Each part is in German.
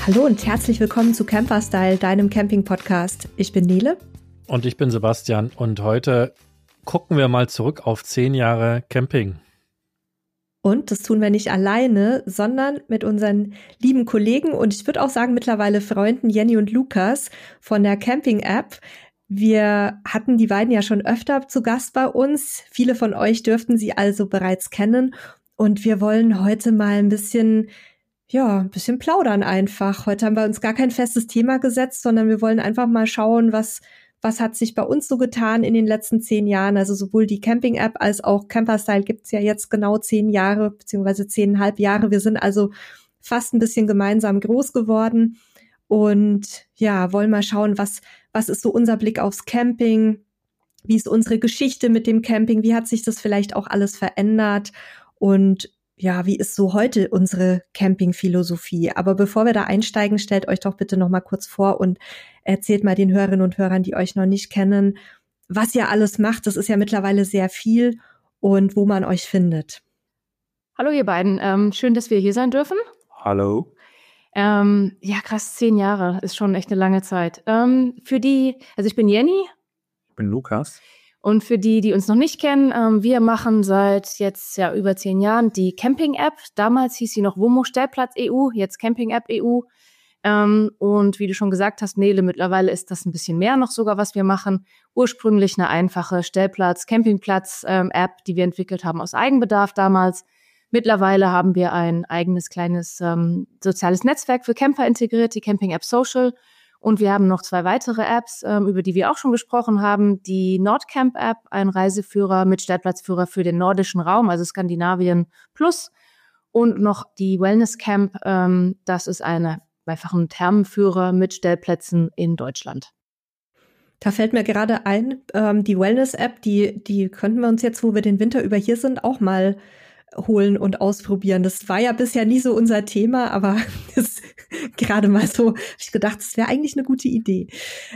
Hallo und herzlich willkommen zu Camperstyle, deinem Camping-Podcast. Ich bin Nele. Und ich bin Sebastian und heute gucken wir mal zurück auf 10 Jahre Camping. Und das tun wir nicht alleine, sondern mit unseren lieben Kollegen und ich würde auch sagen mittlerweile Freunden Jenny und Lukas von der Camping-App. Wir hatten die beiden ja schon öfter zu Gast bei uns. Viele von euch dürften sie also bereits kennen. Und wir wollen heute mal ein bisschen plaudern einfach. Heute haben wir uns gar kein festes Thema gesetzt, sondern wir wollen einfach mal schauen, was hat sich bei uns so getan in den letzten 10 Jahren. Also sowohl die Camping-App als auch Camperstyle gibt's ja jetzt genau 10 Jahre, beziehungsweise 10,5 Jahre. Wir sind also fast ein bisschen gemeinsam groß geworden und ja, wollen mal schauen, was ist so unser Blick aufs Camping? Wie ist unsere Geschichte mit dem Camping? Wie hat sich das vielleicht auch alles verändert? Und ja, wie ist so heute unsere Campingphilosophie? Aber bevor wir da einsteigen, stellt euch doch bitte noch mal kurz vor und erzählt mal den Hörerinnen und Hörern, die euch noch nicht kennen, was ihr alles macht. Das ist ja mittlerweile sehr viel und wo man euch findet. Hallo ihr beiden, schön, dass wir hier sein dürfen. Hallo. Ja, krass, 10 Jahre ist schon echt eine lange Zeit. Ich bin Jenny. Ich bin Lukas. Und für die uns noch nicht kennen, wir machen seit jetzt ja über 10 Jahren die Camping-App. Damals hieß sie noch Womo Stellplatz EU, jetzt Camping-App EU. Und wie du schon gesagt hast, Nele, mittlerweile ist das ein bisschen mehr noch sogar, was wir machen. Ursprünglich eine einfache Stellplatz-, Campingplatz-App, die wir entwickelt haben aus Eigenbedarf damals. Mittlerweile haben wir ein eigenes kleines soziales Netzwerk für Camper integriert, die Camping-App Social. Und wir haben noch 2 weitere Apps, über die wir auch schon gesprochen haben. Die Nordcamp-App, ein Reiseführer mit Stellplatzführer für den nordischen Raum, also Skandinavien Plus. Und noch die Wellness Camp, das ist einfach ein Thermenführer mit Stellplätzen in Deutschland. Da fällt mir gerade ein, die Wellness-App, die könnten wir uns jetzt, wo wir den Winter über hier sind, auch mal holen und ausprobieren. Das war ja bisher nie so unser Thema, aber das gerade mal so, hab ich gedacht, das wäre eigentlich eine gute Idee.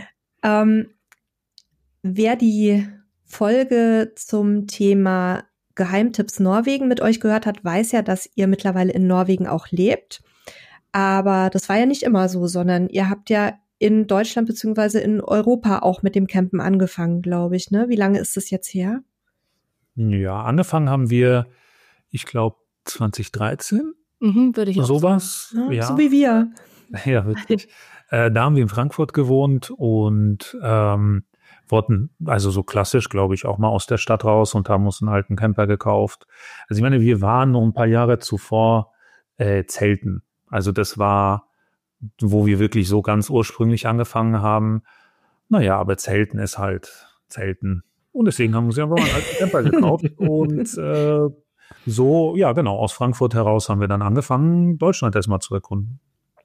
Wer die Folge zum Thema Geheimtipps Norwegen mit euch gehört hat, weiß ja, dass ihr mittlerweile in Norwegen auch lebt. Aber das war ja nicht immer so, sondern ihr habt ja in Deutschland beziehungsweise in Europa auch mit dem Campen angefangen, glaube ich, ne? Wie lange ist das jetzt her? Ja, angefangen haben wir, ich glaube, 2013. Würde ich auch sowas. Ja. So wie wir. Ja, wirklich. Da haben wir in Frankfurt gewohnt und wollten also so klassisch, glaube ich, auch mal aus der Stadt raus und haben uns einen alten Camper gekauft. Also ich meine, wir waren noch ein paar Jahre zuvor zelten. Also das war, wo wir wirklich so ganz ursprünglich angefangen haben. Naja, aber Zelten ist halt Zelten. Und deswegen haben wir uns einfach mal einen alten Camper gekauft. Und so, ja genau, aus Frankfurt heraus haben wir dann angefangen, Deutschland erstmal zu erkunden.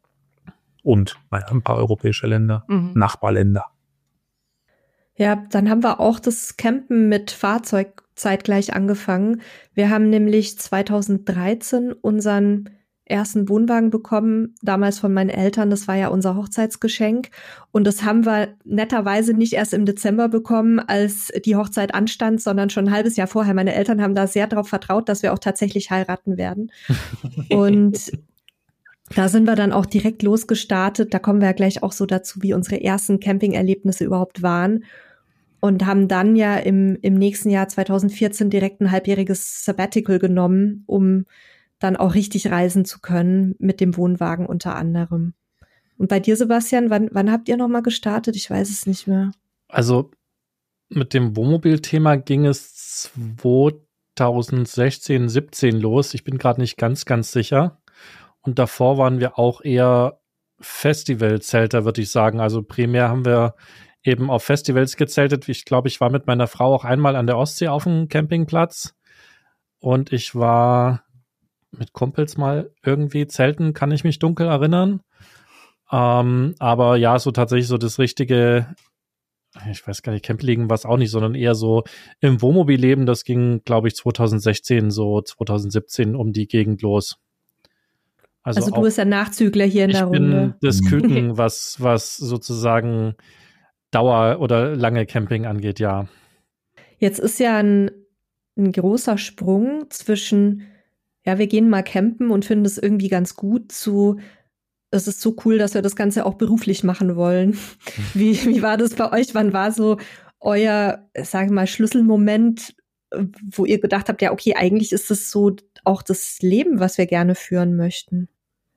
Und ein paar europäische Länder, Nachbarländer. Ja, dann haben wir auch das Campen mit Fahrzeug zeitgleich angefangen. Wir haben nämlich 2013 unseren ersten Wohnwagen bekommen, damals von meinen Eltern. Das war ja unser Hochzeitsgeschenk. Und das haben wir netterweise nicht erst im Dezember bekommen, als die Hochzeit anstand, sondern schon ein halbes Jahr vorher. Meine Eltern haben da sehr darauf vertraut, dass wir auch tatsächlich heiraten werden. Und da sind wir dann auch direkt losgestartet. Da kommen wir ja gleich auch so dazu, wie unsere ersten Camping-Erlebnisse überhaupt waren. Und haben dann ja im nächsten Jahr 2014 direkt ein halbjähriges Sabbatical genommen, um dann auch richtig reisen zu können, mit dem Wohnwagen unter anderem. Und bei dir, Sebastian, wann habt ihr nochmal gestartet? Ich weiß es nicht mehr. Also mit dem Wohnmobil-Thema ging es 2016, 17 los. Ich bin gerade nicht ganz sicher. Und davor waren wir auch eher Festivalzelter, würde ich sagen. Also primär haben wir eben auf Festivals gezeltet. Ich glaube, ich war mit meiner Frau auch einmal an der Ostsee auf dem Campingplatz. Und ich war mit Kumpels mal irgendwie zelten, kann ich mich dunkel erinnern. Aber ja, so tatsächlich so das richtige, ich weiß gar nicht, Campliegen war es auch nicht, sondern eher so im Wohnmobilleben, das ging, glaube ich, 2016, so 2017 um die Gegend los. Also du bist der Nachzügler hier in der Runde. Ich bin das Küken, was sozusagen Dauer- oder lange Camping angeht, ja. Jetzt ist ja ein großer Sprung zwischen, ja, wir gehen mal campen und finden es irgendwie ganz gut, zu, es ist so cool, dass wir das Ganze auch beruflich machen wollen. Wie war das bei euch? Wann war so euer, sage ich mal, Schlüsselmoment, wo ihr gedacht habt, ja, okay, eigentlich ist es so auch das Leben, was wir gerne führen möchten?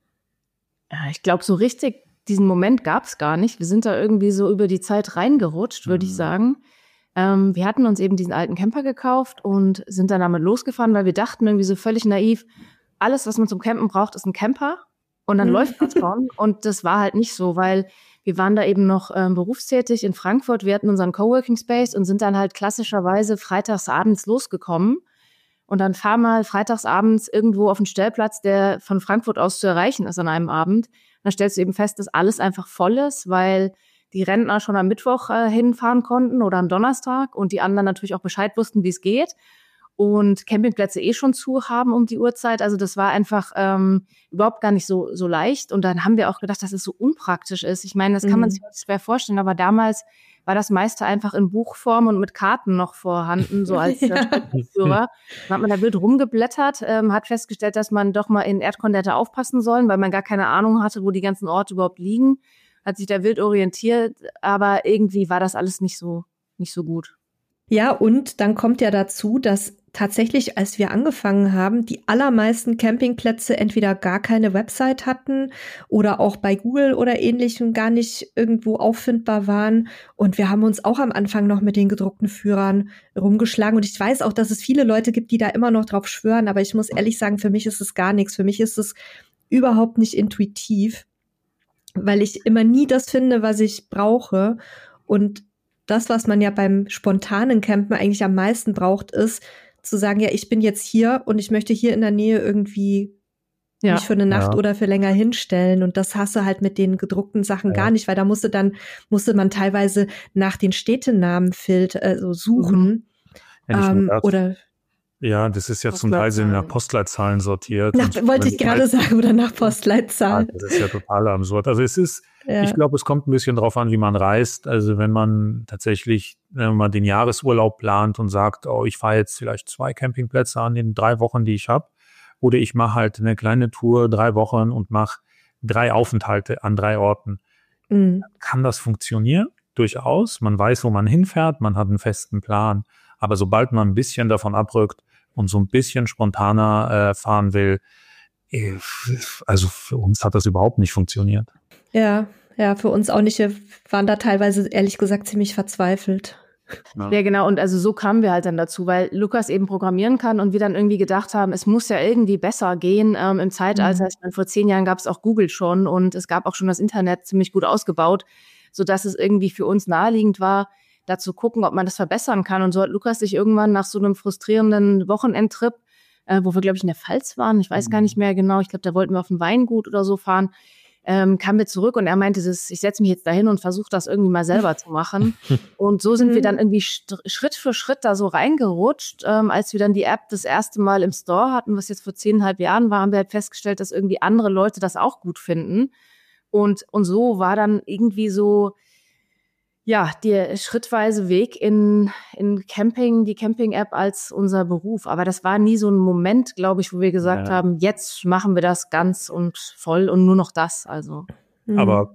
Ja, ich glaube, so richtig diesen Moment gab es gar nicht. Wir sind da irgendwie so über die Zeit reingerutscht, würde ich sagen. Wir hatten uns eben diesen alten Camper gekauft und sind dann damit losgefahren, weil wir dachten irgendwie so völlig naiv, alles, was man zum Campen braucht, ist ein Camper und dann läuft das schon. Und das war halt nicht so, weil wir waren da eben noch berufstätig in Frankfurt. Wir hatten unseren Coworking Space und sind dann halt klassischerweise freitagsabends losgekommen. Und dann fahr mal freitagsabends irgendwo auf den Stellplatz, der von Frankfurt aus zu erreichen ist an einem Abend. Dann stellst du eben fest, dass alles einfach voll ist, weil die Rentner schon am Mittwoch hinfahren konnten oder am Donnerstag und die anderen natürlich auch Bescheid wussten, wie es geht. Und Campingplätze schon zu haben um die Uhrzeit. Also das war einfach überhaupt gar nicht so leicht. Und dann haben wir auch gedacht, dass es so unpraktisch ist. Ich meine, das kann man sich schwer vorstellen, aber damals war das meiste einfach in Buchform und mit Karten noch vorhanden, so als Führer. Dann hat man da wild rumgeblättert, hat festgestellt, dass man doch mal in Erdkonverter aufpassen soll, weil man gar keine Ahnung hatte, wo die ganzen Orte überhaupt liegen. Hat sich da wild orientiert, aber irgendwie war das alles nicht so gut. Ja, und dann kommt ja dazu, dass tatsächlich, als wir angefangen haben, die allermeisten Campingplätze entweder gar keine Website hatten oder auch bei Google oder Ähnlichem gar nicht irgendwo auffindbar waren. Und wir haben uns auch am Anfang noch mit den gedruckten Führern rumgeschlagen. Und ich weiß auch, dass es viele Leute gibt, die da immer noch drauf schwören. Aber ich muss ehrlich sagen, für mich ist es gar nichts. Für mich ist es überhaupt nicht intuitiv, weil ich immer nie das finde, was ich brauche. Und das, was man ja beim spontanen Campen eigentlich am meisten braucht, ist zu sagen, ja, ich bin jetzt hier und ich möchte hier in der Nähe irgendwie mich für eine Nacht oder für länger hinstellen. Und das hast du halt mit den gedruckten Sachen gar nicht, weil da musste man teilweise nach den Städtenamen suchen. Ja, das ist ja zum Teil in nach Postleitzahlen sortiert. Wollte ich gerade sagen, oder nach Postleitzahlen. Ja, das ist ja total absurd. Also ich glaube, es kommt ein bisschen drauf an, wie man reist. Also wenn man tatsächlich, wenn man den Jahresurlaub plant und sagt, oh, ich fahre jetzt vielleicht 2 Campingplätze an den 3 Wochen, die ich habe, oder ich mache halt eine kleine Tour 3 Wochen und mache 3 Aufenthalte an 3 Orten, kann das funktionieren? Durchaus. Man weiß, wo man hinfährt, man hat einen festen Plan. Aber sobald man ein bisschen davon abrückt und so ein bisschen spontaner fahren will, also für uns hat das überhaupt nicht funktioniert. Ja, für uns auch nicht. Wir waren da teilweise, ehrlich gesagt, ziemlich verzweifelt. Ja, genau. Und also so kamen wir halt dann dazu, weil Lukas eben programmieren kann und wir dann irgendwie gedacht haben, es muss ja irgendwie besser gehen im Zeitalter. Ich meine, vor 10 Jahren gab es auch Google schon und es gab auch schon das Internet ziemlich gut ausgebaut, sodass es irgendwie für uns naheliegend war, da zu gucken, ob man das verbessern kann. Und so hat Lukas sich irgendwann nach so einem frustrierenden Wochenendtrip, wo wir, glaube ich, in der Pfalz waren, ich weiß gar nicht mehr genau, ich glaube, da wollten wir auf ein Weingut oder so fahren, kamen wir zurück und er meinte, ich setze mich jetzt dahin und versuche das irgendwie mal selber zu machen. Und so sind wir dann irgendwie Schritt für Schritt da so reingerutscht. Als wir dann die App das erste Mal im Store hatten, was jetzt vor 10,5 Jahren war, haben wir halt festgestellt, dass irgendwie andere Leute das auch gut finden. Und so war dann irgendwie so, ja, der schrittweise Weg in Camping, die Camping-App als unser Beruf. Aber das war nie so ein Moment, glaube ich, wo wir gesagt haben, jetzt machen wir das ganz und voll und nur noch das. Also. Aber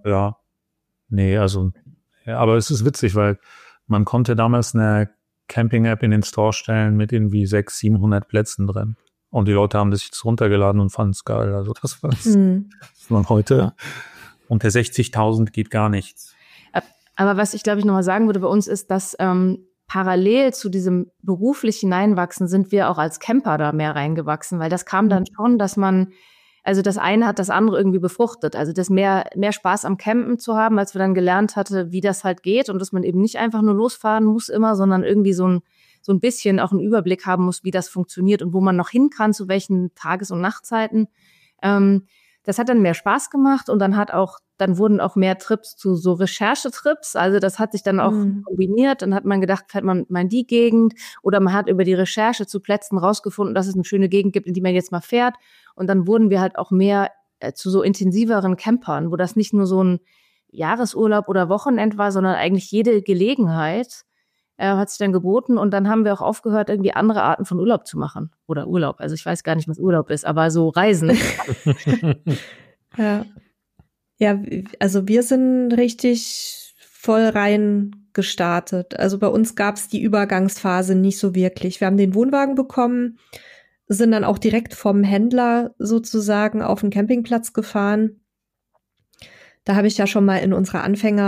aber es ist witzig, weil man konnte damals eine Camping-App in den Store stellen mit irgendwie 600-700 Plätzen drin. Und die Leute haben das jetzt runtergeladen und fanden es geil. Also das war heute unter 60.000 geht gar nichts. Aber was ich, glaube ich, nochmal sagen würde bei uns ist, dass parallel zu diesem beruflich hineinwachsen sind wir auch als Camper da mehr reingewachsen, weil das kam dann schon, dass man, also das eine hat das andere irgendwie befruchtet, also das mehr Spaß am Campen zu haben, als wir dann gelernt hatte, wie das halt geht und dass man eben nicht einfach nur losfahren muss immer, sondern irgendwie so ein bisschen auch einen Überblick haben muss, wie das funktioniert und wo man noch hin kann, zu welchen Tages- und Nachtzeiten. Das hat dann mehr Spaß gemacht und dann wurden auch mehr Trips zu so Recherchetrips. Also das hat sich dann auch kombiniert. Dann hat man gedacht, fährt man mal in die Gegend oder man hat über die Recherche zu Plätzen rausgefunden, dass es eine schöne Gegend gibt, in die man jetzt mal fährt. Und dann wurden wir halt auch mehr zu so intensiveren Campern, wo das nicht nur so ein Jahresurlaub oder Wochenend war, sondern eigentlich jede Gelegenheit hat sich dann geboten. Und dann haben wir auch aufgehört, irgendwie andere Arten von Urlaub zu machen. Oder Urlaub. Also ich weiß gar nicht, was Urlaub ist, aber so Reisen. Ja. Ja, also wir sind richtig voll rein gestartet. Also bei uns gab es die Übergangsphase nicht so wirklich. Wir haben den Wohnwagen bekommen, sind dann auch direkt vom Händler sozusagen auf den Campingplatz gefahren. Da habe ich ja schon mal in unserer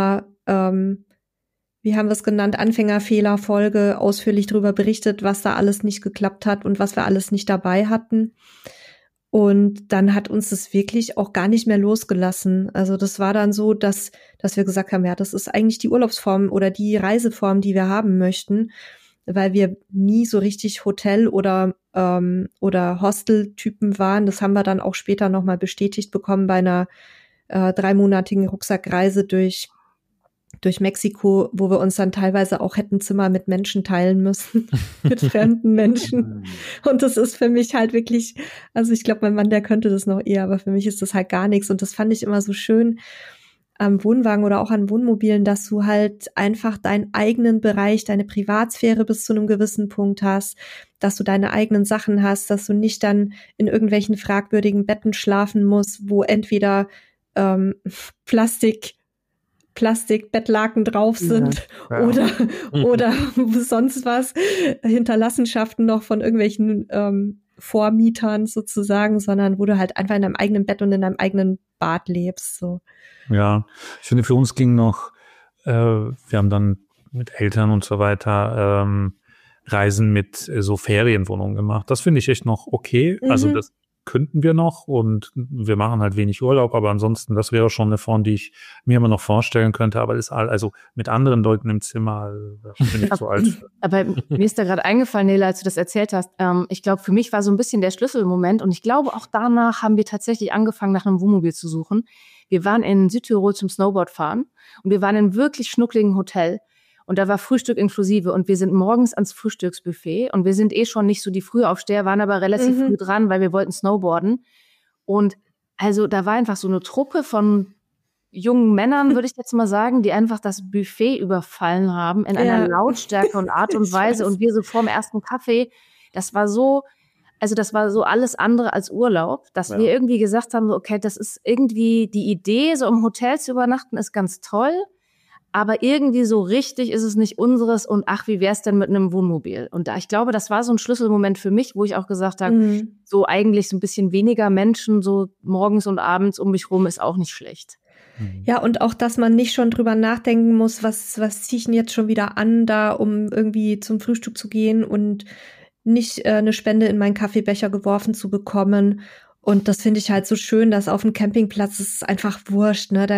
wie haben wir es genannt, Anfängerfehlerfolge ausführlich darüber berichtet, was da alles nicht geklappt hat und was wir alles nicht dabei hatten. Und dann hat uns das wirklich auch gar nicht mehr losgelassen. Also das war dann so, dass wir gesagt haben, ja, das ist eigentlich die Urlaubsform oder die Reiseform, die wir haben möchten, weil wir nie so richtig Hotel- oder Hostel-Typen waren. Das haben wir dann auch später nochmal bestätigt bekommen bei einer 3-monatigen Rucksackreise durch Mexiko, wo wir uns dann teilweise auch hätten Zimmer mit Menschen teilen müssen, mit fremden Menschen. Und das ist für mich halt wirklich, also ich glaube, mein Mann, der könnte das noch eher, aber für mich ist das halt gar nichts. Und das fand ich immer so schön am Wohnwagen oder auch an Wohnmobilen, dass du halt einfach deinen eigenen Bereich, deine Privatsphäre bis zu einem gewissen Punkt hast, dass du deine eigenen Sachen hast, dass du nicht dann in irgendwelchen fragwürdigen Betten schlafen musst, wo entweder Plastikbettlaken drauf sind, Ja. oder sonst was, Hinterlassenschaften noch von irgendwelchen Vormietern sozusagen, sondern wo du halt einfach in deinem eigenen Bett und in deinem eigenen Bad lebst. So. Ja, ich finde, für uns ging noch, wir haben dann mit Eltern und so weiter Reisen mit so Ferienwohnungen gemacht. Das finde ich echt noch okay. Also das könnten wir noch und wir machen halt wenig Urlaub, aber ansonsten, das wäre schon eine Form, die ich mir immer noch vorstellen könnte, aber ist also mit anderen Leuten im Zimmer, das finde ich so alt. Aber mir ist da gerade eingefallen, Nela, als du das erzählt hast, ich glaube, für mich war so ein bisschen der Schlüsselmoment und ich glaube, auch danach haben wir tatsächlich angefangen, nach einem Wohnmobil zu suchen. Wir waren in Südtirol zum Snowboard fahren und wir waren in einem wirklich schnuckligen Hotel. Und da war Frühstück inklusive und wir sind morgens ans Frühstücksbuffet und wir sind schon nicht so die Frühaufsteher, waren aber relativ früh dran, weil wir wollten snowboarden. Und also da war einfach so eine Truppe von jungen Männern, würde ich jetzt mal sagen, die einfach das Buffet überfallen haben in einer Lautstärke und Art und Weise. Und wir so vorm ersten Kaffee, das war so alles andere als Urlaub, dass wir irgendwie gesagt haben, okay, das ist irgendwie die Idee, so im Hotel zu übernachten, ist ganz toll. Aber irgendwie so richtig ist es nicht unseres und ach, wie wär's denn mit einem Wohnmobil? Und ich glaube, das war so ein Schlüsselmoment für mich, wo ich auch gesagt habe, so eigentlich so ein bisschen weniger Menschen so morgens und abends um mich rum ist auch nicht schlecht. Ja, und auch, dass man nicht schon drüber nachdenken muss, was ziehe ich denn jetzt schon wieder an, da um irgendwie zum Frühstück zu gehen und nicht eine Spende in meinen Kaffeebecher geworfen zu bekommen. Und das finde ich halt so schön, dass auf dem Campingplatz ist einfach wurscht, ne?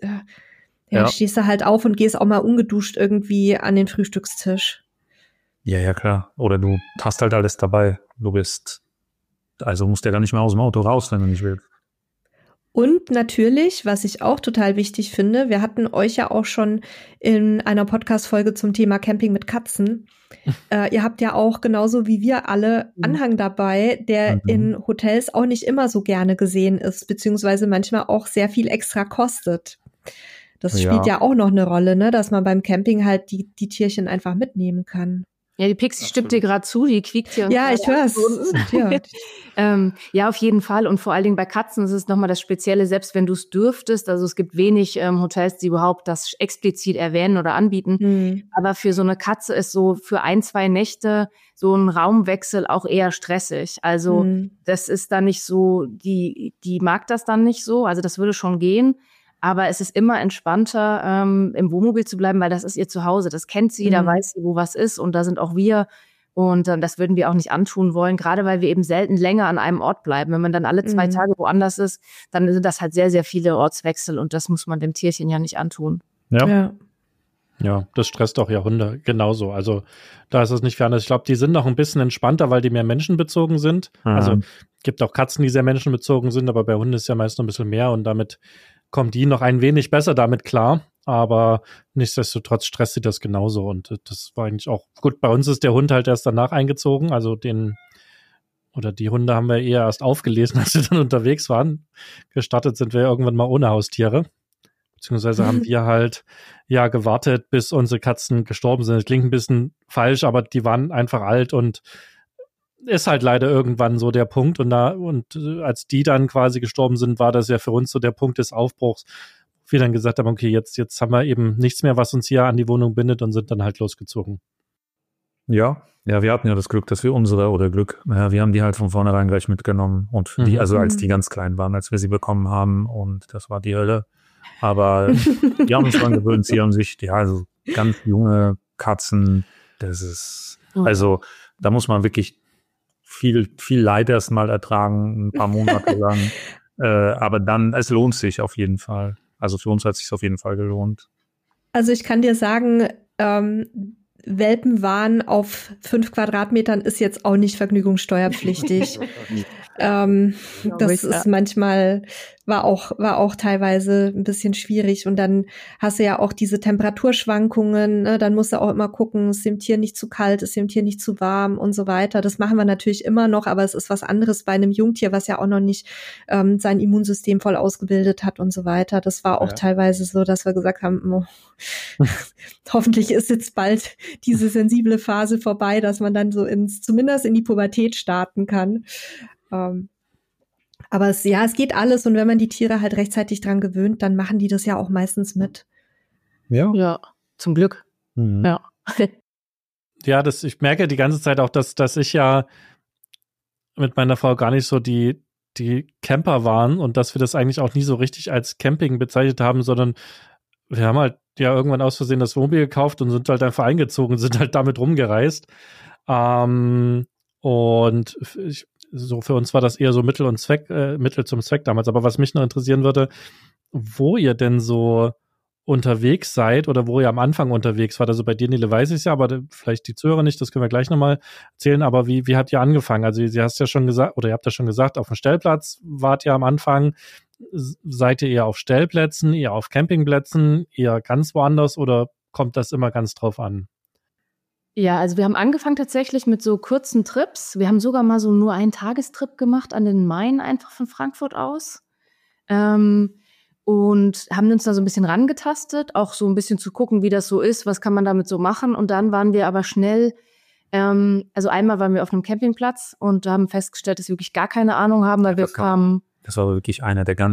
Stehst du halt auf und gehst auch mal ungeduscht irgendwie an den Frühstückstisch. Ja, klar. Oder du hast halt alles dabei. Musst ja gar nicht mehr aus dem Auto raus, wenn du nicht willst. Und natürlich, was ich auch total wichtig finde, wir hatten euch ja auch schon in einer Podcast-Folge zum Thema Camping mit Katzen. Ihr habt ja auch genauso wie wir alle Anhang dabei, der in Hotels auch nicht immer so gerne gesehen ist, beziehungsweise manchmal auch sehr viel extra kostet. Das spielt ja auch noch eine Rolle, ne, dass man beim Camping halt die Tierchen einfach mitnehmen kann. Ja, die Pixie stimmt dir gerade zu, die quiekt hier. Ja, ich höre es. Ja, auf jeden Fall. Und vor allen Dingen bei Katzen ist es nochmal das Spezielle, selbst wenn du es dürftest. Also es gibt wenig Hotels, die überhaupt das explizit erwähnen oder anbieten. Aber für so eine Katze ist so für 1-2 Nächte so ein Raumwechsel auch eher stressig. Also das ist dann nicht so, die mag das dann nicht so. Also das würde schon gehen. Aber es ist immer entspannter, im Wohnmobil zu bleiben, weil das ist ihr Zuhause. Das kennt sie, da weiß sie, wo was ist. Und da sind auch wir. Und das würden wir auch nicht antun wollen, gerade weil wir eben selten länger an einem Ort bleiben. Wenn man dann alle 2 Tage woanders ist, dann sind das halt sehr, sehr viele Ortswechsel. Und das muss man dem Tierchen ja nicht antun. Ja, das stresst auch ja Hunde genauso. Also da ist es nicht anders. Ich glaube, die sind noch ein bisschen entspannter, weil die mehr menschenbezogen sind. Also gibt auch Katzen, die sehr menschenbezogen sind, aber bei Hunden ist ja meist noch ein bisschen mehr und damit kommen die noch ein wenig besser damit klar, aber nichtsdestotrotz stresst sie das genauso und das war eigentlich auch gut. Bei uns ist der Hund halt erst danach eingezogen, also die Hunde haben wir eher erst aufgelesen, als wir dann unterwegs waren. Gestartet sind wir irgendwann mal ohne Haustiere, beziehungsweise haben wir halt gewartet, bis unsere Katzen gestorben sind. Das klingt ein bisschen falsch, aber die waren einfach alt und ist halt leider irgendwann so der Punkt. Und als die dann quasi gestorben sind, war das ja für uns so der Punkt des Aufbruchs. Wir dann gesagt haben, okay, jetzt haben wir eben nichts mehr, was uns hier an die Wohnung bindet und sind dann halt losgezogen. Ja, wir hatten ja das Glück, dass wir wir haben die halt von vornherein gleich mitgenommen und die, also als die ganz klein waren, als wir sie bekommen haben, und das war die Hölle. Aber die haben uns dran gewöhnt, sie haben sich, also ganz junge Katzen, das ist, also da muss man wirklich viel Leid erstmal ertragen, ein paar Monate lang. Aber dann, es lohnt sich auf jeden Fall. Also für uns hat es sich auf jeden Fall gelohnt. Also ich kann dir sagen, Welpenwahn auf 5 Quadratmetern ist jetzt auch nicht vergnügungssteuerpflichtig. Das ist manchmal, war auch teilweise ein bisschen schwierig. Und dann hast du ja auch diese Temperaturschwankungen, ne? Dann musst du auch immer gucken, ist dem Tier nicht zu kalt, ist dem Tier nicht zu warm und so weiter. Das machen wir natürlich immer noch, aber es ist was anderes bei einem Jungtier, was ja auch noch nicht sein Immunsystem voll ausgebildet hat und so weiter. Das war auch teilweise so, dass wir gesagt haben, hoffentlich ist jetzt bald diese sensible Phase vorbei, dass man dann so zumindest in die Pubertät starten kann. Aber es geht alles, und wenn man die Tiere halt rechtzeitig dran gewöhnt, dann machen die das ja auch meistens mit. Ja, zum Glück. Mhm. Ja. Ja, ich merke die ganze Zeit auch, dass ich ja mit meiner Frau gar nicht so die Camper waren und dass wir das eigentlich auch nie so richtig als Camping bezeichnet haben, sondern wir haben halt ja irgendwann aus Versehen das Wohnmobil gekauft und sind halt einfach eingezogen, sind halt damit rumgereist. Und so für uns war das eher so Mittel zum Zweck damals. Aber was mich noch interessieren würde, wo ihr denn so unterwegs seid oder wo ihr am Anfang unterwegs wart. Also bei dir, Nele, weiß ich es ja, aber vielleicht die Zuhörer nicht, das können wir gleich nochmal erzählen. Aber wie habt ihr angefangen? Also ihr habt ja schon gesagt, auf dem Stellplatz wart ihr am Anfang. Seid ihr eher auf Stellplätzen, eher auf Campingplätzen, eher ganz woanders, oder kommt das immer ganz drauf an? Ja, also wir haben angefangen tatsächlich mit so kurzen Trips. Wir haben sogar mal so nur einen Tagestrip gemacht an den Main, einfach von Frankfurt aus. Und haben uns da so ein bisschen rangetastet, auch so ein bisschen zu gucken, wie das so ist, was kann man damit so machen. Und dann waren wir aber schnell, also einmal waren wir auf einem Campingplatz und haben festgestellt, dass wir wirklich gar keine Ahnung haben, weil das war wirklich einer der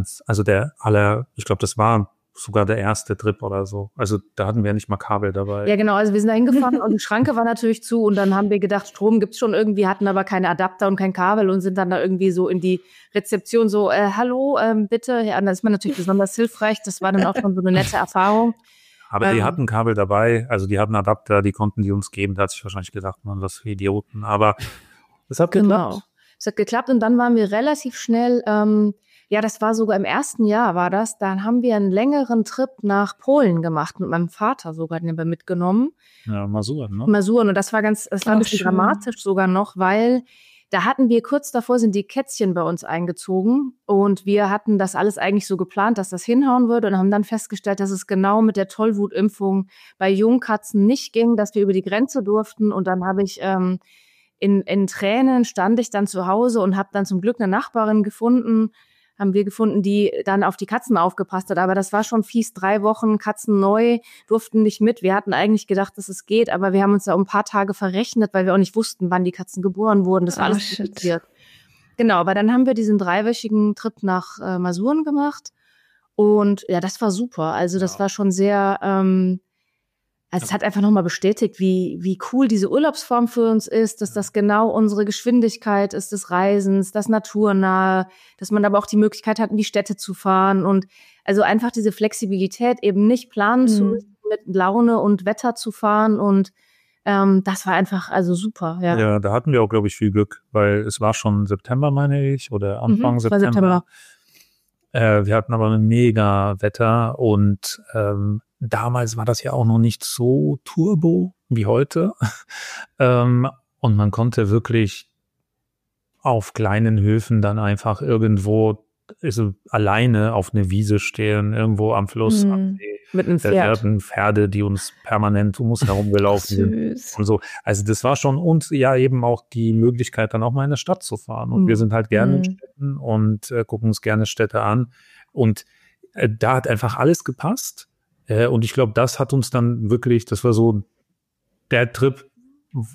ich glaube, das war sogar der erste Trip oder so. Also da hatten wir nicht mal Kabel dabei. Ja, genau. Also wir sind da hingefahren und die Schranke war natürlich zu, und dann haben wir gedacht, Strom gibt's schon irgendwie, hatten aber keine Adapter und kein Kabel und sind dann da irgendwie so in die Rezeption so, hallo, bitte. Ja, das ist mir natürlich besonders hilfreich. Das war dann auch schon so eine nette Erfahrung. Aber die hatten Kabel dabei, also die hatten Adapter, die konnten die uns geben. Da hat sich wahrscheinlich gedacht, man, was für Idioten. Aber es hat geklappt. Genau. Es hat geklappt, und dann waren wir relativ schnell, das war sogar im ersten Jahr war das, dann haben wir einen längeren Trip nach Polen gemacht, mit meinem Vater sogar, den haben wir mitgenommen. Ja, Masuren, ne? Masuren, und das war ein bisschen dramatisch sogar noch, weil da hatten wir kurz davor, sind die Kätzchen bei uns eingezogen, und wir hatten das alles eigentlich so geplant, dass das hinhauen würde, und haben dann festgestellt, dass es genau mit der Tollwutimpfung bei Jungkatzen nicht ging, dass wir über die Grenze durften, und dann habe ich in Tränen stand ich dann zu Hause und habe dann zum Glück eine Nachbarin gefunden, die dann auf die Katzen aufgepasst hat. Aber das war schon fies, 3 Wochen Katzen neu, durften nicht mit. Wir hatten eigentlich gedacht, dass es geht, aber wir haben uns da um ein paar Tage verrechnet, weil wir auch nicht wussten, wann die Katzen geboren wurden. Das war alles kompliziert. Genau, aber dann haben wir diesen 3-wöchigen Trip nach Masuren gemacht, und ja, das war super. Also das war schon sehr... Also es hat einfach nochmal bestätigt, wie cool diese Urlaubsform für uns ist, dass das genau unsere Geschwindigkeit ist des Reisens, das Naturnahe, dass man aber auch die Möglichkeit hat, in die Städte zu fahren, und also einfach diese Flexibilität, eben nicht planen zu müssen, mit Laune und Wetter zu fahren, und das war einfach also super. Ja, da hatten wir auch, glaube ich, viel Glück, weil es war schon September, meine ich, oder Anfang September. Wir hatten aber ein mega Wetter, und damals war das ja auch noch nicht so turbo wie heute. Und man konnte wirklich auf kleinen Höfen dann einfach irgendwo alleine auf eine Wiese stehen, irgendwo am Fluss. Mit einem Pferd. Wir hatten Pferde, die uns permanent um uns herumgelaufen sind. Und so. Also das war schon, und ja eben auch die Möglichkeit, dann auch mal in der Stadt zu fahren. Und wir sind halt gerne in Städten und gucken uns gerne Städte an. Und da hat einfach alles gepasst. Und ich glaube, das hat uns dann wirklich, das war so der Trip,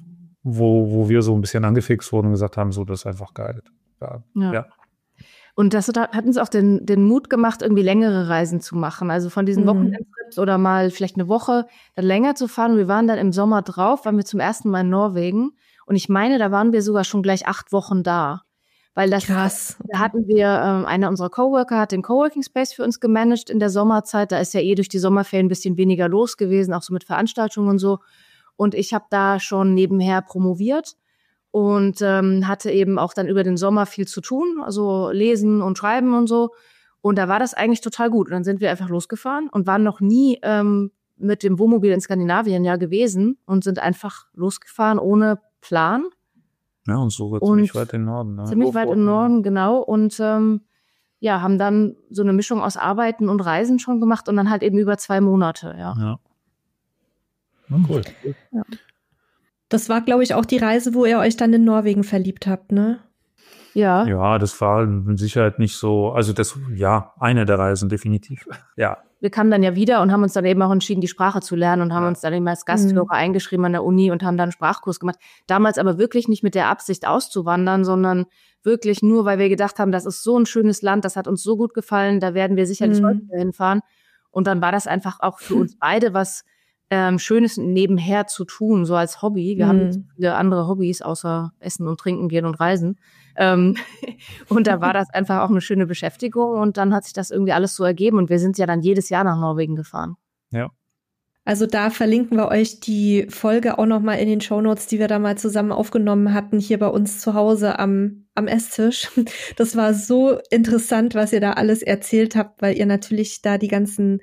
wo wir so ein bisschen angefixt wurden und gesagt haben, so, das ist einfach geil. Ja. Und das hat uns auch den Mut gemacht, irgendwie längere Reisen zu machen. Also von diesen Wochenendtrips oder mal vielleicht eine Woche dann länger zu fahren. Und wir waren dann im Sommer drauf, waren wir zum ersten Mal in Norwegen. Und ich meine, da waren wir sogar schon gleich 8 Wochen da. Weil das, krass. Da hatten wir, einer unserer Coworker hat den Coworking Space für uns gemanagt in der Sommerzeit. Da ist ja durch die Sommerferien ein bisschen weniger los gewesen, auch so mit Veranstaltungen und so. Und ich habe da schon nebenher promoviert. Und hatte eben auch dann über den Sommer viel zu tun, also lesen und schreiben und so. Und da war das eigentlich total gut. Und dann sind wir einfach losgefahren und waren noch nie mit dem Wohnmobil in Skandinavien gewesen und sind einfach losgefahren ohne Plan. Ja, und so ziemlich weit im Norden. Ne? Ziemlich weit im Norden, genau. Und haben dann so eine Mischung aus Arbeiten und Reisen schon gemacht und dann halt eben über 2 Monate, ja. Cool. Ja. Das war, glaube ich, auch die Reise, wo ihr euch dann in Norwegen verliebt habt, ne? Ja. Ja, das war mit Sicherheit nicht so, also eine der Reisen definitiv, ja. Wir kamen dann ja wieder und haben uns dann eben auch entschieden, die Sprache zu lernen und haben uns dann eben als Gasthörer eingeschrieben an der Uni und haben dann einen Sprachkurs gemacht. Damals aber wirklich nicht mit der Absicht auszuwandern, sondern wirklich nur, weil wir gedacht haben, das ist so ein schönes Land, das hat uns so gut gefallen, da werden wir sicherlich heute wieder hinfahren. Und dann war das einfach auch für uns beide was Schönes nebenher zu tun, so als Hobby. Wir haben nicht so viele andere Hobbys, außer Essen und Trinken gehen und Reisen. Und da war das einfach auch eine schöne Beschäftigung und dann hat sich das irgendwie alles so ergeben und wir sind ja dann jedes Jahr nach Norwegen gefahren. Ja. Also da verlinken wir euch die Folge auch nochmal in den Shownotes, die wir da mal zusammen aufgenommen hatten, hier bei uns zu Hause am Esstisch. Das war so interessant, was ihr da alles erzählt habt, weil ihr natürlich da die ganzen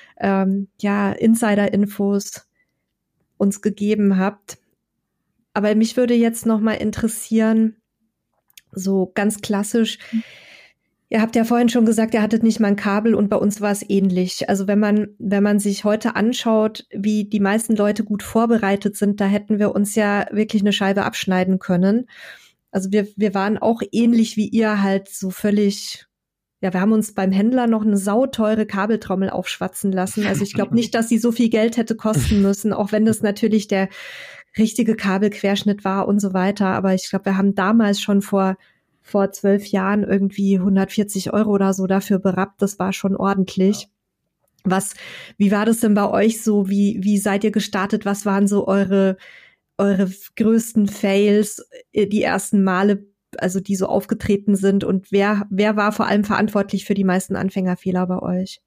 Insider-Infos uns gegeben habt. Aber mich würde jetzt noch mal interessieren, so ganz klassisch, ihr habt ja vorhin schon gesagt, ihr hattet nicht mal ein Kabel und bei uns war es ähnlich. Also wenn man sich heute anschaut, wie die meisten Leute gut vorbereitet sind, da hätten wir uns ja wirklich eine Scheibe abschneiden können. Also wir waren auch ähnlich wie ihr halt so völlig. Ja, wir haben uns beim Händler noch eine sauteure Kabeltrommel aufschwatzen lassen. Also ich glaube nicht, dass sie so viel Geld hätte kosten müssen, auch wenn das natürlich der richtige Kabelquerschnitt war und so weiter. Aber ich glaube, wir haben damals schon vor 12 Jahren irgendwie 140 € oder so dafür berappt. Das war schon ordentlich. Ja. Wie war das denn bei euch so? Wie seid ihr gestartet? Was waren so eure größten Fails, die ersten Male, also die so aufgetreten sind und wer war vor allem verantwortlich für die meisten Anfängerfehler bei euch?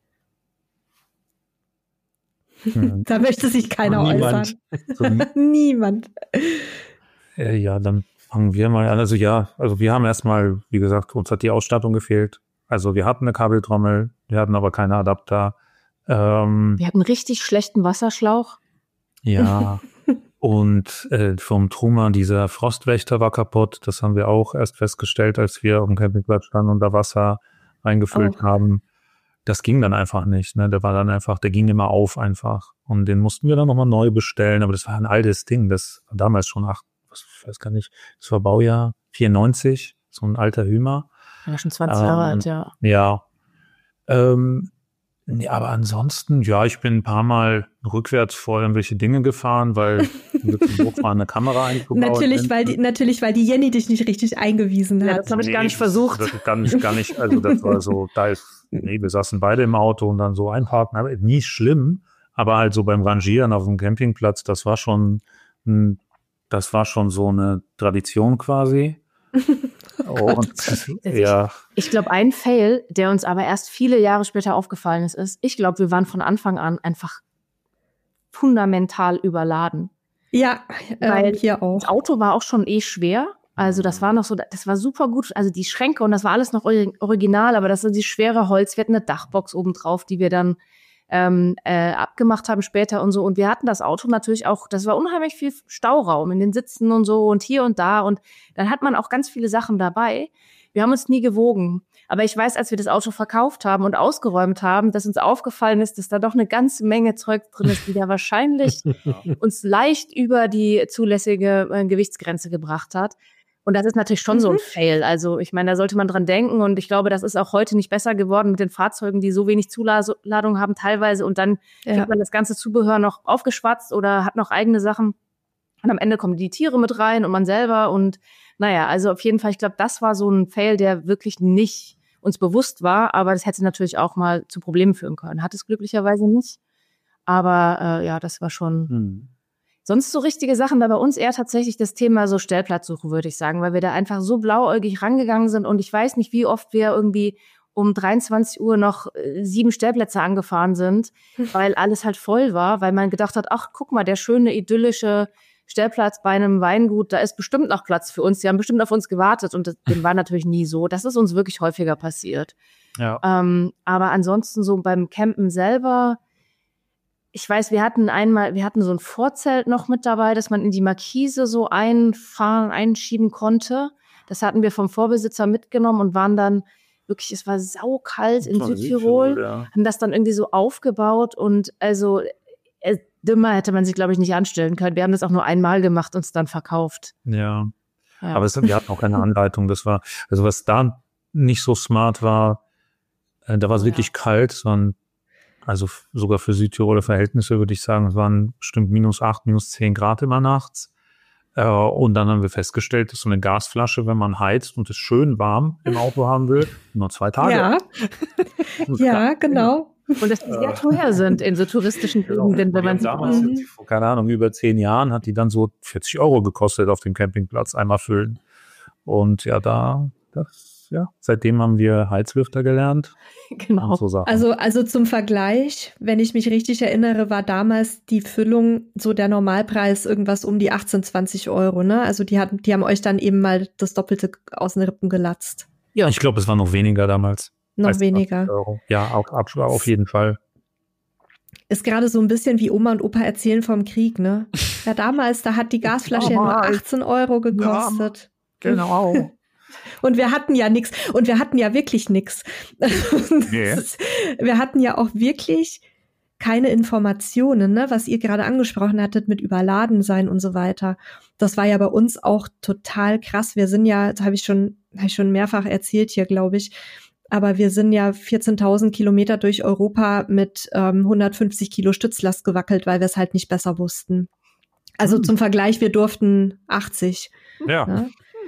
Da möchte sich keiner äußern. Niemand. Ja, dann fangen wir mal an. Also wir haben erstmal, wie gesagt, uns hat die Ausstattung gefehlt. Also wir hatten eine Kabeltrommel, wir hatten aber keine Adapter. Wir hatten einen richtig schlechten Wasserschlauch. Ja. Und vom Truma, dieser Frostwächter war kaputt. Das haben wir auch erst festgestellt, als wir auf dem Campingplatz standen und da Wasser reingefüllt haben. Das ging dann einfach nicht. Ne? Der ging immer auf einfach. Und den mussten wir dann nochmal neu bestellen. Aber das war ein altes Ding. Das war damals schon, ich weiß gar nicht, das war Baujahr 94, so ein alter Hümer. Ja, schon 20 Jahre alt, ja. Ja. Nee, aber ansonsten, ich bin ein paar Mal rückwärts vor irgendwelche Dinge gefahren, weil wir zum Hochfahren eine Kamera eingebaut natürlich, weil die Jenny dich nicht richtig eingewiesen hat. Ja, das habe ich gar nicht versucht. Das gar nicht, also das war so, wir saßen beide im Auto und dann so einparken, aber nie schlimm, aber halt so beim Rangieren auf dem Campingplatz, das war schon so eine Tradition quasi. Ich glaube, ein Fail, der uns aber erst viele Jahre später aufgefallen ist, ich glaube, wir waren von Anfang an einfach fundamental überladen. Ja, weil hier auch. Das Auto war auch schon schwer. Also das war super gut. Also die Schränke und das war alles noch original, aber das ist die schwere Holz. Wir hatten eine Dachbox oben drauf, die wir dann abgemacht haben später und so. Und wir hatten das Auto natürlich auch, das war unheimlich viel Stauraum in den Sitzen und so und hier und da. Und dann hat man auch ganz viele Sachen dabei. Wir haben uns nie gewogen. Aber ich weiß, als wir das Auto verkauft haben und ausgeräumt haben, dass uns aufgefallen ist, dass da doch eine ganze Menge Zeug drin ist, die da wahrscheinlich uns leicht über die zulässige Gewichtsgrenze gebracht hat. Und das ist natürlich schon so ein Fail. Also ich meine, da sollte man dran denken. Und ich glaube, das ist auch heute nicht besser geworden mit den Fahrzeugen, die so wenig Zuladung haben teilweise. Und dann kriegt man das ganze Zubehör noch aufgeschwatzt oder hat noch eigene Sachen. Und am Ende kommen die Tiere mit rein und man selber und naja, also auf jeden Fall, ich glaube, das war so ein Fail, der wirklich nicht uns bewusst war, aber das hätte natürlich auch mal zu Problemen führen können. Hat es glücklicherweise nicht, aber ja, das war schon... Sonst so richtige Sachen, war bei uns eher tatsächlich das Thema so Stellplatzsuche, würde ich sagen, weil wir da einfach so blauäugig rangegangen sind und ich weiß nicht, wie oft wir irgendwie um 23 Uhr noch 7 Stellplätze angefahren sind, weil alles halt voll war, weil man gedacht hat, ach, guck mal, der schöne, idyllische Stellplatz bei einem Weingut, da ist bestimmt noch Platz für uns, die haben bestimmt auf uns gewartet und dem war natürlich nie so. Das ist uns wirklich häufiger passiert. Ja. Aber ansonsten so beim Campen selber, ich weiß, wir hatten so ein Vorzelt noch mit dabei, dass man in die Markise so einschieben konnte. Das hatten wir vom Vorbesitzer mitgenommen und waren dann wirklich, es war saukalt in Südtirol, ja. Haben das dann irgendwie so aufgebaut und also dümmer hätte man sich, glaube ich, nicht anstellen können. Wir haben das auch nur einmal gemacht und es dann verkauft. Ja. Aber wir hatten auch keine Anleitung. Das war, also was da nicht so smart war, da war es wirklich kalt, sondern also sogar für Südtiroler Verhältnisse würde ich sagen, es waren bestimmt -8, -10 Grad immer nachts. Und dann haben wir festgestellt, dass so eine Gasflasche, wenn man heizt und es schön warm im Auto haben will, nur 2 Tage. Ja, ja, genau. Und dass die sehr teuer sind in so touristischen Gegenden. Wenn man damals, vor, keine Ahnung, über 10 Jahren hat die dann so 40 € gekostet auf dem Campingplatz, einmal füllen. Und ja, seitdem haben wir Heizlüfter gelernt. Genau. So also zum Vergleich, wenn ich mich richtig erinnere, war damals die Füllung so der Normalpreis irgendwas um die 18, 20 €, ne? Also die haben euch dann eben mal das Doppelte aus den Rippen gelatzt. Ja, ich glaube, es war noch weniger damals. Noch weniger. Ja, auf jeden Fall. Ist gerade so ein bisschen wie Oma und Opa erzählen vom Krieg, ne? Ja, damals, da hat die Gasflasche nur 18 € gekostet. Ja, genau. Und wir hatten ja nichts. Und wir hatten ja wirklich nichts. Nee. Wir hatten ja auch wirklich keine Informationen, ne, was ihr gerade angesprochen hattet mit Überladen sein und so weiter. Das war ja bei uns auch total krass. Wir sind ja, das habe ich schon mehrfach erzählt hier, glaube ich, aber wir sind ja 14.000 Kilometer durch Europa mit 150 Kilo Stützlast gewackelt, weil wir es halt nicht besser wussten. Also zum Vergleich, wir durften 80. Ja. Ne?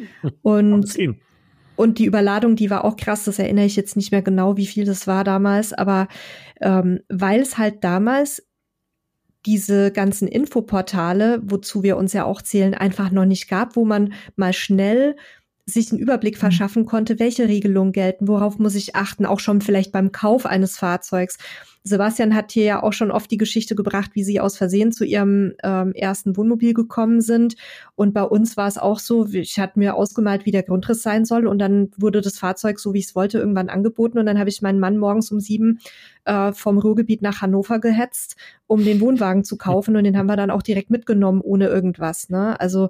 Und die Überladung, die war auch krass, das erinnere ich jetzt nicht mehr genau, wie viel das war damals, aber weil es halt damals diese ganzen Infoportale, wozu wir uns ja auch zählen, einfach noch nicht gab, wo man mal schnell sich einen Überblick verschaffen konnte, welche Regelungen gelten, worauf muss ich achten, auch schon vielleicht beim Kauf eines Fahrzeugs. Sebastian hat hier ja auch schon oft die Geschichte gebracht, wie sie aus Versehen zu ihrem ersten Wohnmobil gekommen sind. Und bei uns war es auch so, ich hatte mir ausgemalt, wie der Grundriss sein soll. Und dann wurde das Fahrzeug, so wie ich es wollte, irgendwann angeboten. Und dann habe ich meinen Mann morgens um 7 vom Ruhrgebiet nach Hannover gehetzt, um den Wohnwagen zu kaufen. Und den haben wir dann auch direkt mitgenommen, ohne irgendwas. Ne? Also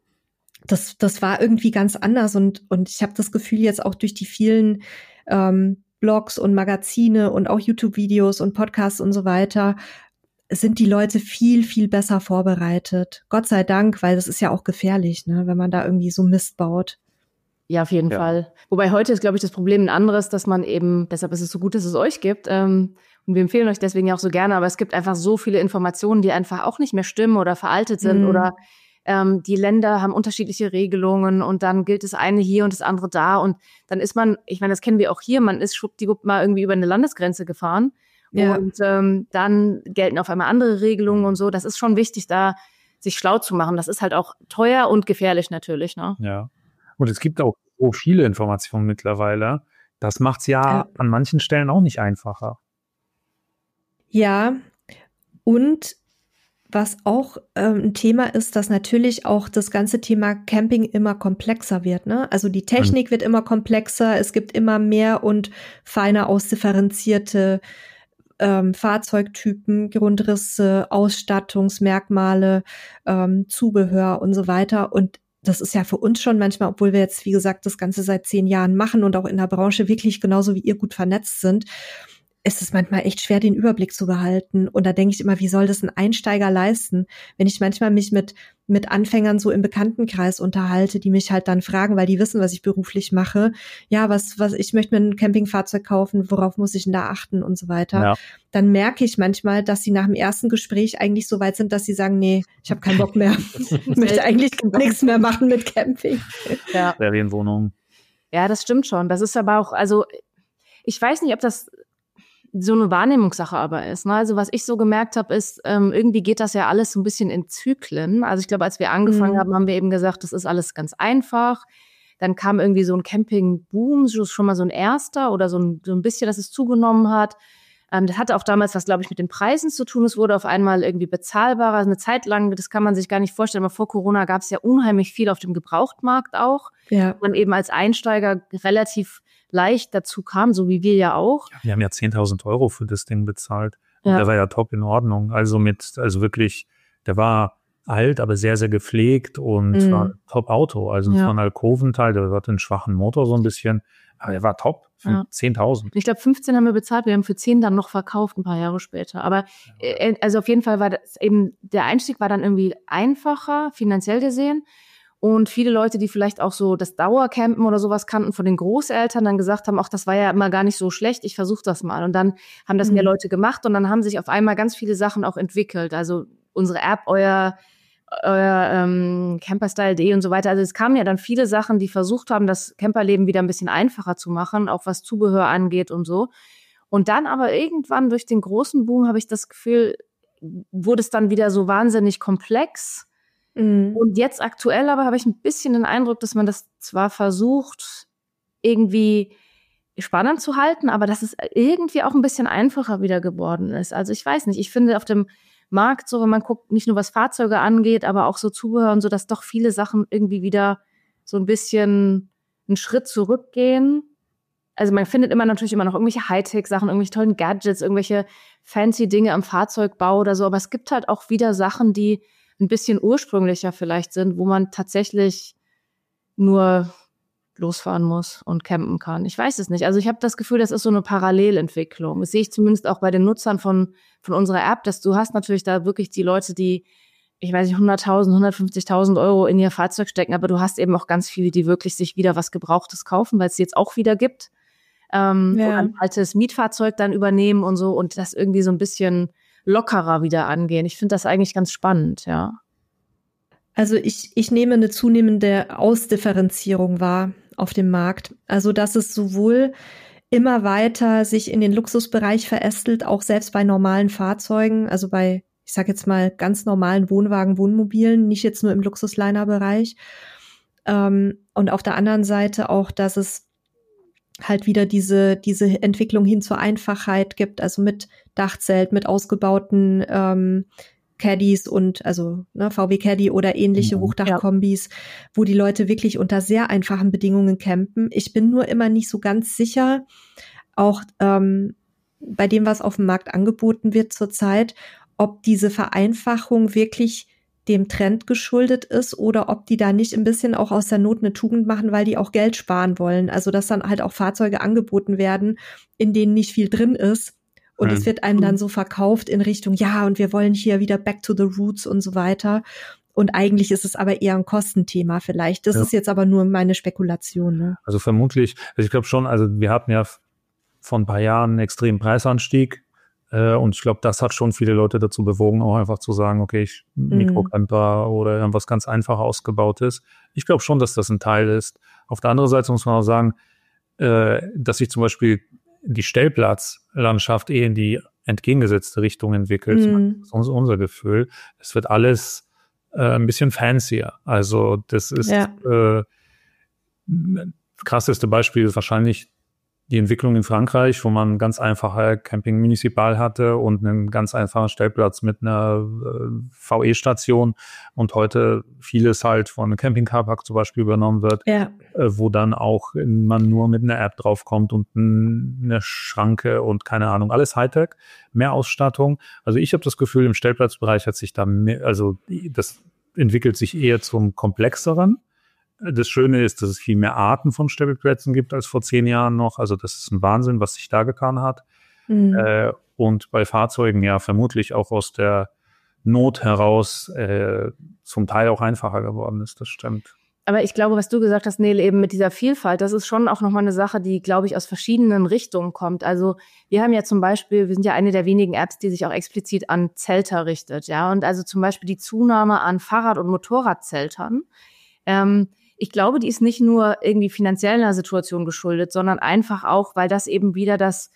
das war irgendwie ganz anders. Und ich habe das Gefühl, jetzt auch durch die vielen Blogs und Magazine und auch YouTube-Videos und Podcasts und so weiter, sind die Leute viel, viel besser vorbereitet. Gott sei Dank, weil das ist ja auch gefährlich, ne, wenn man da irgendwie so Mist baut. Ja, auf jeden Fall. Wobei heute ist, glaube ich, das Problem ein anderes, dass man eben, deshalb ist es so gut, dass es euch gibt. Und wir empfehlen euch deswegen ja auch so gerne, aber es gibt einfach so viele Informationen, die einfach auch nicht mehr stimmen oder veraltet sind oder die Länder haben unterschiedliche Regelungen und dann gilt das eine hier und das andere da und dann ist man, ich meine, das kennen wir auch hier, man ist schwuppdiwupp mal irgendwie über eine Landesgrenze gefahren und dann gelten auf einmal andere Regelungen und so. Das ist schon wichtig, da sich schlau zu machen. Das ist halt auch teuer und gefährlich natürlich, ne? Ja. Und es gibt auch so viele Informationen mittlerweile. Das macht's ja an manchen Stellen auch nicht einfacher. Ja, und was auch ein Thema ist, dass natürlich auch das ganze Thema Camping immer komplexer wird, ne? Also die Technik wird immer komplexer, es gibt immer mehr und feiner ausdifferenzierte Fahrzeugtypen, Grundrisse, Ausstattungsmerkmale, Zubehör und so weiter. Und das ist ja für uns schon manchmal, obwohl wir jetzt, wie gesagt, das Ganze seit 10 Jahren machen und auch in der Branche wirklich genauso wie ihr gut vernetzt sind, ist es manchmal echt schwer, den Überblick zu behalten. Und da denke ich immer, wie soll das ein Einsteiger leisten? Wenn ich manchmal mich mit Anfängern so im Bekanntenkreis unterhalte, die mich halt dann fragen, weil die wissen, was ich beruflich mache. Ja, was ich möchte mir ein Campingfahrzeug kaufen, worauf muss ich denn da achten und so weiter. Ja. Dann merke ich manchmal, dass sie nach dem ersten Gespräch eigentlich so weit sind, dass sie sagen, nee, ich habe keinen Bock mehr. Ich möchte eigentlich nichts mehr machen mit Camping. Ja. Ferienwohnung. Ja, das stimmt schon. Das ist aber auch, also ich weiß nicht, ob das so eine Wahrnehmungssache aber ist. Ne? Also was ich so gemerkt habe, ist, irgendwie geht das ja alles so ein bisschen in Zyklen. Also ich glaube, als wir angefangen haben, haben wir eben gesagt, das ist alles ganz einfach. Dann kam irgendwie so ein Camping-Boom, schon mal so ein erster oder so ein bisschen, dass es zugenommen hat. Das hatte auch damals was, glaube ich, mit den Preisen zu tun. Es wurde auf einmal irgendwie bezahlbarer. Eine Zeit lang, das kann man sich gar nicht vorstellen, aber vor Corona gab es ja unheimlich viel auf dem Gebrauchtmarkt auch. Ja. Man eben als Einsteiger relativ leicht dazu kam, so wie wir ja auch. Ja, wir haben ja 10.000 € für das Ding bezahlt. Und der war ja top in Ordnung. Also wirklich, der war alt, aber sehr, sehr gepflegt und war ein Top-Auto. Also es war ein Alkoventeil, der hatte einen schwachen Motor so ein bisschen. Aber der war top für 10.000. Ich glaube, 15 haben wir bezahlt. Wir haben für 10 dann noch verkauft, ein paar Jahre später. Aber also auf jeden Fall war das eben, der Einstieg war dann irgendwie einfacher, finanziell gesehen. Und viele Leute, die vielleicht auch so das Dauercampen oder sowas kannten von den Großeltern, dann gesagt haben, ach, das war ja immer gar nicht so schlecht, ich versuche das mal. Und dann haben das mehr Leute gemacht und dann haben sich auf einmal ganz viele Sachen auch entwickelt. Also unsere App, euer Camperstyle.de und so weiter. Also es kamen ja dann viele Sachen, die versucht haben, das Camperleben wieder ein bisschen einfacher zu machen, auch was Zubehör angeht und so. Und dann aber irgendwann durch den großen Boom, habe ich das Gefühl, wurde es dann wieder so wahnsinnig komplex. Und jetzt aktuell aber habe ich ein bisschen den Eindruck, dass man das zwar versucht, irgendwie spannend zu halten, aber dass es irgendwie auch ein bisschen einfacher wieder geworden ist. Also ich weiß nicht, ich finde auf dem Markt so, wenn man guckt, nicht nur was Fahrzeuge angeht, aber auch so Zubehör und so, dass doch viele Sachen irgendwie wieder so ein bisschen einen Schritt zurückgehen. Also man findet natürlich immer noch irgendwelche Hightech-Sachen, irgendwelche tollen Gadgets, irgendwelche fancy Dinge am Fahrzeugbau oder so, aber es gibt halt auch wieder Sachen, die ein bisschen ursprünglicher vielleicht sind, wo man tatsächlich nur losfahren muss und campen kann. Ich weiß es nicht. Also ich habe das Gefühl, das ist so eine Parallelentwicklung. Das sehe ich zumindest auch bei den Nutzern von unserer App, dass du hast natürlich da wirklich die Leute, die, ich weiß nicht, 100.000, 150.000 € in ihr Fahrzeug stecken, aber du hast eben auch ganz viele, die wirklich sich wieder was Gebrauchtes kaufen, weil es jetzt auch wieder gibt. Oder ein altes Mietfahrzeug dann übernehmen und so und das irgendwie so ein bisschen lockerer wieder angehen. Ich finde das eigentlich ganz spannend, ja. Also ich nehme eine zunehmende Ausdifferenzierung wahr auf dem Markt. Also dass es sowohl immer weiter sich in den Luxusbereich verästelt, auch selbst bei normalen Fahrzeugen, also bei, ich sage jetzt mal, ganz normalen Wohnwagen, Wohnmobilen, nicht jetzt nur im Luxusliner-Bereich. Und auf der anderen Seite auch, dass es halt wieder diese Entwicklung hin zur Einfachheit gibt, also mit Dachzelt, mit ausgebauten Caddies und also VW Caddy oder ähnliche Hochdachkombis, wo die Leute wirklich unter sehr einfachen Bedingungen campen. Ich bin nur immer nicht so ganz sicher, auch bei dem, was auf dem Markt angeboten wird zurzeit, ob diese Vereinfachung wirklich dem Trend geschuldet ist oder ob die da nicht ein bisschen auch aus der Not eine Tugend machen, weil die auch Geld sparen wollen. Also dass dann halt auch Fahrzeuge angeboten werden, in denen nicht viel drin ist. Und es wird einem dann so verkauft in Richtung, ja, und wir wollen hier wieder back to the roots und so weiter. Und eigentlich ist es aber eher ein Kostenthema vielleicht. Das ist jetzt aber nur meine Spekulation. Ne? Also vermutlich, ich glaube schon, also wir hatten ja vor ein paar Jahren einen extremen Preisanstieg. Und ich glaube, das hat schon viele Leute dazu bewogen, auch einfach zu sagen, okay, Mikrocamper oder irgendwas ganz einfach ausgebautes. Ich glaube schon, dass das ein Teil ist. Auf der anderen Seite muss man auch sagen, dass sich zum Beispiel die Stellplatzlandschaft in die entgegengesetzte Richtung entwickelt. Das ist unser Gefühl. Es wird alles ein bisschen fancier. Also das ist krasseste Beispiel ist wahrscheinlich die Entwicklung in Frankreich, wo man ganz einfache Camping municipal hatte und einen ganz einfachen Stellplatz mit einer VE-Station und heute vieles halt von einem Camping-Carpark zum Beispiel übernommen wird, wo dann auch man nur mit einer App draufkommt und eine Schranke und keine Ahnung, alles Hightech, mehr Ausstattung. Also ich habe das Gefühl, im Stellplatzbereich hat sich da mehr, also das entwickelt sich eher zum Komplexeren. Das Schöne ist, dass es viel mehr Arten von Stellplätzen gibt als vor 10 Jahren noch. Also das ist ein Wahnsinn, was sich da getan hat. und bei Fahrzeugen ja vermutlich auch aus der Not heraus zum Teil auch einfacher geworden ist. Das stimmt. Aber ich glaube, was du gesagt hast, Nele, eben mit dieser Vielfalt, das ist schon auch nochmal eine Sache, die, glaube ich, aus verschiedenen Richtungen kommt. Also wir haben ja zum Beispiel, wir sind ja eine der wenigen Apps, die sich auch explizit an Zelter richtet. Ja, und also zum Beispiel die Zunahme an Fahrrad- und Motorradzeltern. Ich glaube, die ist nicht nur irgendwie finanziell einer Situation geschuldet, sondern einfach auch, weil das eben wieder das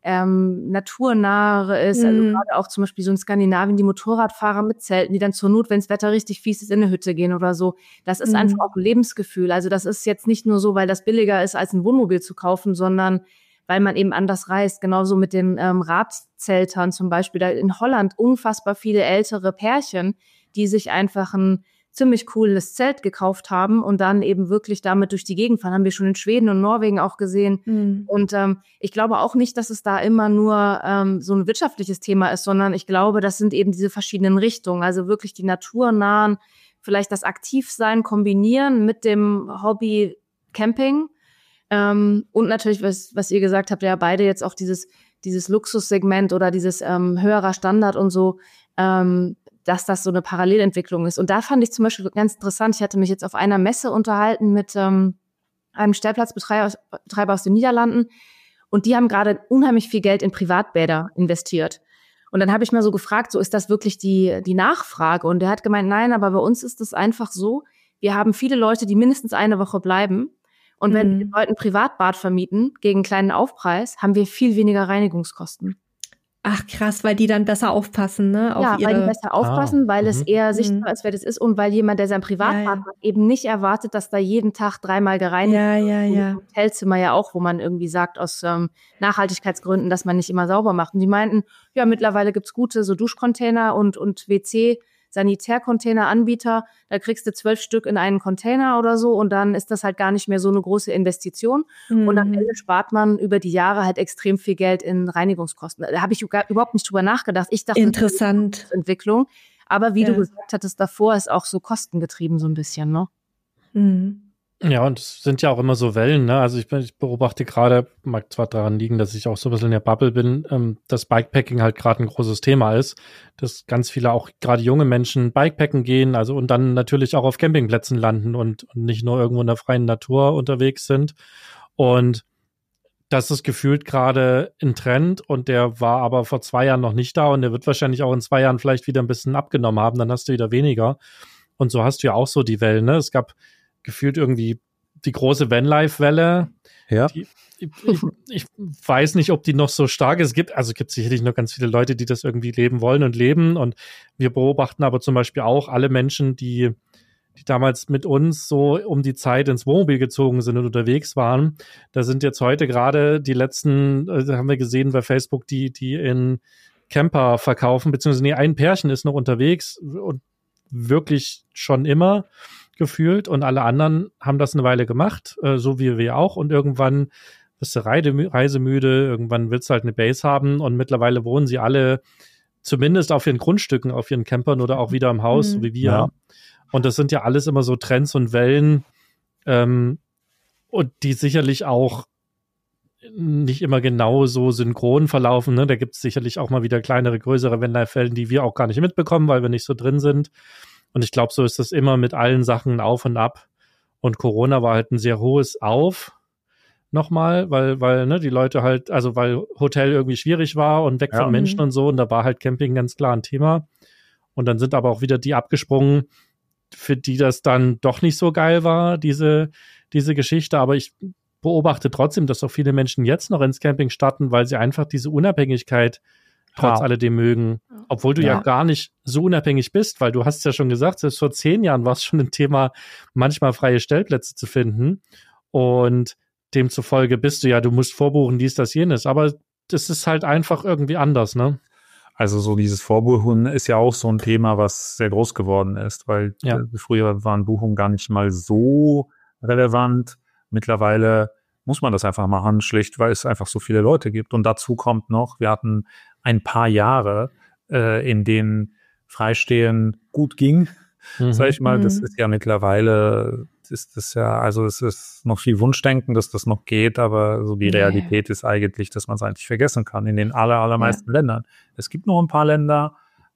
naturnahe ist, also gerade auch zum Beispiel so in Skandinavien die Motorradfahrer mit Zelten, die dann zur Not, wenn das Wetter richtig fies ist, in eine Hütte gehen oder so. Das ist einfach auch ein Lebensgefühl. Also das ist jetzt nicht nur so, weil das billiger ist, als ein Wohnmobil zu kaufen, sondern weil man eben anders reist. Genauso mit den Radzeltern zum Beispiel. Da in Holland unfassbar viele ältere Pärchen, die sich einfach ein ziemlich cooles Zelt gekauft haben und dann eben wirklich damit durch die Gegend fahren. Haben wir schon in Schweden und Norwegen auch gesehen. Und ich glaube auch nicht, dass es da immer nur so ein wirtschaftliches Thema ist, sondern ich glaube, das sind eben diese verschiedenen Richtungen. Also wirklich die naturnahen, vielleicht das Aktivsein kombinieren mit dem Hobby Camping. Und natürlich, was ihr gesagt habt, ja beide jetzt auch dieses Luxussegment oder dieses höherer Standard und so, dass das so eine Parallelentwicklung ist. Und da fand ich zum Beispiel ganz interessant, ich hatte mich jetzt auf einer Messe unterhalten mit einem Stellplatzbetreiber aus den Niederlanden und die haben gerade unheimlich viel Geld in Privatbäder investiert. Und dann habe ich mal so gefragt, so ist das wirklich die Nachfrage? Und der hat gemeint, nein, aber bei uns ist es einfach so, wir haben viele Leute, die mindestens eine Woche bleiben. Und wenn wir Leuten ein Privatbad vermieten gegen einen kleinen Aufpreis, haben wir viel weniger Reinigungskosten. Ach krass, weil die dann besser aufpassen, ne? Ja, weil die besser aufpassen, weil es eher sichtbar ist, wer das ist und weil jemand, der sein Privatbad hat, eben nicht erwartet, dass da jeden Tag 3-mal gereinigt wird. Ja. Im Hotelzimmer ja auch, wo man irgendwie sagt, aus Nachhaltigkeitsgründen, dass man nicht immer sauber macht. Und die meinten, ja, mittlerweile gibt's gute so Duschcontainer und WC Sanitärcontainer-Anbieter, da kriegst du 12 Stück in einen Container oder so und dann ist das halt gar nicht mehr so eine große Investition. Und am Ende spart man über die Jahre halt extrem viel Geld in Reinigungskosten. Da habe ich überhaupt nicht drüber nachgedacht. Ich dachte, interessant. Das ist eine Entwicklung. Aber wie du gesagt hattest davor, ist auch so kostengetrieben so ein bisschen, ne? Ja, und es sind ja auch immer so Wellen, ne? Also ich beobachte gerade, mag zwar daran liegen, dass ich auch so ein bisschen in der Bubble bin, dass Bikepacking halt gerade ein großes Thema ist, dass ganz viele auch gerade junge Menschen Bikepacken gehen, also und dann natürlich auch auf Campingplätzen landen und nicht nur irgendwo in der freien Natur unterwegs sind. Und das ist gefühlt gerade ein Trend und der war aber vor 2 Jahren noch nicht da und der wird wahrscheinlich auch in 2 Jahren vielleicht wieder ein bisschen abgenommen haben, dann hast du wieder weniger. Und so hast du ja auch so die Wellen, ne? Es gab gefühlt irgendwie die große Vanlife-Welle. Ja. Ich weiß nicht, ob die noch so stark ist. Es gibt sicherlich noch ganz viele Leute, die das irgendwie leben wollen und leben. Und wir beobachten aber zum Beispiel auch alle Menschen, die damals mit uns so um die Zeit ins Wohnmobil gezogen sind und unterwegs waren. Da sind jetzt heute gerade die letzten, haben wir gesehen bei Facebook, die in Camper verkaufen, beziehungsweise ein Pärchen ist noch unterwegs und wirklich schon immer gefühlt und alle anderen haben das eine Weile gemacht, so wie wir auch und irgendwann bist du reisemüde, irgendwann willst du halt eine Base haben und mittlerweile wohnen sie alle zumindest auf ihren Grundstücken, auf ihren Campern oder auch wieder im Haus, so wie wir. Ja. Und das sind ja alles immer so Trends und Wellen und die sicherlich auch nicht immer genau so synchron verlaufen. Ne? Da gibt es sicherlich auch mal wieder kleinere, größere Vanlife-Wellen, die wir auch gar nicht mitbekommen, weil wir nicht so drin sind. Und ich glaube, so ist das immer mit allen Sachen auf und ab. Und Corona war halt ein sehr hohes Auf nochmal, weil ne, die Leute halt, also weil Hotel irgendwie schwierig war und weg von Menschen und so. Und da war halt Camping ganz klar ein Thema. Und dann sind aber auch wieder die abgesprungen, für die das dann doch nicht so geil war, diese Geschichte. Aber ich beobachte trotzdem, dass auch viele Menschen jetzt noch ins Camping starten, weil sie einfach diese Unabhängigkeit trotz alledem mögen. Obwohl du ja gar nicht so unabhängig bist, weil du hast ja schon gesagt, selbst vor 10 Jahren war es schon ein Thema, manchmal freie Stellplätze zu finden. Und demzufolge bist du ja, du musst vorbuchen, dies, das, jenes. Aber das ist halt einfach irgendwie anders, ne? Also so dieses Vorbuchen ist ja auch so ein Thema, was sehr groß geworden ist, weil früher waren Buchungen gar nicht mal so relevant. Mittlerweile muss man das einfach machen, schlicht, weil es einfach so viele Leute gibt. Und dazu kommt noch, wir hatten ein paar Jahre, in denen Freistehen gut ging, sag ich mal. Das ist ja mittlerweile ist das ja, also es ist noch viel Wunschdenken, dass das noch geht, aber so die Realität ist eigentlich, dass man es eigentlich vergessen kann in den allermeisten Ländern. Es gibt noch ein paar Länder,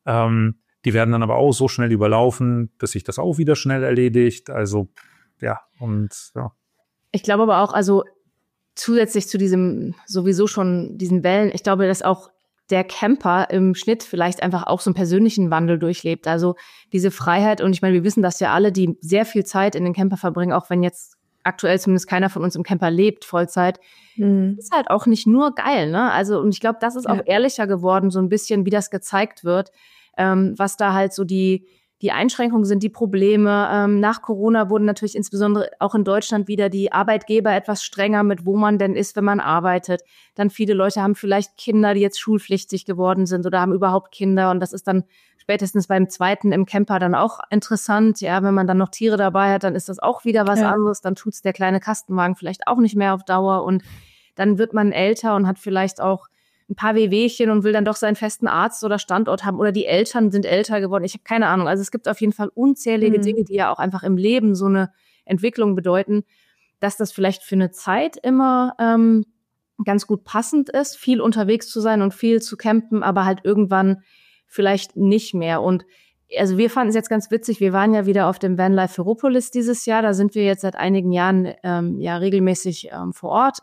die werden dann aber auch so schnell überlaufen, dass sich das auch wieder schnell erledigt. Also ja, und ja. Ich glaube aber auch, also zusätzlich zu diesem sowieso schon diesen Wellen, ich glaube, dass auch der Camper im Schnitt vielleicht einfach auch so einen persönlichen Wandel durchlebt. Also diese Freiheit, und ich meine, wir wissen das ja alle, die sehr viel Zeit in den Camper verbringen, auch wenn jetzt aktuell zumindest keiner von uns im Camper lebt, Vollzeit, ist halt auch nicht nur geil, ne? Also, und ich glaube, das ist auch ehrlicher geworden, so ein bisschen, wie das gezeigt wird, was da halt so die Einschränkungen sind, die Probleme. Nach Corona wurden natürlich insbesondere auch in Deutschland wieder die Arbeitgeber etwas strenger mit, wo man denn ist, wenn man arbeitet. Dann viele Leute haben vielleicht Kinder, die jetzt schulpflichtig geworden sind oder haben überhaupt Kinder. Und das ist dann spätestens beim zweiten im Camper dann auch interessant. Ja, wenn man dann noch Tiere dabei hat, dann ist das auch wieder was anderes. Dann tut's der kleine Kastenwagen vielleicht auch nicht mehr auf Dauer. Und dann wird man älter und hat vielleicht auch ein paar Wehwehchen und will dann doch seinen festen Arzt oder Standort haben, oder die Eltern sind älter geworden. Ich habe keine Ahnung. Also es gibt auf jeden Fall unzählige Dinge, die ja auch einfach im Leben so eine Entwicklung bedeuten, dass das vielleicht für eine Zeit immer ganz gut passend ist, viel unterwegs zu sein und viel zu campen, aber halt irgendwann vielleicht nicht mehr. Und also wir fanden es jetzt ganz witzig, wir waren ja wieder auf dem Vanlife Ferropolis dieses Jahr, da sind wir jetzt seit einigen Jahren ja regelmäßig vor Ort.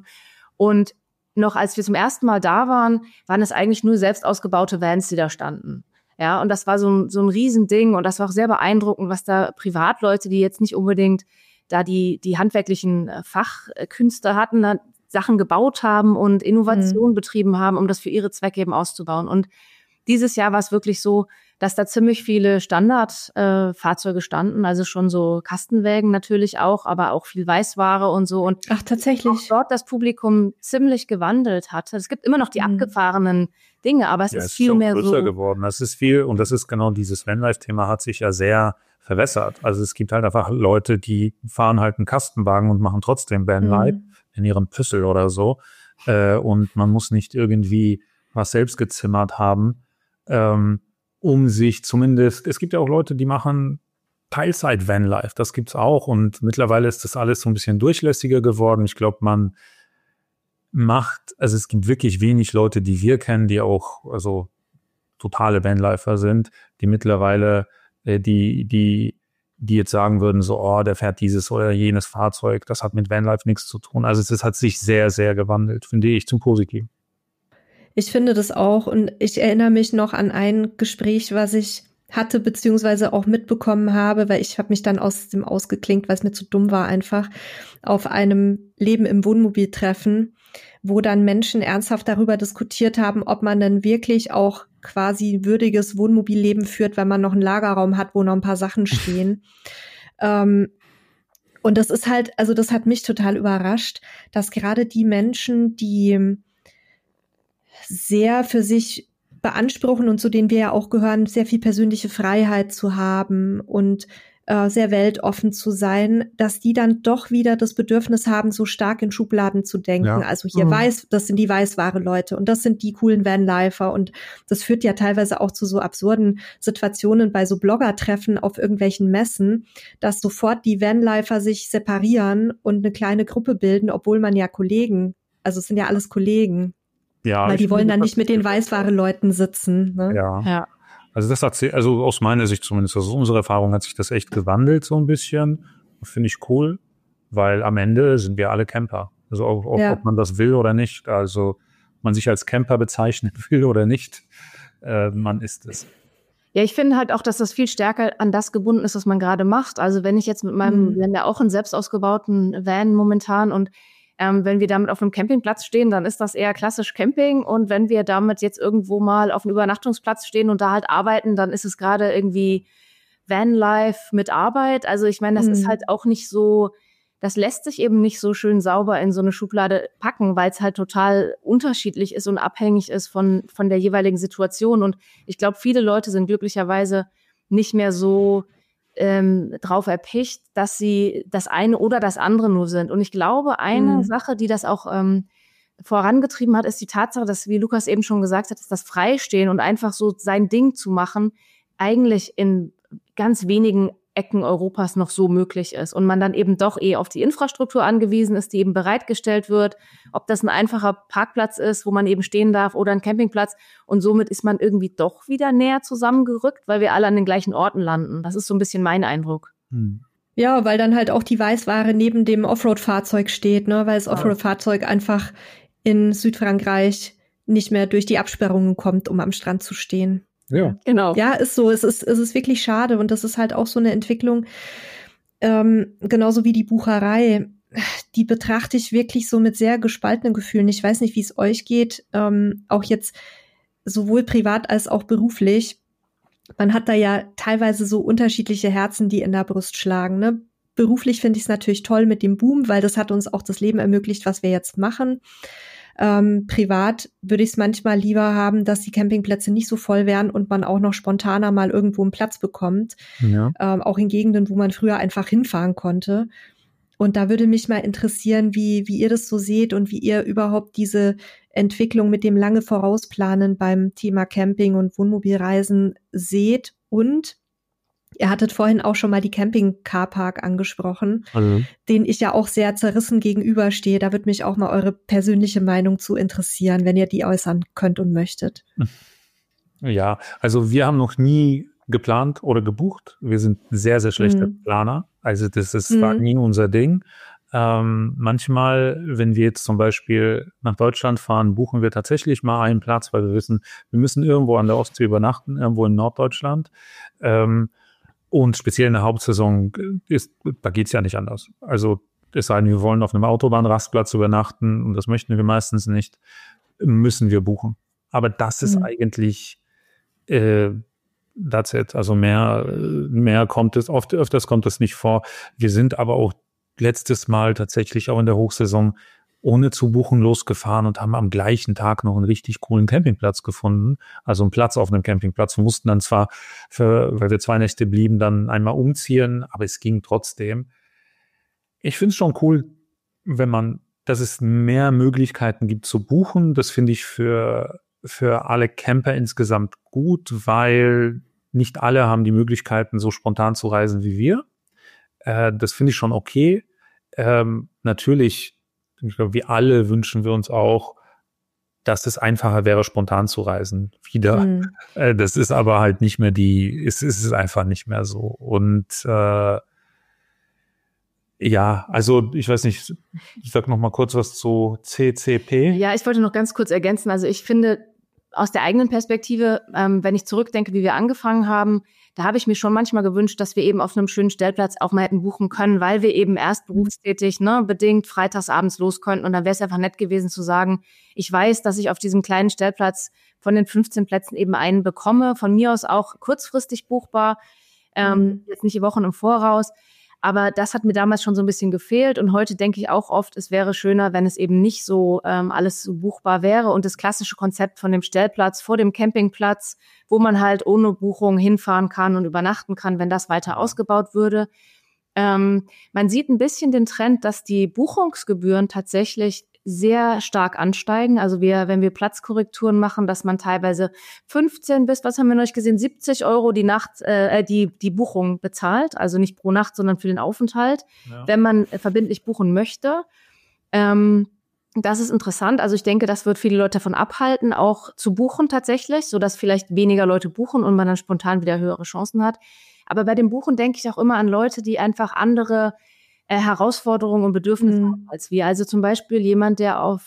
Und noch als wir zum ersten Mal da waren es eigentlich nur selbst ausgebaute Vans, die da standen. Ja, und das war so ein Riesending, und das war auch sehr beeindruckend, was da Privatleute, die jetzt nicht unbedingt da die handwerklichen Fachkünste hatten, da Sachen gebaut haben und Innovationen betrieben haben, um das für ihre Zwecke eben auszubauen. Und dieses Jahr war es wirklich so, dass da ziemlich viele Standardfahrzeuge standen, also schon so Kastenwägen natürlich auch, aber auch viel Weißware und so. Und ach, tatsächlich. Auch dort das Publikum ziemlich gewandelt hat. Es gibt immer noch die abgefahrenen Dinge, aber es ist viel mehr größer so geworden. Das ist viel, und das ist genau dieses Vanlife-Thema hat sich ja sehr verwässert. Also es gibt halt einfach Leute, die fahren halt einen Kastenwagen und machen trotzdem Vanlife in ihrem Püssel oder so. Und man muss nicht irgendwie was selbst gezimmert haben, um sich zumindest, es gibt ja auch Leute, die machen Teilzeit-Vanlife, das gibt's auch, und mittlerweile ist das alles so ein bisschen durchlässiger geworden. Ich glaube, man macht, also es gibt wirklich wenig Leute, die wir kennen, die auch also totale Vanlifer sind, die mittlerweile, die jetzt sagen würden, so, oh, der fährt dieses oder jenes Fahrzeug, das hat mit Vanlife nichts zu tun. Also es hat sich sehr, sehr gewandelt, finde ich, zum Positiven. Ich finde das auch, und ich erinnere mich noch an ein Gespräch, was ich hatte, beziehungsweise auch mitbekommen habe, weil ich habe mich dann aus dem ausgeklinkt, weil es mir zu dumm war einfach, auf einem Leben im Wohnmobil-Treffen, wo dann Menschen ernsthaft darüber diskutiert haben, ob man denn wirklich auch quasi würdiges Wohnmobilleben führt, wenn man noch einen Lagerraum hat, wo noch ein paar Sachen stehen. Und das ist halt, also das hat mich total überrascht, dass gerade die Menschen, die sehr für sich beanspruchen und zu denen wir ja auch gehören, sehr viel persönliche Freiheit zu haben und sehr weltoffen zu sein, dass die dann doch wieder das Bedürfnis haben, so stark in Schubladen zu denken. Ja. Also hier das sind die Weißware-Leute und das sind die coolen Vanlifer, und das führt ja teilweise auch zu so absurden Situationen bei so Blogger-Treffen auf irgendwelchen Messen, dass sofort die Vanlifer sich separieren und eine kleine Gruppe bilden, obwohl man ja Kollegen, also es sind ja alles Kollegen. Ja, weil die wollen dann nicht mit den Weißware-Leuten sitzen. Ne? Ja. Also das hat sich, also aus meiner Sicht zumindest, also unsere Erfahrung hat sich das echt gewandelt so ein bisschen. Finde ich cool, weil am Ende sind wir alle Camper. Also auch, ob man das will oder nicht. Also ob man sich als Camper bezeichnen will oder nicht, man ist es. Ja, ich finde halt auch, dass das viel stärker an das gebunden ist, was man gerade macht. Also wenn ich jetzt mit meinem, wir haben ja auch einen selbst ausgebauten Van momentan, und wenn wir damit auf einem Campingplatz stehen, dann ist das eher klassisch Camping. Und wenn wir damit jetzt irgendwo mal auf einem Übernachtungsplatz stehen und da halt arbeiten, dann ist es gerade irgendwie Vanlife mit Arbeit. Also ich meine, das ist halt auch nicht so, das lässt sich eben nicht so schön sauber in so eine Schublade packen, weil es halt total unterschiedlich ist und abhängig ist von der jeweiligen Situation. Und ich glaube, viele Leute sind glücklicherweise nicht mehr so drauf erpicht, dass sie das eine oder das andere nur sind. Und ich glaube, eine Sache, die das auch vorangetrieben hat, ist die Tatsache, dass, wie Lukas eben schon gesagt hat, dass das Freistehen und einfach so sein Ding zu machen, eigentlich in ganz wenigen Ecken Europas noch so möglich ist und man dann eben doch auf die Infrastruktur angewiesen ist, die eben bereitgestellt wird, ob das ein einfacher Parkplatz ist, wo man eben stehen darf oder ein Campingplatz und somit ist man irgendwie doch wieder näher zusammengerückt, weil wir alle an den gleichen Orten landen. Das ist so ein bisschen mein Eindruck. Ja, weil dann halt auch die Weißware neben dem Offroad-Fahrzeug steht, ne, weil das Offroad-Fahrzeug einfach in Südfrankreich nicht mehr durch die Absperrungen kommt, um am Strand zu stehen. Ja, genau. Ja, ist so. Es ist wirklich schade und das ist halt auch so eine Entwicklung, genauso wie die Bucherei. Die betrachte ich wirklich so mit sehr gespaltenen Gefühlen. Ich weiß nicht, wie es euch geht, auch jetzt sowohl privat als auch beruflich. Man hat da ja teilweise so unterschiedliche Herzen, die in der Brust schlagen. Ne? Beruflich finde ich es natürlich toll mit dem Boom, weil das hat uns auch das Leben ermöglicht, was wir jetzt machen. Privat würde ich es manchmal lieber haben, dass die Campingplätze nicht so voll wären und man auch noch spontaner mal irgendwo einen Platz bekommt. Ja. Auch in Gegenden, wo man früher einfach hinfahren konnte. Und da würde mich mal interessieren, wie ihr das so seht und wie ihr überhaupt diese Entwicklung mit dem lange Vorausplanen beim Thema Camping und Wohnmobilreisen seht. Und ihr hattet vorhin auch schon mal die Camping-Carpark angesprochen, den ich ja auch sehr zerrissen gegenüberstehe. Da würde mich auch mal eure persönliche Meinung zu interessieren, wenn ihr die äußern könnt und möchtet. Ja, also wir haben noch nie geplant oder gebucht. Wir sind sehr, sehr schlechte Planer. Also das war nie unser Ding. Manchmal, wenn wir jetzt zum Beispiel nach Deutschland fahren, buchen wir tatsächlich mal einen Platz, weil wir wissen, wir müssen irgendwo an der Ostsee übernachten, irgendwo in Norddeutschland. Und speziell in der Hauptsaison da geht's ja nicht anders. Also es sei denn, wir wollen auf einem Autobahnrastplatz übernachten und das möchten wir meistens nicht, müssen wir buchen. Aber das ist eigentlich that's it. Also mehr kommt es, öfters kommt es nicht vor. Wir sind aber auch letztes Mal tatsächlich auch in der Hochsaison ohne zu buchen losgefahren und haben am gleichen Tag noch einen richtig coolen Campingplatz gefunden. Also einen Platz auf einem Campingplatz. Wir mussten dann zwar, weil wir 2 Nächte blieben, dann einmal umziehen, aber es ging trotzdem. Ich finde es schon cool, dass es mehr Möglichkeiten gibt zu buchen. Das finde ich für alle Camper insgesamt gut, weil nicht alle haben die Möglichkeiten, so spontan zu reisen wie wir. Das finde ich schon okay. Natürlich, ich glaube, wir alle wünschen wir uns auch, dass es einfacher wäre, spontan zu reisen. Wieder. Das ist aber halt nicht mehr es ist einfach nicht mehr so. Und ja, also ich weiß nicht, ich sag noch mal kurz was zu CCP. Ja, ich wollte noch ganz kurz ergänzen. Also ich finde, aus der eigenen Perspektive, wenn ich zurückdenke, wie wir angefangen haben, da habe ich mir schon manchmal gewünscht, dass wir eben auf einem schönen Stellplatz auch mal hätten buchen können, weil wir eben erst berufstätig, bedingt freitags abends los konnten. Und dann wäre es einfach nett gewesen zu sagen, ich weiß, dass ich auf diesem kleinen Stellplatz von den 15 Plätzen eben einen bekomme. Von mir aus auch kurzfristig buchbar, jetzt nicht Wochen im Voraus. Aber das hat mir damals schon so ein bisschen gefehlt. Und heute denke ich auch oft, es wäre schöner, wenn es eben nicht so alles so buchbar wäre. Und das klassische Konzept von dem Stellplatz vor dem Campingplatz, wo man halt ohne Buchung hinfahren kann und übernachten kann, wenn das weiter ausgebaut würde. Man sieht ein bisschen den Trend, dass die Buchungsgebühren tatsächlich sehr stark ansteigen. Also wenn wir Platzkorrekturen machen, dass man teilweise 15 bis, was haben wir neulich gesehen, 70 € die Nacht, die Buchung bezahlt. Also nicht pro Nacht, sondern für den Aufenthalt, wenn man verbindlich buchen möchte. Das ist interessant. Also ich denke, das wird viele Leute davon abhalten, auch zu buchen tatsächlich, sodass vielleicht weniger Leute buchen und man dann spontan wieder höhere Chancen hat. Aber bei dem Buchen denke ich auch immer an Leute, die einfach andere Herausforderungen und Bedürfnisse haben als wir. Also zum Beispiel jemand, der auf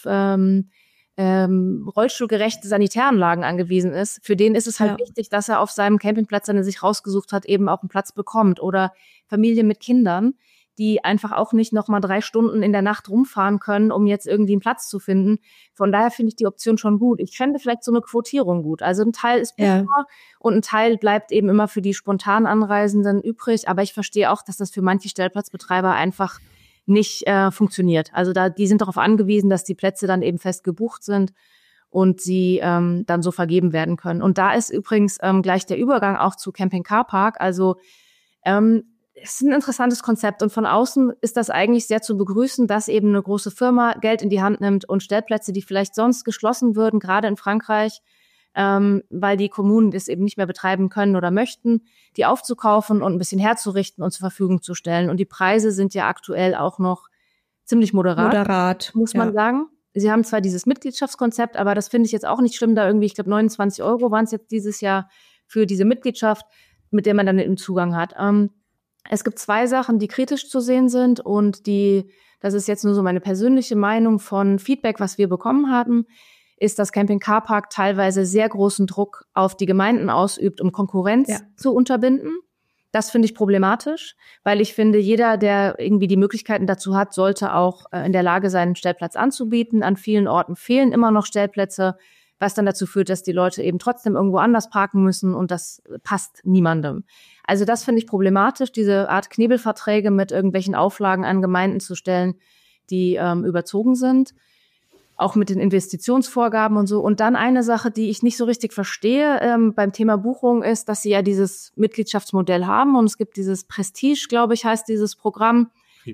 rollstuhlgerechte Sanitäranlagen angewiesen ist. Für den ist es halt wichtig, dass er auf seinem Campingplatz, den er sich rausgesucht hat, eben auch einen Platz bekommt. Oder Familie mit Kindern, die einfach auch nicht noch mal 3 Stunden in der Nacht rumfahren können, um jetzt irgendwie einen Platz zu finden. Von daher finde ich die Option schon gut. Ich fände vielleicht so eine Quotierung gut. Also ein Teil ist buchbar und ein Teil bleibt eben immer für die spontan Anreisenden übrig. Aber ich verstehe auch, dass das für manche Stellplatzbetreiber einfach nicht funktioniert. Also die sind darauf angewiesen, dass die Plätze dann eben fest gebucht sind und sie dann so vergeben werden können. Und da ist übrigens gleich der Übergang auch zu Camping Carpark. Also es ist ein interessantes Konzept und von außen ist das eigentlich sehr zu begrüßen, dass eben eine große Firma Geld in die Hand nimmt und Stellplätze, die vielleicht sonst geschlossen würden, gerade in Frankreich, weil die Kommunen das eben nicht mehr betreiben können oder möchten, die aufzukaufen und ein bisschen herzurichten und zur Verfügung zu stellen. Und die Preise sind ja aktuell auch noch ziemlich moderat, muss man sagen. Sie haben zwar dieses Mitgliedschaftskonzept, aber das finde ich jetzt auch nicht schlimm, da irgendwie, ich glaube 29 € waren es jetzt dieses Jahr für diese Mitgliedschaft, mit der man dann einen Zugang hat. Es gibt 2 Sachen, die kritisch zu sehen sind und das ist jetzt nur so meine persönliche Meinung von Feedback, was wir bekommen haben, ist, dass Camping Car Park teilweise sehr großen Druck auf die Gemeinden ausübt, um Konkurrenz zu unterbinden. Das finde ich problematisch, weil ich finde, jeder, der irgendwie die Möglichkeiten dazu hat, sollte auch in der Lage sein, einen Stellplatz anzubieten. An vielen Orten fehlen immer noch Stellplätze, was dann dazu führt, dass die Leute eben trotzdem irgendwo anders parken müssen und das passt niemandem. Also das finde ich problematisch, diese Art Knebelverträge mit irgendwelchen Auflagen an Gemeinden zu stellen, die überzogen sind. Auch mit den Investitionsvorgaben und so. Und dann eine Sache, die ich nicht so richtig verstehe beim Thema Buchung, ist, dass sie ja dieses Mitgliedschaftsmodell haben und es gibt dieses Prestige, glaube ich, heißt dieses Programm.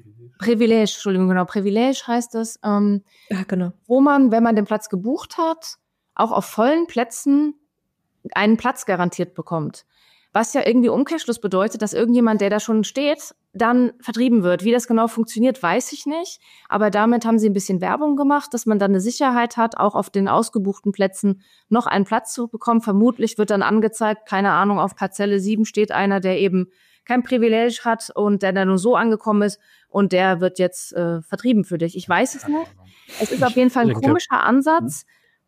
Privilege heißt es. Ja, genau. Wo man, wenn man den Platz gebucht hat, auch auf vollen Plätzen einen Platz garantiert bekommt. Was ja irgendwie Umkehrschluss bedeutet, dass irgendjemand, der da schon steht, dann vertrieben wird. Wie das genau funktioniert, weiß ich nicht. Aber damit haben sie ein bisschen Werbung gemacht, dass man dann eine Sicherheit hat, auch auf den ausgebuchten Plätzen noch einen Platz zu bekommen. Vermutlich wird dann angezeigt, keine Ahnung, auf Parzelle 7 steht einer, der eben kein Privileg hat und der da nur so angekommen ist und der wird jetzt vertrieben für dich. Ich weiß es nicht. Es ist auf jeden Fall ein komischer Ansatz.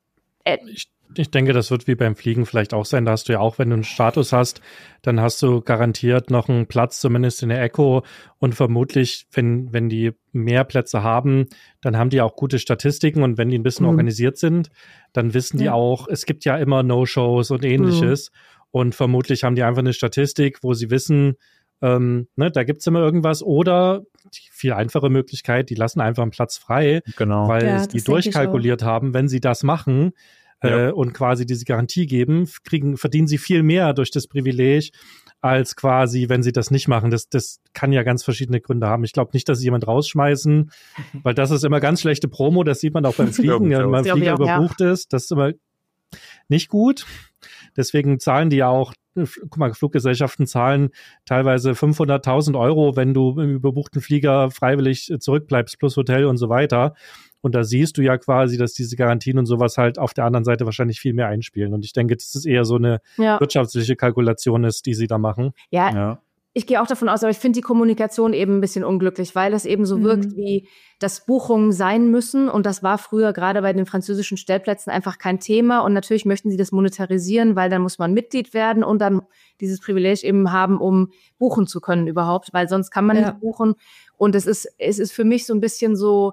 Ich denke, das wird wie beim Fliegen vielleicht auch sein. Da hast du ja auch, wenn du einen Status hast, dann hast du garantiert noch einen Platz, zumindest in der Echo. Und vermutlich, wenn die mehr Plätze haben, dann haben die auch gute Statistiken. Und wenn die ein bisschen organisiert sind, dann wissen die auch, es gibt ja immer No-Shows und Ähnliches. Und vermutlich haben die einfach eine Statistik, wo sie wissen, da gibt's immer irgendwas. Oder die viel einfache Möglichkeit, die lassen einfach einen Platz frei, weil die durchkalkuliert haben, wenn sie das machen, und quasi diese Garantie geben, verdienen sie viel mehr durch das Privileg, als quasi, wenn sie das nicht machen. Das kann ja ganz verschiedene Gründe haben. Ich glaube nicht, dass sie jemand rausschmeißen, weil das ist immer ganz schlechte Promo. Das sieht man auch beim Fliegen. Wenn man Flieger überbucht ist, das ist immer nicht gut. Deswegen zahlen die ja auch, guck mal, Fluggesellschaften zahlen teilweise 500.000 €, wenn du im überbuchten Flieger freiwillig zurückbleibst, plus Hotel und so weiter. Und da siehst du ja quasi, dass diese Garantien und sowas halt auf der anderen Seite wahrscheinlich viel mehr einspielen. Und ich denke, dass es eher so eine wirtschaftliche Kalkulation ist, die sie da machen. Ja. Ich gehe auch davon aus, aber ich finde die Kommunikation eben ein bisschen unglücklich, weil das eben so wirkt, wie dass Buchungen sein müssen. Und das war früher gerade bei den französischen Stellplätzen einfach kein Thema. Und natürlich möchten sie das monetarisieren, weil dann muss man Mitglied werden und dann dieses Privileg eben haben, um buchen zu können überhaupt, weil sonst kann man nicht buchen. Und es ist für mich so ein bisschen so,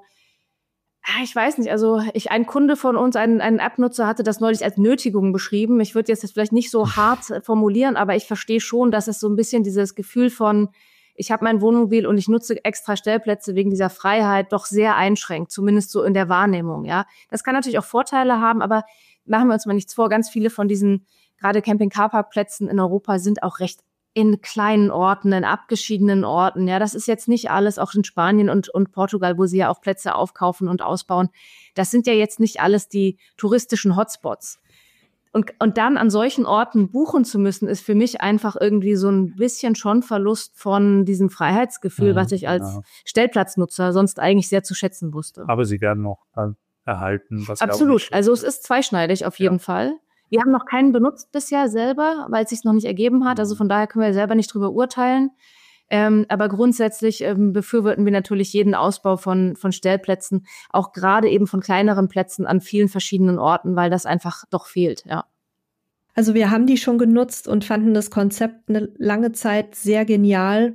ich weiß nicht, also ein Kunde von uns, ein App-Nutzer hatte das neulich als Nötigung beschrieben. Ich würde jetzt das vielleicht nicht so hart formulieren, aber ich verstehe schon, dass es so ein bisschen dieses Gefühl von, ich habe mein Wohnmobil und ich nutze extra Stellplätze wegen dieser Freiheit doch sehr einschränkt, zumindest so in der Wahrnehmung, ja. Das kann natürlich auch Vorteile haben, aber machen wir uns mal nichts vor, ganz viele von diesen gerade Camping-Car-Park-Plätzen in Europa sind auch recht in kleinen Orten, in abgeschiedenen Orten. Ja, das ist jetzt nicht alles, auch in Spanien und Portugal, wo sie ja auch Plätze aufkaufen und ausbauen. Das sind ja jetzt nicht alles die touristischen Hotspots. Und dann an solchen Orten buchen zu müssen, ist für mich einfach irgendwie so ein bisschen schon Verlust von diesem Freiheitsgefühl, was ich als Stellplatznutzer sonst eigentlich sehr zu schätzen wusste. Aber sie werden noch erhalten. Was absolut. Also es ist zweischneidig auf jeden Fall. Wir haben noch keinen benutzt bisher selber, weil es sich noch nicht ergeben hat. Also von daher können wir selber nicht drüber urteilen. Aber grundsätzlich befürworten wir natürlich jeden Ausbau von Stellplätzen, auch gerade eben von kleineren Plätzen an vielen verschiedenen Orten, weil das einfach doch fehlt, ja. Also wir haben die schon genutzt und fanden das Konzept eine lange Zeit sehr genial,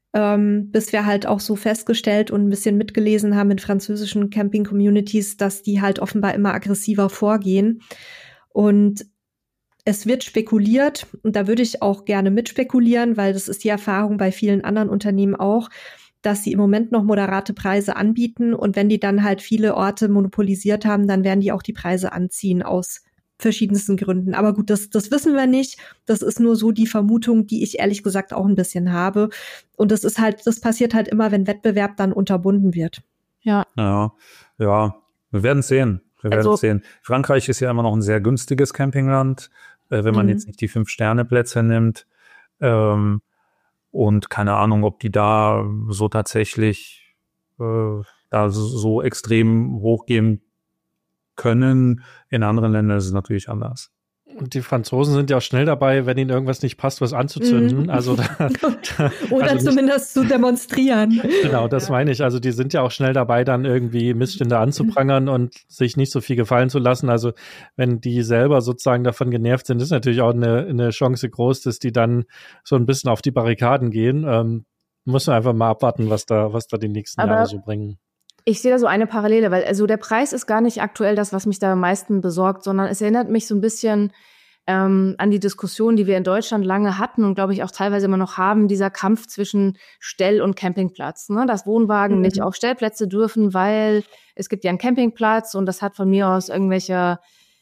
bis wir halt auch so festgestellt und ein bisschen mitgelesen haben in französischen Camping-Communities, dass die halt offenbar immer aggressiver vorgehen. Und es wird spekuliert, und da würde ich auch gerne mitspekulieren, weil das ist die Erfahrung bei vielen anderen Unternehmen auch, dass sie im Moment noch moderate Preise anbieten. Und wenn die dann halt viele Orte monopolisiert haben, dann werden die auch die Preise anziehen aus verschiedensten Gründen. Aber gut, das wissen wir nicht. Das ist nur so die Vermutung, die ich ehrlich gesagt auch ein bisschen habe. Und das passiert halt immer, wenn Wettbewerb dann unterbunden wird. Ja. Ja, wir werden sehen. Wir werden sehen. Frankreich ist ja immer noch ein sehr günstiges Campingland, wenn man jetzt nicht die 5-Sterne-Plätze nimmt. Und keine Ahnung, ob die da so tatsächlich da so extrem hochgehen können. In anderen Ländern ist es natürlich anders. Und die Franzosen sind ja auch schnell dabei, wenn ihnen irgendwas nicht passt, was anzuzünden. Also oder also zumindest zu demonstrieren. Genau, das meine ich. Also die sind ja auch schnell dabei, dann irgendwie Missstände anzuprangern und sich nicht so viel gefallen zu lassen. Also wenn die selber sozusagen davon genervt sind, ist natürlich auch eine Chance groß, dass die dann so ein bisschen auf die Barrikaden gehen. Muss man einfach mal abwarten, was da die nächsten Jahre so bringen. Ich sehe da so eine Parallele, weil also der Preis ist gar nicht aktuell das, was mich da am meisten besorgt, sondern es erinnert mich so ein bisschen an die Diskussion, die wir in Deutschland lange hatten und glaube ich auch teilweise immer noch haben, dieser Kampf zwischen Stell- und Campingplatz. Ne? Dass Wohnwagen nicht auf Stellplätze dürfen, weil es gibt ja einen Campingplatz und das hat von mir aus irgendwelche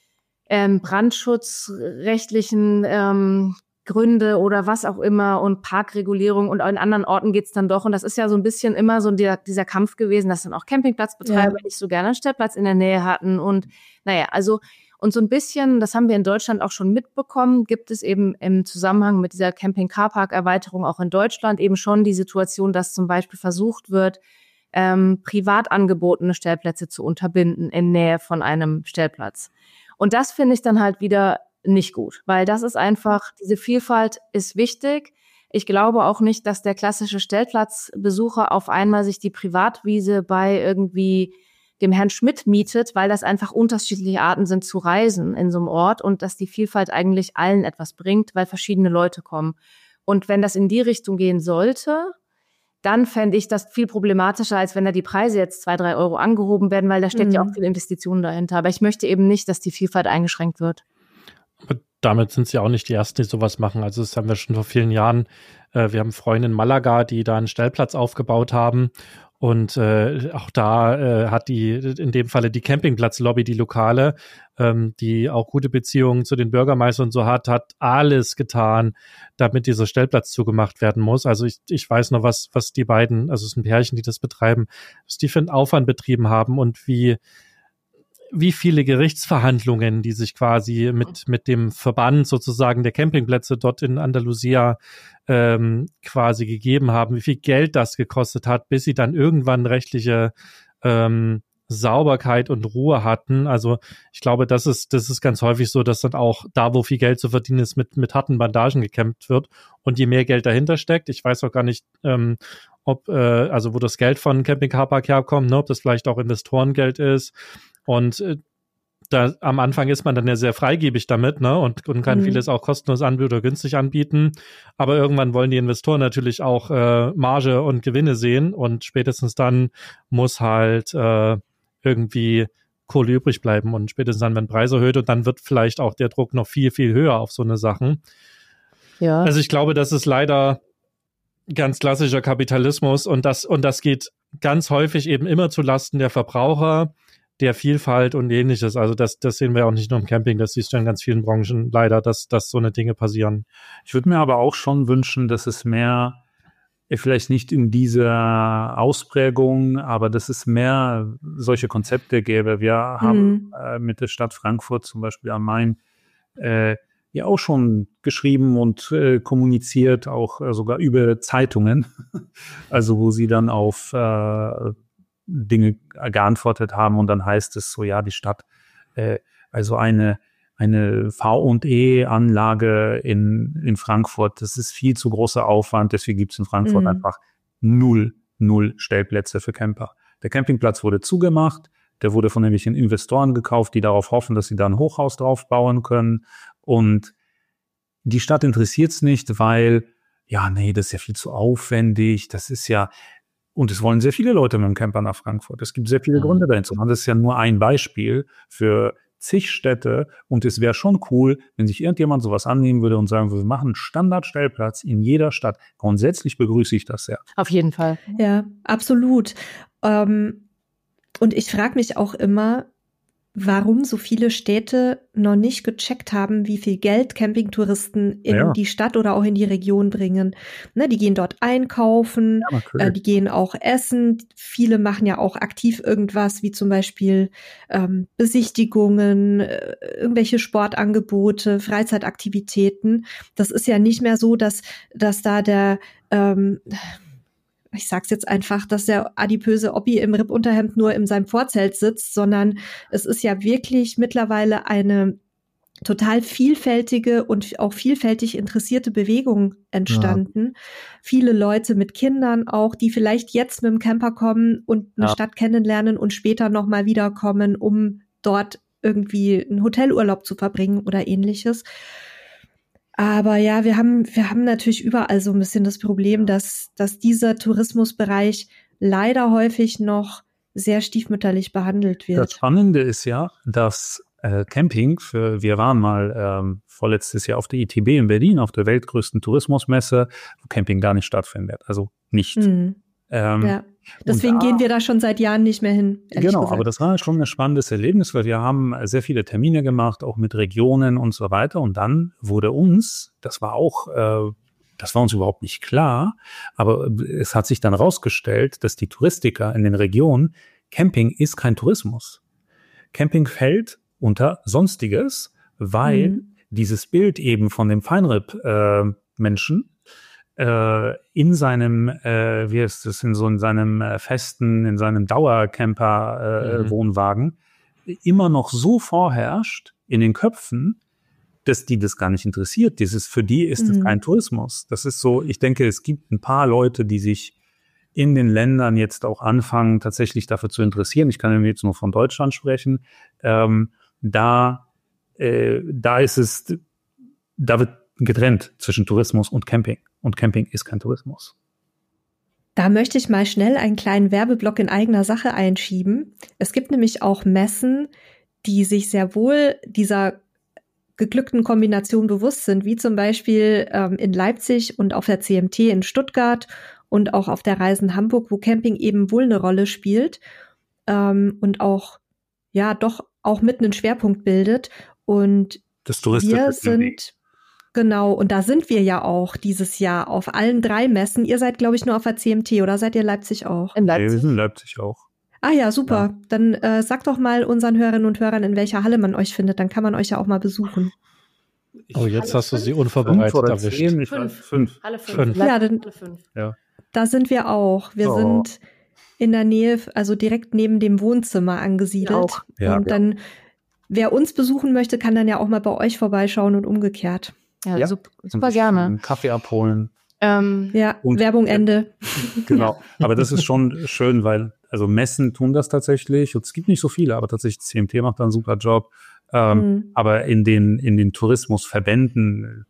brandschutzrechtlichen Gründe oder was auch immer und Parkregulierung und in anderen Orten geht's dann doch. Und das ist ja so ein bisschen immer so dieser Kampf gewesen, dass dann auch Campingplatzbetreiber nicht so gerne einen Stellplatz in der Nähe hatten. Und naja, also und so ein bisschen, das haben wir in Deutschland auch schon mitbekommen, gibt es eben im Zusammenhang mit dieser Camping-Carpark-Erweiterung auch in Deutschland eben schon die Situation, dass zum Beispiel versucht wird, privat angebotene Stellplätze zu unterbinden in Nähe von einem Stellplatz. Und das finde ich dann halt wieder nicht gut, weil das ist einfach, diese Vielfalt ist wichtig. Ich glaube auch nicht, dass der klassische Stellplatzbesucher auf einmal sich die Privatwiese bei irgendwie dem Herrn Schmidt mietet, weil das einfach unterschiedliche Arten sind zu reisen in so einem Ort und dass die Vielfalt eigentlich allen etwas bringt, weil verschiedene Leute kommen. Und wenn das in die Richtung gehen sollte, dann fände ich das viel problematischer, als wenn da die Preise jetzt 2-3 Euro angehoben werden, weil da steckt ja auch viel Investitionen dahinter. Aber ich möchte eben nicht, dass die Vielfalt eingeschränkt wird. Aber damit sind sie auch nicht die Ersten, die sowas machen. Also das haben wir schon vor vielen Jahren. Wir haben Freunde in Malaga, die da einen Stellplatz aufgebaut haben. Und auch da hat in dem Falle die Campingplatzlobby, die Lokale, die auch gute Beziehungen zu den Bürgermeistern und so hat alles getan, damit dieser Stellplatz zugemacht werden muss. Also ich weiß noch, was die beiden, also es sind Pärchen, die das betreiben, was die für einen Aufwand betrieben haben und wie viele Gerichtsverhandlungen, die sich quasi mit dem Verband sozusagen der Campingplätze dort in Andalusia quasi gegeben haben, wie viel Geld das gekostet hat, bis sie dann irgendwann rechtliche Sauberkeit und Ruhe hatten. Also ich glaube, das ist ganz häufig so, dass dann auch da, wo viel Geld zu verdienen ist, mit harten Bandagen gekämpft wird. Und je mehr Geld dahinter steckt, ich weiß auch gar nicht, ob wo das Geld von Camping Carpark herkommt, ne, ob das vielleicht auch Investorengeld ist. Und da am Anfang ist man dann ja sehr freigebig damit, ne, und kann vieles auch kostenlos anbieten oder günstig anbieten. Aber irgendwann wollen die Investoren natürlich auch Marge und Gewinne sehen und spätestens dann muss halt irgendwie Kohle übrig bleiben und spätestens dann, wenn Preise erhöht und dann wird vielleicht auch der Druck noch viel, viel höher auf so eine Sachen. Ja. Also ich glaube, das ist leider ganz klassischer Kapitalismus und das geht ganz häufig eben immer zu Lasten der Verbraucher, der Vielfalt und ähnliches. Also das sehen wir auch nicht nur im Camping, das siehst du in ganz vielen Branchen leider, dass so eine Dinge passieren. Ich würde mir aber auch schon wünschen, dass es mehr, vielleicht nicht in dieser Ausprägung, aber dass es mehr solche Konzepte gäbe. Wir haben mit der Stadt Frankfurt zum Beispiel am Main ja auch schon geschrieben und kommuniziert, auch sogar über Zeitungen, also wo sie dann auf Dinge geantwortet haben und dann heißt es so, ja, die Stadt, also eine V&E-Anlage in Frankfurt, das ist viel zu großer Aufwand, deswegen gibt es in Frankfurt einfach null Stellplätze für Camper. Der Campingplatz wurde zugemacht, der wurde von irgendwelchen Investoren gekauft, die darauf hoffen, dass sie da ein Hochhaus drauf bauen können und die Stadt interessiert es nicht, weil, ja, nee, das ist ja viel zu aufwendig, das ist ja. Und es wollen sehr viele Leute mit dem Camper nach Frankfurt. Es gibt sehr viele Gründe dahinter. Das ist ja nur ein Beispiel für zig Städte. Und es wäre schon cool, wenn sich irgendjemand sowas annehmen würde und sagen würde, wir machen einen Standardstellplatz in jeder Stadt. Grundsätzlich begrüße ich das sehr. Auf jeden Fall. Ja, absolut. Und ich frage mich auch immer, warum so viele Städte noch nicht gecheckt haben, wie viel Geld Campingtouristen in die Stadt oder auch in die Region bringen. Ne, die gehen dort einkaufen, die gehen auch essen. Viele machen ja auch aktiv irgendwas, wie zum Beispiel Besichtigungen, irgendwelche Sportangebote, Freizeitaktivitäten. Das ist ja nicht mehr so, dass da der ich sag's jetzt einfach, dass der adipöse Oppi im Rippunterhemd nur in seinem Vorzelt sitzt, sondern es ist ja wirklich mittlerweile eine total vielfältige und auch vielfältig interessierte Bewegung entstanden. Viele Leute mit Kindern auch, die vielleicht jetzt mit dem Camper kommen und eine Stadt kennenlernen und später nochmal wiederkommen, um dort irgendwie einen Hotelurlaub zu verbringen oder ähnliches. Aber ja, wir haben natürlich überall so ein bisschen das Problem, dass dieser Tourismusbereich leider häufig noch sehr stiefmütterlich behandelt wird. Das Spannende ist ja, dass Camping, wir waren mal vorletztes Jahr auf der ITB in Berlin, auf der weltgrößten Tourismusmesse, wo Camping gar nicht stattfindet, also nicht. Ja. Deswegen gehen wir da schon seit Jahren nicht mehr hin. Genau, aber das war schon ein spannendes Erlebnis, weil wir haben sehr viele Termine gemacht, auch mit Regionen und so weiter. Und dann wurde uns, das war uns überhaupt nicht klar, aber es hat sich dann rausgestellt, dass die Touristiker in den Regionen, Camping ist kein Tourismus. Camping fällt unter Sonstiges, weil dieses Bild eben von dem Feinripp-Menschen in seinem, in seinem in seinem Dauercamper-Wohnwagen immer noch so vorherrscht in den Köpfen, dass die das gar nicht interessiert. Für die ist es kein Tourismus. Das ist so, ich denke, es gibt ein paar Leute, die sich in den Ländern jetzt auch anfangen, tatsächlich dafür zu interessieren. Ich kann jetzt nur von Deutschland sprechen. Da wird getrennt zwischen Tourismus und Camping. Und Camping ist kein Tourismus. Da möchte ich mal schnell einen kleinen Werbeblock in eigener Sache einschieben. Es gibt nämlich auch Messen, die sich sehr wohl dieser geglückten Kombination bewusst sind, wie zum Beispiel in Leipzig und auf der CMT in Stuttgart und auch auf der Reisen Hamburg, wo Camping eben wohl eine Rolle spielt und auch, ja, doch auch mit einen Schwerpunkt bildet. Und wir sind... Genau, und da sind wir ja auch dieses Jahr auf allen 3 Messen. Ihr seid, glaube ich, nur auf der CMT, oder seid ihr Leipzig auch? In Leipzig. Nee, wir sind in Leipzig auch. Ah ja, super. Ja. Dann sagt doch mal unseren Hörerinnen und Hörern, in welcher Halle man euch findet. Dann kann man euch ja auch mal besuchen. Oh, jetzt hast du sie unvorbereitet erwischt. 5. Halle 5. Ja, da sind wir auch. Wir sind in der Nähe, also direkt neben dem Wohnzimmer angesiedelt. Auch. Ja, und dann, wer uns besuchen möchte, kann dann ja auch mal bei euch vorbeischauen und umgekehrt. Ja, super gerne. Einen Kaffee abholen. Und Werbung Ende. Genau, aber das ist schon schön, weil also Messen tun das tatsächlich. Und es gibt nicht so viele, aber tatsächlich CMT macht da einen super Job. Aber in den Tourismusverbänden.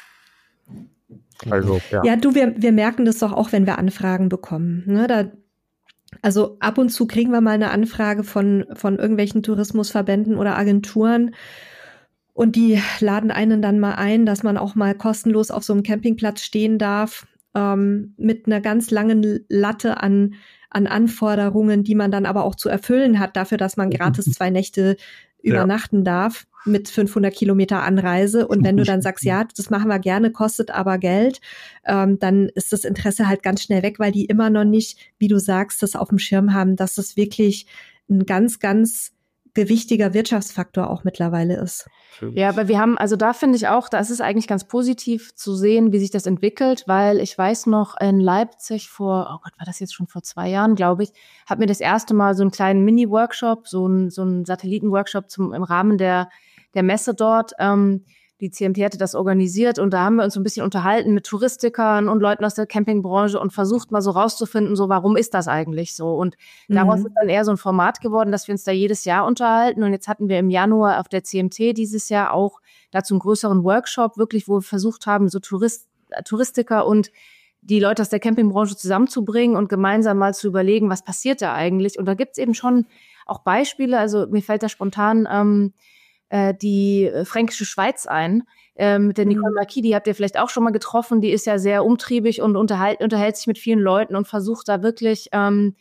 Also, ja, wir merken das doch auch, wenn wir Anfragen bekommen. Ne? Also ab und zu kriegen wir mal eine Anfrage von irgendwelchen Tourismusverbänden oder Agenturen. Und die laden einen dann mal ein, dass man auch mal kostenlos auf so einem Campingplatz stehen darf, mit einer ganz langen Latte an Anforderungen, die man dann aber auch zu erfüllen hat, dafür, dass man gratis 2 Nächte übernachten darf mit 500 Kilometer Anreise. Und wenn du dann sagst, ja, das machen wir gerne, kostet aber Geld, dann ist das Interesse halt ganz schnell weg, weil die immer noch nicht, wie du sagst, das auf dem Schirm haben, dass das wirklich ein ganz, ganz gewichtiger Wirtschaftsfaktor auch mittlerweile ist. Ja, aber da finde ich auch, da ist es eigentlich ganz positiv zu sehen, wie sich das entwickelt, weil ich weiß noch, in Leipzig war das jetzt schon vor 2 Jahren, glaube ich, hat mir das erste Mal so einen kleinen Mini-Workshop, so einen Satelliten-Workshop im Rahmen der Messe dort, die CMT hatte das organisiert und da haben wir uns so ein bisschen unterhalten mit Touristikern und Leuten aus der Campingbranche und versucht mal so rauszufinden, so warum ist das eigentlich so? Und daraus ist dann eher so ein Format geworden, dass wir uns da jedes Jahr unterhalten. Und jetzt hatten wir im Januar auf der CMT dieses Jahr auch dazu einen größeren Workshop, wirklich, wo wir versucht haben, so Touristiker und die Leute aus der Campingbranche zusammenzubringen und gemeinsam mal zu überlegen, was passiert da eigentlich? Und da gibt's eben schon auch Beispiele, also mir fällt da spontan die Fränkische Schweiz ein, mit der Nicole Marquis, die habt ihr vielleicht auch schon mal getroffen, die ist ja sehr umtriebig und unterhält sich mit vielen Leuten und versucht da wirklich da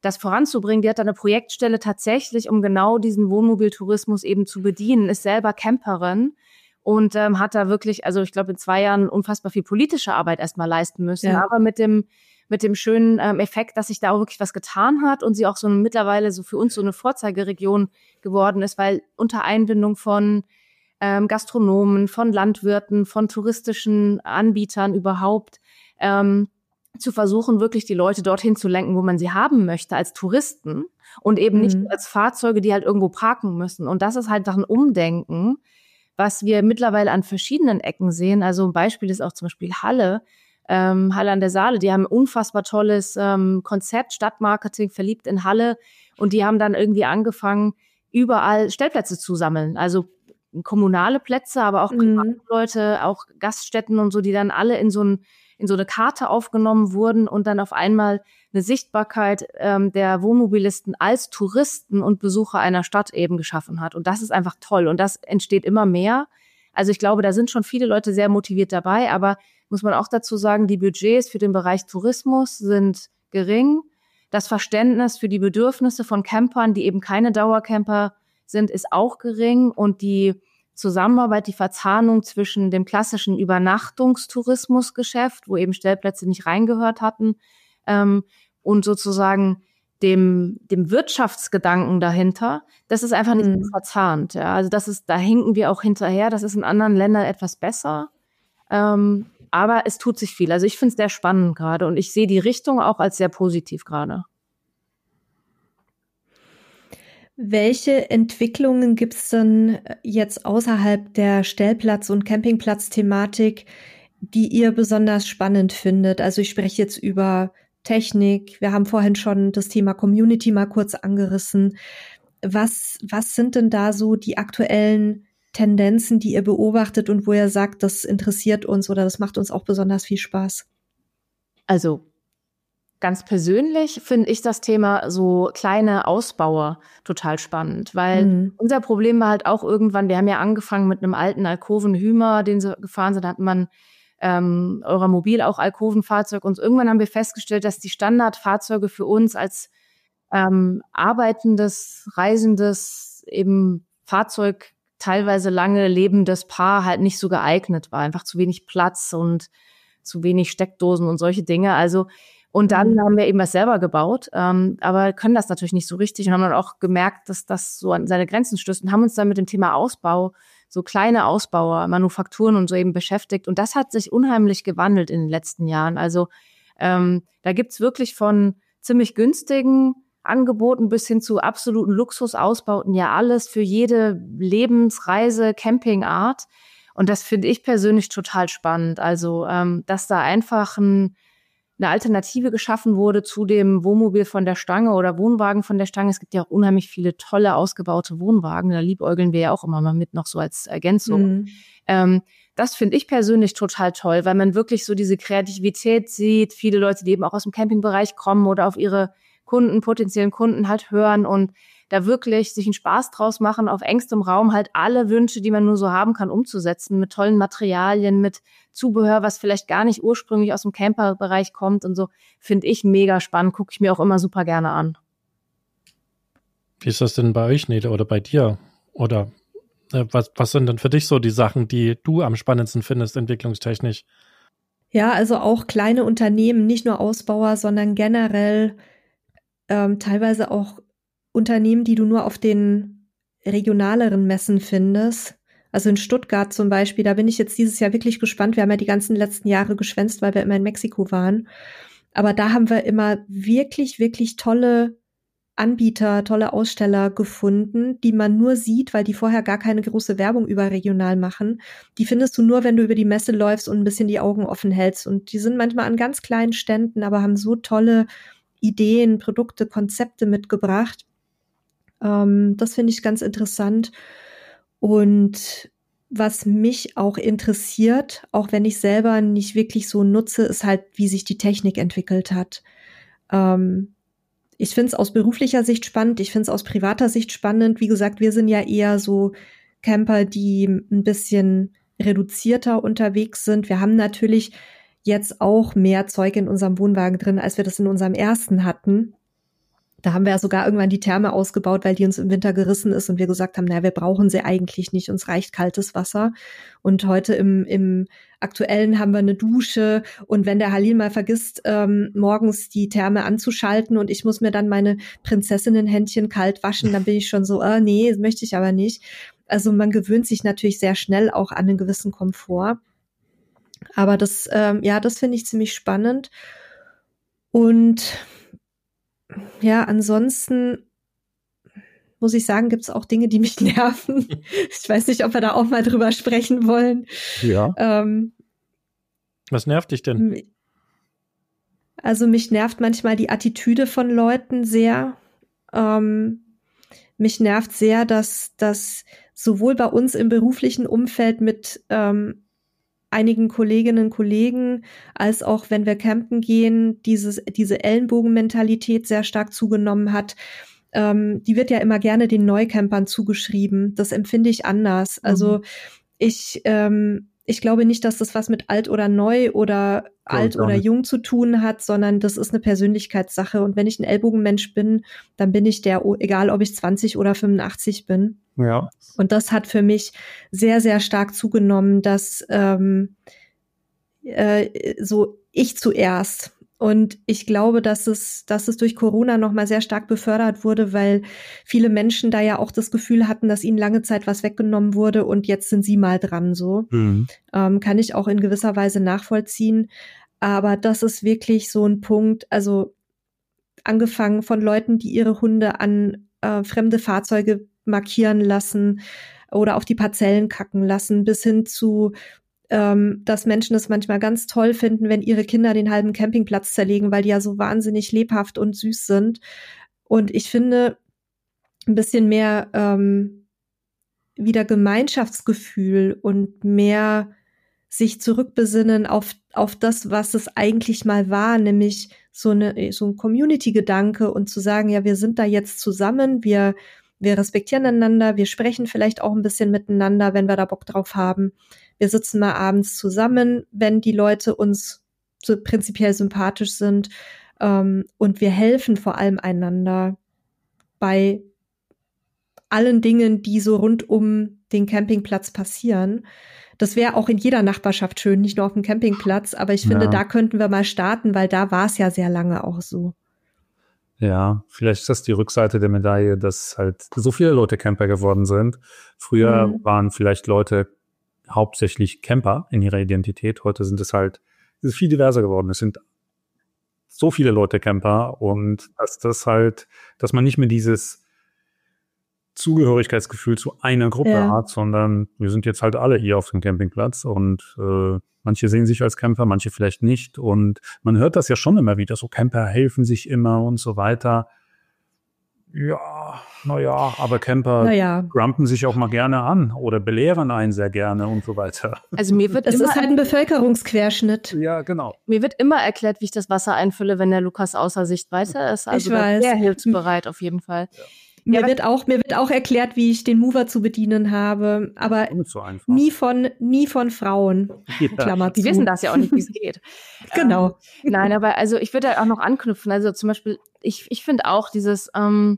das voranzubringen. Die hat eine Projektstelle tatsächlich, um genau diesen Wohnmobiltourismus eben zu bedienen, ist selber Camperin und hat da wirklich, also ich glaube in 2 Jahren unfassbar viel politische Arbeit erstmal leisten müssen, aber mit dem schönen Effekt, dass sich da auch wirklich was getan hat und sie auch so mittlerweile so für uns so eine Vorzeigeregion geworden ist, weil unter Einbindung von Gastronomen, von Landwirten, von touristischen Anbietern überhaupt zu versuchen, wirklich die Leute dorthin zu lenken, wo man sie haben möchte, als Touristen und eben nicht als Fahrzeuge, die halt irgendwo parken müssen. Und das ist halt doch ein Umdenken, was wir mittlerweile an verschiedenen Ecken sehen. Also ein Beispiel ist auch zum Beispiel Halle an der Saale. Die haben ein unfassbar tolles Konzept, Stadtmarketing, verliebt in Halle. Und die haben dann irgendwie angefangen, überall Stellplätze zu sammeln. Also kommunale Plätze, aber auch Privatleute, auch Gaststätten und so, die dann alle in so eine Karte aufgenommen wurden und dann auf einmal eine Sichtbarkeit der Wohnmobilisten als Touristen und Besucher einer Stadt eben geschaffen hat. Und das ist einfach toll. Und das entsteht immer mehr. Also ich glaube, da sind schon viele Leute sehr motiviert dabei, aber muss man auch dazu sagen, die Budgets für den Bereich Tourismus sind gering. Das Verständnis für die Bedürfnisse von Campern, die eben keine Dauercamper sind, ist auch gering. Und die Zusammenarbeit, die Verzahnung zwischen dem klassischen Übernachtungstourismusgeschäft, wo eben Stellplätze nicht reingehört hatten, und sozusagen dem Wirtschaftsgedanken dahinter, das ist einfach nicht so verzahnt. Ja. Also da hinken wir auch hinterher. Das ist in anderen Ländern etwas besser. Aber es tut sich viel. Also ich finde es sehr spannend gerade und ich sehe die Richtung auch als sehr positiv gerade. Welche Entwicklungen gibt es denn jetzt außerhalb der Stellplatz- und Campingplatz-Thematik, die ihr besonders spannend findet? Also ich spreche jetzt über Technik. Wir haben vorhin schon das Thema Community mal kurz angerissen. Was sind denn da so die aktuellen Tendenzen, die ihr beobachtet und wo ihr sagt, das interessiert uns oder das macht uns auch besonders viel Spaß? Also ganz persönlich finde ich das Thema so kleine Ausbauer total spannend, weil unser Problem war halt auch irgendwann, wir haben ja angefangen mit einem alten Alkoven-Hymer, den sie gefahren sind, da hat man Euromobil auch Alkovenfahrzeug und irgendwann haben wir festgestellt, dass die Standardfahrzeuge für uns als arbeitendes, reisendes eben Fahrzeug teilweise lange lebendes Paar halt nicht so geeignet war. Einfach zu wenig Platz und zu wenig Steckdosen und solche Dinge. Also, und dann haben wir eben was selber gebaut, aber können das natürlich nicht so richtig und haben dann auch gemerkt, dass das so an seine Grenzen stößt und haben uns dann mit dem Thema Ausbau, so kleine Ausbauer, Manufakturen und so eben beschäftigt. Und das hat sich unheimlich gewandelt in den letzten Jahren. Also da gibt's wirklich von ziemlich günstigen Angeboten bis hin zu absoluten Luxusausbauten, ja alles für jede Lebensreise, Campingart. Und das finde ich persönlich total spannend. Also, dass da einfach eine Alternative geschaffen wurde zu dem Wohnmobil von der Stange oder Wohnwagen von der Stange. Es gibt ja auch unheimlich viele tolle, ausgebaute Wohnwagen. Da liebäugeln wir ja auch immer mal mit, noch so als Ergänzung. Das finde ich persönlich total toll, weil man wirklich so diese Kreativität sieht. Viele Leute, die eben auch aus dem Campingbereich kommen oder auf ihre potenziellen Kunden halt hören und da wirklich sich einen Spaß draus machen, auf engstem Raum halt alle Wünsche, die man nur so haben kann, umzusetzen, mit tollen Materialien, mit Zubehör, was vielleicht gar nicht ursprünglich aus dem Camperbereich kommt und so, finde ich mega spannend, gucke ich mir auch immer super gerne an. Wie ist das denn bei euch, Nele, oder bei dir? Oder was sind denn für dich so die Sachen, die du am spannendsten findest, entwicklungstechnisch? Ja, also auch kleine Unternehmen, nicht nur Ausbauer, sondern generell teilweise auch Unternehmen, die du nur auf den regionaleren Messen findest. Also in Stuttgart zum Beispiel, da bin ich jetzt dieses Jahr wirklich gespannt. Wir haben ja die ganzen letzten Jahre geschwänzt, weil wir immer in Mexiko waren. Aber da haben wir immer wirklich, wirklich tolle Anbieter, tolle Aussteller gefunden, die man nur sieht, weil die vorher gar keine große Werbung überregional machen. Die findest du nur, wenn du über die Messe läufst und ein bisschen die Augen offen hältst. Und die sind manchmal an ganz kleinen Ständen, aber haben so tolle Ideen, Produkte, Konzepte mitgebracht. Das finde ich ganz interessant. Und was mich auch interessiert, auch wenn ich selber nicht wirklich so nutze, ist halt, wie sich die Technik entwickelt hat. Ich finde es aus beruflicher Sicht spannend, ich finde es aus privater Sicht spannend. Wie gesagt, wir sind ja eher so Camper, die ein bisschen reduzierter unterwegs sind. Wir haben natürlich jetzt auch mehr Zeug in unserem Wohnwagen drin, als wir das in unserem ersten hatten. Da haben wir ja sogar irgendwann die Therme ausgebaut, weil die uns im Winter gerissen ist und wir gesagt haben, wir brauchen sie eigentlich nicht, uns reicht kaltes Wasser. Und heute im Aktuellen haben wir eine Dusche und wenn der Halil mal vergisst, morgens die Therme anzuschalten und ich muss mir dann meine Prinzessinnenhändchen kalt waschen, dann bin ich schon so, nee, das möchte ich aber nicht. Also man gewöhnt sich natürlich sehr schnell auch an einen gewissen Komfort. Aber das finde ich ziemlich spannend. Und ja, ansonsten muss ich sagen, gibt es auch Dinge, die mich nerven. Ich weiß nicht, ob wir da auch mal drüber sprechen wollen. Ja. Was nervt dich denn? Also mich nervt manchmal die Attitüde von Leuten sehr. Mich nervt sehr, dass sowohl bei uns im beruflichen Umfeld mit einigen Kolleginnen und Kollegen, als auch wenn wir campen gehen, diese Ellenbogenmentalität sehr stark zugenommen hat. Die wird ja immer gerne den Neucampern zugeschrieben. Das empfinde ich anders. Also ich glaube nicht, dass das was mit alt oder neu oder alt oder jung zu tun hat, sondern das ist eine Persönlichkeitssache. Und wenn ich ein Ellbogenmensch bin, dann bin ich der, egal ob ich 20 oder 85 bin. Ja. Und das hat für mich sehr, sehr stark zugenommen, dass so ich zuerst. Und ich glaube, dass es durch Corona nochmal sehr stark befördert wurde, weil viele Menschen da ja auch das Gefühl hatten, dass ihnen lange Zeit was weggenommen wurde und jetzt sind sie mal dran so. Kann ich auch in gewisser Weise nachvollziehen. Aber das ist wirklich so ein Punkt, also angefangen von Leuten, die ihre Hunde an fremde Fahrzeuge markieren lassen oder auf die Parzellen kacken lassen, bis hin zu dass Menschen es manchmal ganz toll finden, wenn ihre Kinder den halben Campingplatz zerlegen, weil die ja so wahnsinnig lebhaft und süß sind. Und ich finde, ein bisschen mehr wieder Gemeinschaftsgefühl und mehr sich zurückbesinnen auf das, was es eigentlich mal war, nämlich so ein Community-Gedanke und zu sagen, ja, wir sind da jetzt zusammen, wir respektieren einander, wir sprechen vielleicht auch ein bisschen miteinander, wenn wir da Bock drauf haben. Wir sitzen mal abends zusammen, wenn die Leute uns so prinzipiell sympathisch sind. Und wir helfen vor allem einander bei allen Dingen, die so rund um den Campingplatz passieren. Das wäre auch in jeder Nachbarschaft schön, nicht nur auf dem Campingplatz. Aber ich finde, da könnten wir mal starten, weil da war es ja sehr lange auch so. Ja, vielleicht ist das die Rückseite der Medaille, dass halt so viele Leute Camper geworden sind. Früher waren vielleicht Leute hauptsächlich Camper in ihrer Identität. Heute es ist viel diverser geworden. Es sind so viele Leute Camper und dass man nicht mehr dieses Zugehörigkeitsgefühl zu einer Gruppe hat, sondern wir sind jetzt halt alle hier auf dem Campingplatz und manche sehen sich als Camper, manche vielleicht nicht. Und man hört das ja schon immer wieder, so Camper helfen sich immer und so weiter. Ja, aber Camper grumpen sich auch mal gerne an oder belehren einen sehr gerne und so weiter. Also es ist halt ein Bevölkerungsquerschnitt. Ja, genau. Mir wird immer erklärt, wie ich das Wasser einfülle, wenn der Lukas außer Sichtweite ist. Also ich weiß. Sehr hilfsbereit auf jeden Fall. Ja. Mir wird auch erklärt, wie ich den Mover zu bedienen habe, aber so nie von Frauen. Klammer zu. Die wissen das ja auch nicht, wie es geht. Genau. Nein, aber also ich würde da auch noch anknüpfen. Also zum Beispiel, ich finde auch dieses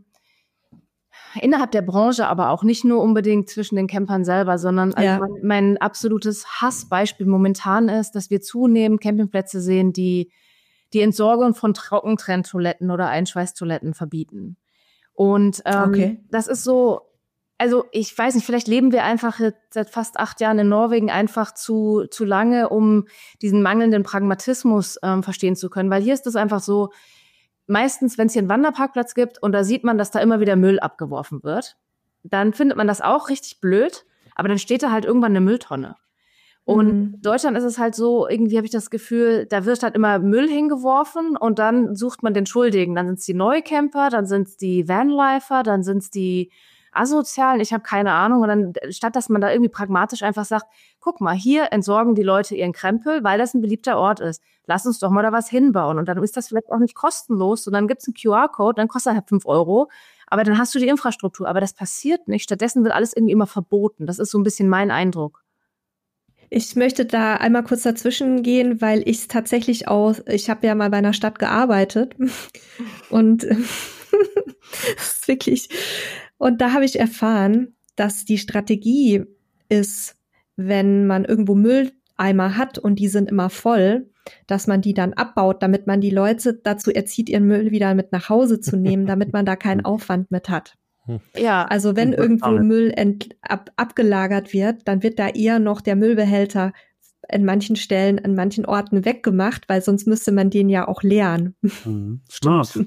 innerhalb der Branche, aber auch nicht nur unbedingt zwischen den Campern selber, sondern mein absolutes Hassbeispiel momentan ist, dass wir zunehmend Campingplätze sehen, die Entsorgung von Trockentrenntoiletten oder Einschweißtoiletten verbieten. Und das ist so, also ich weiß nicht, vielleicht leben wir einfach seit fast 8 Jahren in Norwegen einfach zu lange, um diesen mangelnden Pragmatismus verstehen zu können. Weil hier ist es einfach so, meistens, wenn es hier einen Wanderparkplatz gibt und da sieht man, dass da immer wieder Müll abgeworfen wird, dann findet man das auch richtig blöd, aber dann steht da halt irgendwann eine Mülltonne. Und in Deutschland ist es halt so, irgendwie habe ich das Gefühl, da wird halt immer Müll hingeworfen und dann sucht man den Schuldigen. Dann sind es die Neucamper, dann sind es die Vanlifer, dann sind es die Asozialen, ich habe keine Ahnung. Und dann, statt dass man da irgendwie pragmatisch einfach sagt, guck mal, hier entsorgen die Leute ihren Krempel, weil das ein beliebter Ort ist. Lass uns doch mal da was hinbauen. Und dann ist das vielleicht auch nicht kostenlos. Und dann gibt es einen QR-Code, dann kostet er halt 5 €. Aber dann hast du die Infrastruktur. Aber das passiert nicht. Stattdessen wird alles irgendwie immer verboten. Das ist so ein bisschen mein Eindruck. Ich möchte da einmal kurz dazwischen gehen, weil ich es tatsächlich ich habe ja mal bei einer Stadt gearbeitet und Das ist wirklich. Und da habe ich erfahren, dass die Strategie ist, wenn man irgendwo Mülleimer hat und die sind immer voll, dass man die dann abbaut, damit man die Leute dazu erzieht, ihren Müll wieder mit nach Hause zu nehmen, damit man da keinen Aufwand mit hat. Ja. Also wenn irgendwo Müll abgelagert wird, dann wird da eher noch der Müllbehälter an manchen Stellen, an manchen Orten weggemacht, weil sonst müsste man den ja auch leeren. Smart.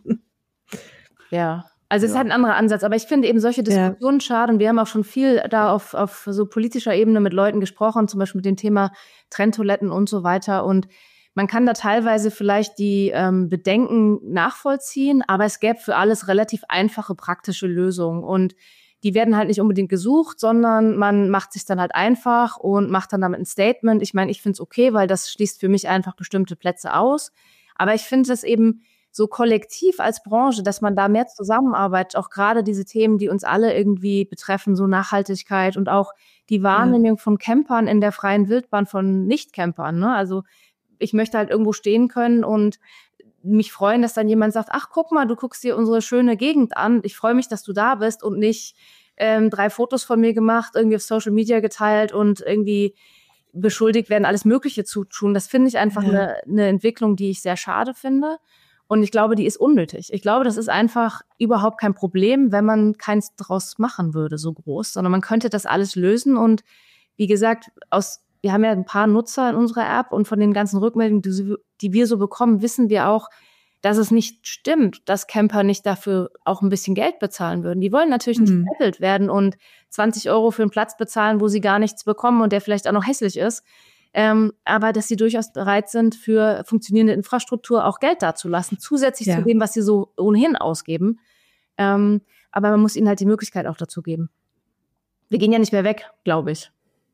Ja. Also es ist halt ein anderer Ansatz, aber ich finde eben solche Diskussionen schade und wir haben auch schon viel da auf so politischer Ebene mit Leuten gesprochen, zum Beispiel mit dem Thema Trenntoiletten und so weiter, und man kann da teilweise vielleicht die Bedenken nachvollziehen, aber es gäbe für alles relativ einfache, praktische Lösungen und die werden halt nicht unbedingt gesucht, sondern man macht sich dann halt einfach und macht dann damit ein Statement. Ich meine, ich finde es okay, weil das schließt für mich einfach bestimmte Plätze aus, aber ich finde es eben so kollektiv als Branche, dass man da mehr zusammenarbeitet, auch gerade diese Themen, die uns alle irgendwie betreffen, so Nachhaltigkeit und auch die Wahrnehmung von Campern in der freien Wildbahn von Nicht-Campern, ne? Also ich möchte halt irgendwo stehen können und mich freuen, dass dann jemand sagt, ach, guck mal, du guckst dir unsere schöne Gegend an, ich freue mich, dass du da bist und nicht 3 Fotos von mir gemacht, irgendwie auf Social Media geteilt und irgendwie beschuldigt werden, alles Mögliche zu tun. Das finde ich einfach eine Entwicklung, die ich sehr schade finde. Und ich glaube, die ist unnötig. Ich glaube, das ist einfach überhaupt kein Problem, wenn man keins draus machen würde, so groß, sondern man könnte das alles lösen. Und wie gesagt, wir haben ja ein paar Nutzer in unserer App und von den ganzen Rückmeldungen, die wir so bekommen, wissen wir auch, dass es nicht stimmt, dass Camper nicht dafür auch ein bisschen Geld bezahlen würden. Die wollen natürlich nicht veräppelt werden und 20 € für einen Platz bezahlen, wo sie gar nichts bekommen und der vielleicht auch noch hässlich ist. Aber dass sie durchaus bereit sind, für funktionierende Infrastruktur auch Geld dazulassen, zusätzlich zu dem, was sie so ohnehin ausgeben. Aber man muss ihnen halt die Möglichkeit auch dazu geben. Wir gehen ja nicht mehr weg, glaube ich.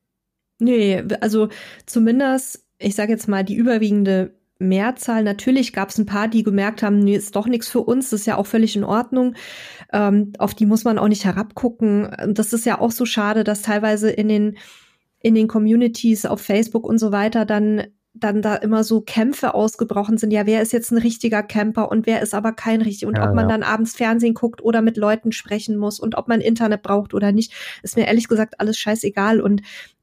Nee, also zumindest, ich sage jetzt mal, die überwiegende Mehrzahl. Natürlich gab es ein paar, die gemerkt haben, nee, ist doch nichts für uns, das ist ja auch völlig in Ordnung. Auf die muss man auch nicht herabgucken. Das ist ja auch so schade, dass teilweise in den Communities auf Facebook und so weiter dann da immer so Kämpfe ausgebrochen sind. Ja, wer ist jetzt ein richtiger Camper und wer ist aber kein richtiger? Und ob man dann abends Fernsehen guckt oder mit Leuten sprechen muss und ob man Internet braucht oder nicht, ist mir ehrlich gesagt alles scheißegal. Und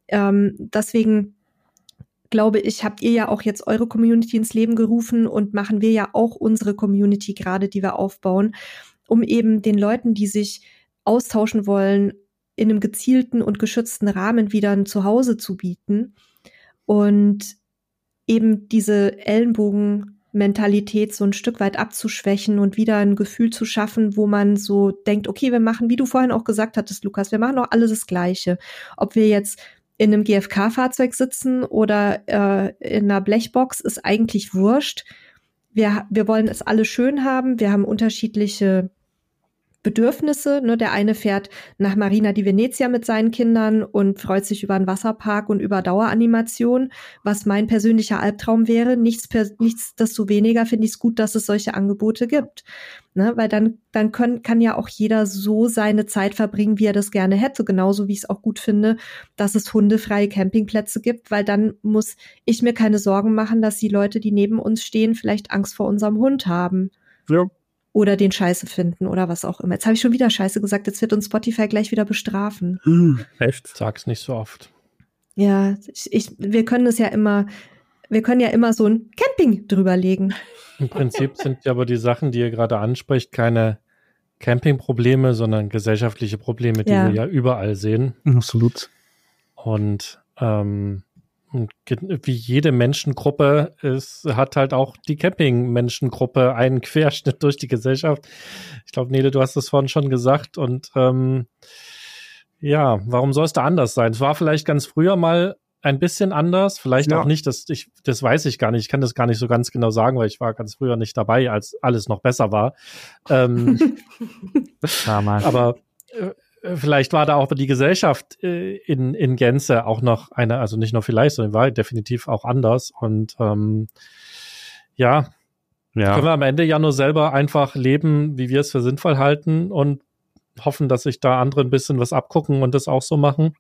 deswegen glaube ich, habt ihr ja auch jetzt eure Community ins Leben gerufen und machen wir ja auch unsere Community gerade, die wir aufbauen, um eben den Leuten, die sich austauschen wollen, in einem gezielten und geschützten Rahmen wieder ein Zuhause zu bieten und eben diese Ellenbogenmentalität so ein Stück weit abzuschwächen und wieder ein Gefühl zu schaffen, wo man so denkt, okay, wir machen, wie du vorhin auch gesagt hattest, Lukas, wir machen doch alles das Gleiche. Ob wir jetzt in einem GFK-Fahrzeug sitzen oder in einer Blechbox, ist eigentlich wurscht. Wir wollen es alle schön haben. Wir haben unterschiedliche Bedürfnisse. Ne? Der eine fährt nach Marina di Venezia mit seinen Kindern und freut sich über einen Wasserpark und über Daueranimation, was mein persönlicher Albtraum wäre. Nichtsdestoweniger finde ich es gut, dass es solche Angebote gibt. Ne? Weil dann kann ja auch jeder so seine Zeit verbringen, wie er das gerne hätte. Genauso wie ich es auch gut finde, dass es hundefreie Campingplätze gibt, weil dann muss ich mir keine Sorgen machen, dass die Leute, die neben uns stehen, vielleicht Angst vor unserem Hund haben. Ja. Oder den Scheiße finden oder was auch immer. Jetzt habe ich schon wieder Scheiße gesagt, jetzt wird uns Spotify gleich wieder bestrafen. Echt? Sag's nicht so oft. Ja, wir können ja immer so ein Camping drüberlegen. Im Prinzip sind ja aber die Sachen, die ihr gerade anspricht, keine Campingprobleme, sondern gesellschaftliche Probleme, die wir ja überall sehen. Absolut. Und wie jede Menschengruppe hat halt auch die Camping-Menschengruppe einen Querschnitt durch die Gesellschaft. Ich glaube, Nele, du hast das vorhin schon gesagt. Und ja, warum soll es da anders sein? Es war vielleicht ganz früher mal ein bisschen anders, vielleicht auch nicht. Das weiß ich gar nicht. Ich kann das gar nicht so ganz genau sagen, weil ich war ganz früher nicht dabei, als alles noch besser war. Aber vielleicht war da auch die Gesellschaft in Gänze auch noch eine, also nicht nur vielleicht, sondern war definitiv auch anders. Und können wir am Ende ja nur selber einfach leben, wie wir es für sinnvoll halten und hoffen, dass sich da andere ein bisschen was abgucken und das auch so machen.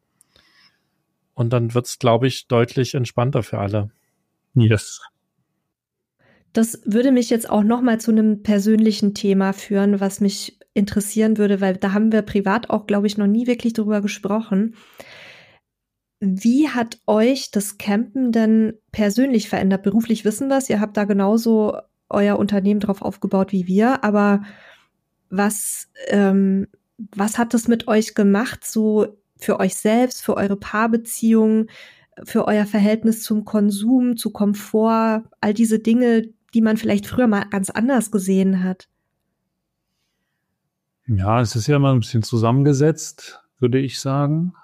Und dann wird's, glaube ich, deutlich entspannter für alle. Yes. Das würde mich jetzt auch noch mal zu einem persönlichen Thema führen, was mich interessieren würde, weil da haben wir privat auch, glaube ich, noch nie wirklich drüber gesprochen. Wie hat euch das Campen denn persönlich verändert? Beruflich wissen wir es, ihr habt da genauso euer Unternehmen drauf aufgebaut wie wir, aber was hat das mit euch gemacht, so für euch selbst, für eure Paarbeziehung, für euer Verhältnis zum Konsum, zu Komfort, all diese Dinge, die man vielleicht früher mal ganz anders gesehen hat? Ja, es ist ja mal ein bisschen zusammengesetzt, würde ich sagen.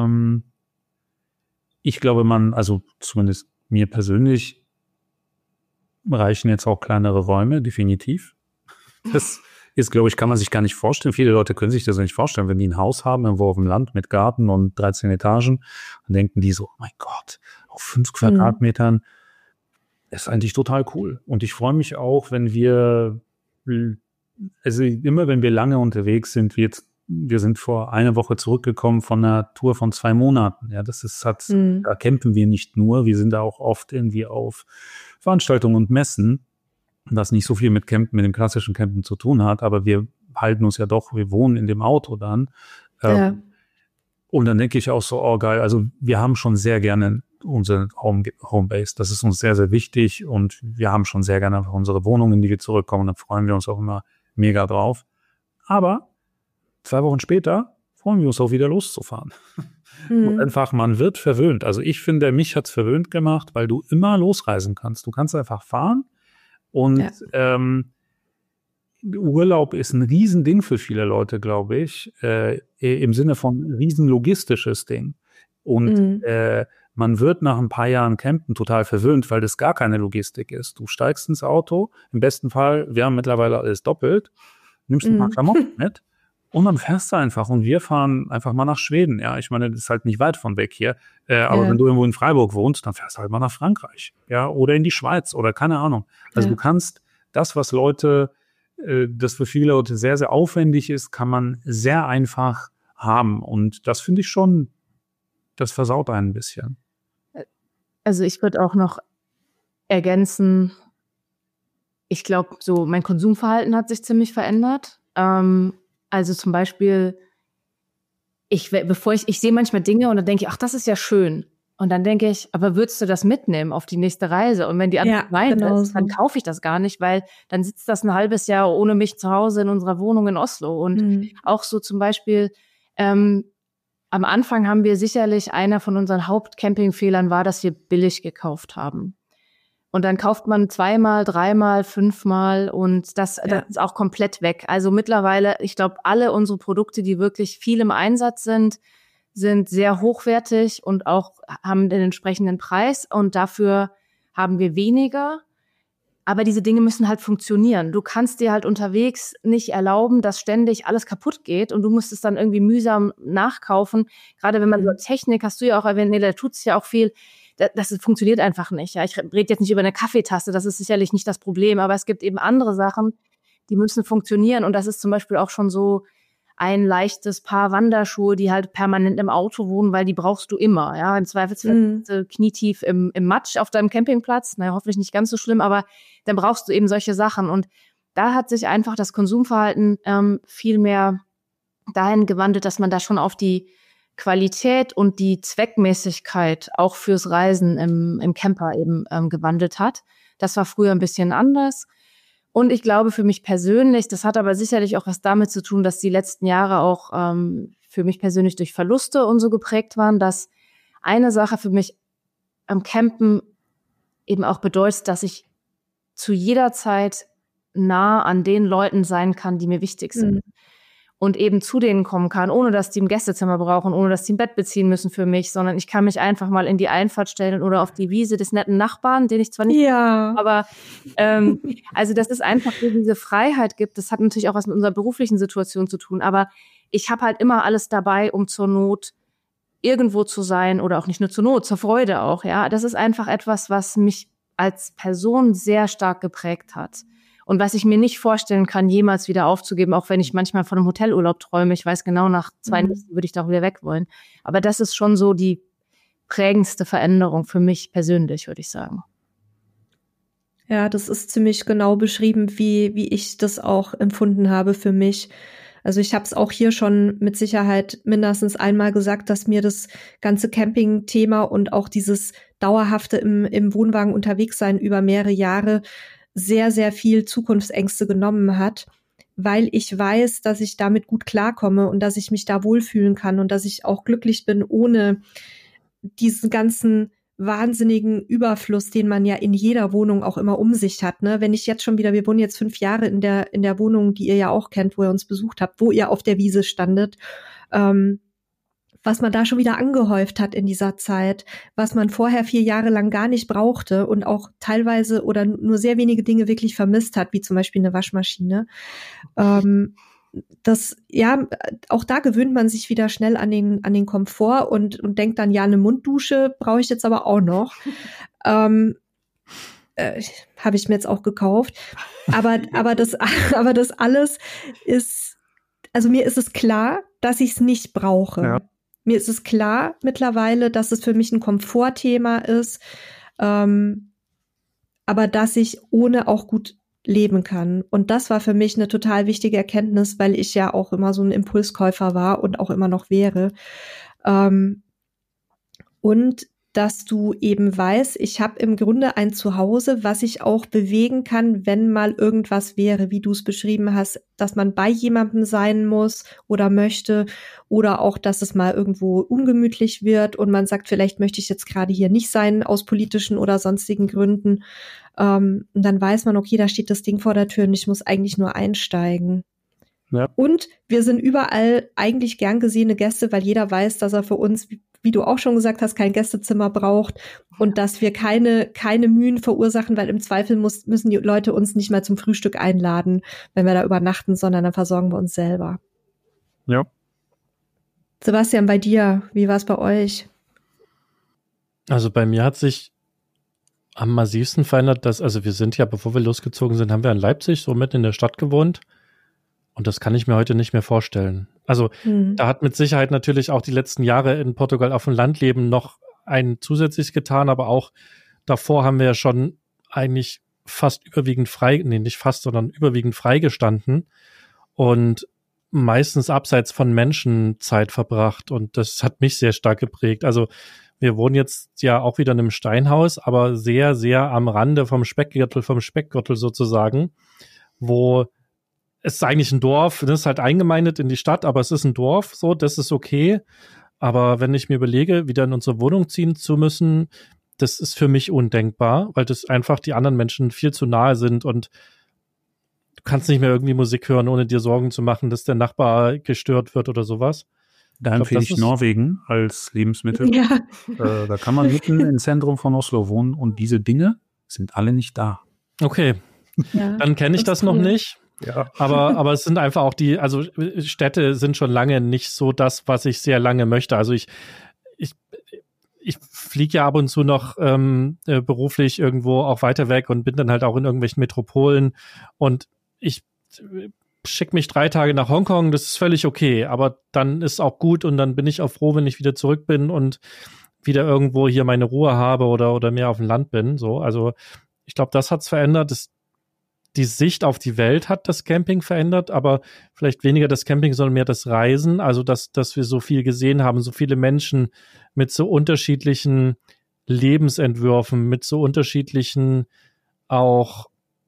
Ich glaube, also zumindest mir persönlich, reichen jetzt auch kleinere Räume, definitiv. Das ist, glaube ich, kann man sich gar nicht vorstellen. Viele Leute können sich das nicht vorstellen, wenn die ein Haus haben, irgendwo auf dem Land mit Garten und 13 Etagen, dann denken die so, oh mein Gott, auf 5 Quadratmetern ist eigentlich total cool. Und ich freue mich auch, wenn wir lange unterwegs sind, wir sind vor einer Woche zurückgekommen von einer Tour von 2 Monaten. Ja, da campen wir nicht nur, wir sind da auch oft irgendwie auf Veranstaltungen und Messen, das nicht so viel mit dem klassischen Campen zu tun hat, aber wir halten uns ja doch, wir wohnen in dem Auto dann. Und dann denke ich auch so, oh geil, also wir haben schon sehr gerne unsere Homebase, das ist uns sehr, sehr wichtig und wir haben schon sehr gerne unsere Wohnungen, in die wir zurückkommen, da freuen wir uns auch immer mega drauf. Aber 2 Wochen später freuen wir uns auch wieder loszufahren. Und einfach, man wird verwöhnt. Also ich finde, mich hat's verwöhnt gemacht, weil du immer losreisen kannst. Du kannst einfach fahren und Urlaub ist ein Riesending für viele Leute, glaube ich, im Sinne von riesen logistisches Ding. Und man wird nach ein paar Jahren Campen total verwöhnt, weil das gar keine Logistik ist. Du steigst ins Auto, im besten Fall, wir haben mittlerweile alles doppelt, nimmst ein paar Klamotten mit und dann fährst du einfach. Und wir fahren einfach mal nach Schweden. Ja, ich meine, das ist halt nicht weit von weg hier. Aber wenn du irgendwo in Freiburg wohnst, dann fährst du halt mal nach Frankreich. Ja, oder in die Schweiz oder keine Ahnung. Also du kannst das, was das für viele Leute sehr, sehr aufwendig ist, kann man sehr einfach haben. Und das finde ich schon, das versaut einen ein bisschen. Also ich würde auch noch ergänzen, ich glaube, so mein Konsumverhalten hat sich ziemlich verändert. Also zum Beispiel, ich sehe manchmal Dinge und dann denke ich, ach, das ist ja schön. Und dann denke ich, aber würdest du das mitnehmen auf die nächste Reise? Und wenn die Antwort nein ist, dann kaufe ich das gar nicht, weil dann sitzt das ein halbes Jahr ohne mich zu Hause in unserer Wohnung in Oslo. Und auch so zum Beispiel, am Anfang haben wir sicherlich, einer von unseren Hauptcampingfehlern war, dass wir billig gekauft haben. Und dann kauft man 2-mal, 3-mal, 5-mal und das ist auch komplett weg. Also mittlerweile, ich glaube, alle unsere Produkte, die wirklich viel im Einsatz sind sehr hochwertig und auch haben den entsprechenden Preis und dafür haben wir weniger. Aber diese Dinge müssen halt funktionieren. Du kannst dir halt unterwegs nicht erlauben, dass ständig alles kaputt geht und du musst es dann irgendwie mühsam nachkaufen. Gerade wenn man so Technik, hast du ja auch erwähnt, da tut es ja auch viel. Das funktioniert einfach nicht. Ja, ich rede jetzt nicht über eine Kaffeetasse, das ist sicherlich nicht das Problem, aber es gibt eben andere Sachen, die müssen funktionieren und das ist zum Beispiel auch schon so ein leichtes Paar Wanderschuhe, die halt permanent im Auto wohnen, weil die brauchst du immer. Ja, im Zweifelsfall knietief im Matsch auf deinem Campingplatz. Naja, hoffentlich nicht ganz so schlimm, aber dann brauchst du eben solche Sachen. Und da hat sich einfach das Konsumverhalten viel mehr dahin gewandelt, dass man da schon auf die Qualität und die Zweckmäßigkeit auch fürs Reisen im Camper eben gewandelt hat. Das war früher ein bisschen anders. Und ich glaube für mich persönlich, das hat aber sicherlich auch was damit zu tun, dass die letzten Jahre auch für mich persönlich durch Verluste und so geprägt waren, dass eine Sache für mich am Campen eben auch bedeutet, dass ich zu jeder Zeit nah an den Leuten sein kann, die mir wichtig sind. Und eben zu denen kommen kann, ohne dass die ein Gästezimmer brauchen, ohne dass die ein Bett beziehen müssen für mich, sondern ich kann mich einfach mal in die Einfahrt stellen oder auf die Wiese des netten Nachbarn, den ich zwar nicht aber also dass es einfach so diese Freiheit gibt. Das hat natürlich auch was mit unserer beruflichen Situation zu tun, aber ich habe halt immer alles dabei, um zur Not irgendwo zu sein oder auch nicht nur zur Not, zur Freude auch. Ja, das ist einfach etwas, was mich als Person sehr stark geprägt hat. Und was ich mir nicht vorstellen kann, jemals wieder aufzugeben, auch wenn ich manchmal von einem Hotelurlaub träume. Ich weiß genau, nach 2 Nächten würde ich da auch wieder weg wollen. Aber das ist schon so die prägendste Veränderung für mich persönlich, würde ich sagen. Ja, das ist ziemlich genau beschrieben, wie ich das auch empfunden habe für mich. Also ich habe es auch hier schon mit Sicherheit mindestens einmal gesagt, dass mir das ganze Camping-Thema und auch dieses dauerhafte im Wohnwagen unterwegs sein über mehrere Jahre sehr, sehr viel Zukunftsängste genommen hat, weil ich weiß, dass ich damit gut klarkomme und dass ich mich da wohlfühlen kann und dass ich auch glücklich bin ohne diesen ganzen wahnsinnigen Überfluss, den man ja in jeder Wohnung auch immer um sich hat. Ne? Wenn ich jetzt schon wieder, wir wohnen jetzt 5 Jahre in der Wohnung, die ihr ja auch kennt, wo ihr uns besucht habt, wo ihr auf der Wiese standet, was man da schon wieder angehäuft hat in dieser Zeit, was man vorher 4 Jahre lang gar nicht brauchte und auch teilweise oder nur sehr wenige Dinge wirklich vermisst hat, wie zum Beispiel eine Waschmaschine. Auch da gewöhnt man sich wieder schnell an den Komfort und denkt dann, ja, eine Munddusche brauche ich jetzt aber auch noch. Habe ich mir jetzt auch gekauft. Aber das alles ist, also mir ist es klar, dass ich es nicht brauche. Ja. Mir ist es klar mittlerweile, dass es für mich ein Komfortthema ist, aber dass ich ohne auch gut leben kann. Und das war für mich eine total wichtige Erkenntnis, weil ich ja auch immer so ein Impulskäufer war und auch immer noch wäre. Und dass du eben weißt, ich habe im Grunde ein Zuhause, was ich auch bewegen kann, wenn mal irgendwas wäre, wie du es beschrieben hast, dass man bei jemandem sein muss oder möchte oder auch, dass es mal irgendwo ungemütlich wird und man sagt, vielleicht möchte ich jetzt gerade hier nicht sein aus politischen oder sonstigen Gründen. Und dann weiß man, okay, da steht das Ding vor der Tür und ich muss eigentlich nur einsteigen. Ja. Und wir sind überall eigentlich gern gesehene Gäste, weil jeder weiß, dass er für uns, wie du auch schon gesagt hast, kein Gästezimmer braucht und dass wir keine Mühen verursachen, weil im Zweifel müssen die Leute uns nicht mal zum Frühstück einladen, wenn wir da übernachten, sondern dann versorgen wir uns selber. Ja. Sebastian, bei dir, wie war es bei euch? Also bei mir hat sich am massivsten verändert, also wir sind ja, bevor wir losgezogen sind, haben wir in Leipzig so mitten in der Stadt gewohnt. Und das kann ich mir heute nicht mehr vorstellen. Also da hat mit Sicherheit natürlich auch die letzten Jahre in Portugal auf dem Landleben noch ein zusätzliches getan, aber auch davor haben wir ja schon eigentlich fast überwiegend überwiegend frei gestanden und meistens abseits von Menschen Zeit verbracht. Und das hat mich sehr stark geprägt. Also wir wohnen jetzt ja auch wieder in einem Steinhaus, aber sehr, sehr am Rande vom Speckgürtel sozusagen, wo es ist eigentlich ein Dorf, das ist halt eingemeindet in die Stadt, aber es ist ein Dorf, so, das ist okay. Aber wenn ich mir überlege, wieder in unsere Wohnung ziehen zu müssen, das ist für mich undenkbar, weil das einfach die anderen Menschen viel zu nahe sind und du kannst nicht mehr irgendwie Musik hören, ohne dir Sorgen zu machen, dass der Nachbar gestört wird oder sowas. Da empfehle ich Norwegen als Lebensmittel. Ja. Da kann man mitten im Zentrum von Oslo wohnen und diese Dinge sind alle nicht da. Okay, ja, dann kenne ich das noch nicht. Ja. Aber es sind einfach auch also Städte sind schon lange nicht so das, was ich sehr lange möchte. Also ich fliege ja ab und zu noch beruflich irgendwo auch weiter weg und bin dann halt auch in irgendwelchen Metropolen und ich schicke mich 3 Tage nach Hongkong, das ist völlig okay, aber dann ist auch gut und dann bin ich auch froh, wenn ich wieder zurück bin und wieder irgendwo hier meine Ruhe habe oder mehr auf dem Land bin. So, also ich glaube, das hat's verändert. Die Sicht auf die Welt hat das Camping verändert, aber vielleicht weniger das Camping, sondern mehr das Reisen. Also, dass wir so viel gesehen haben, so viele Menschen mit so unterschiedlichen Lebensentwürfen, mit so unterschiedlichen auch,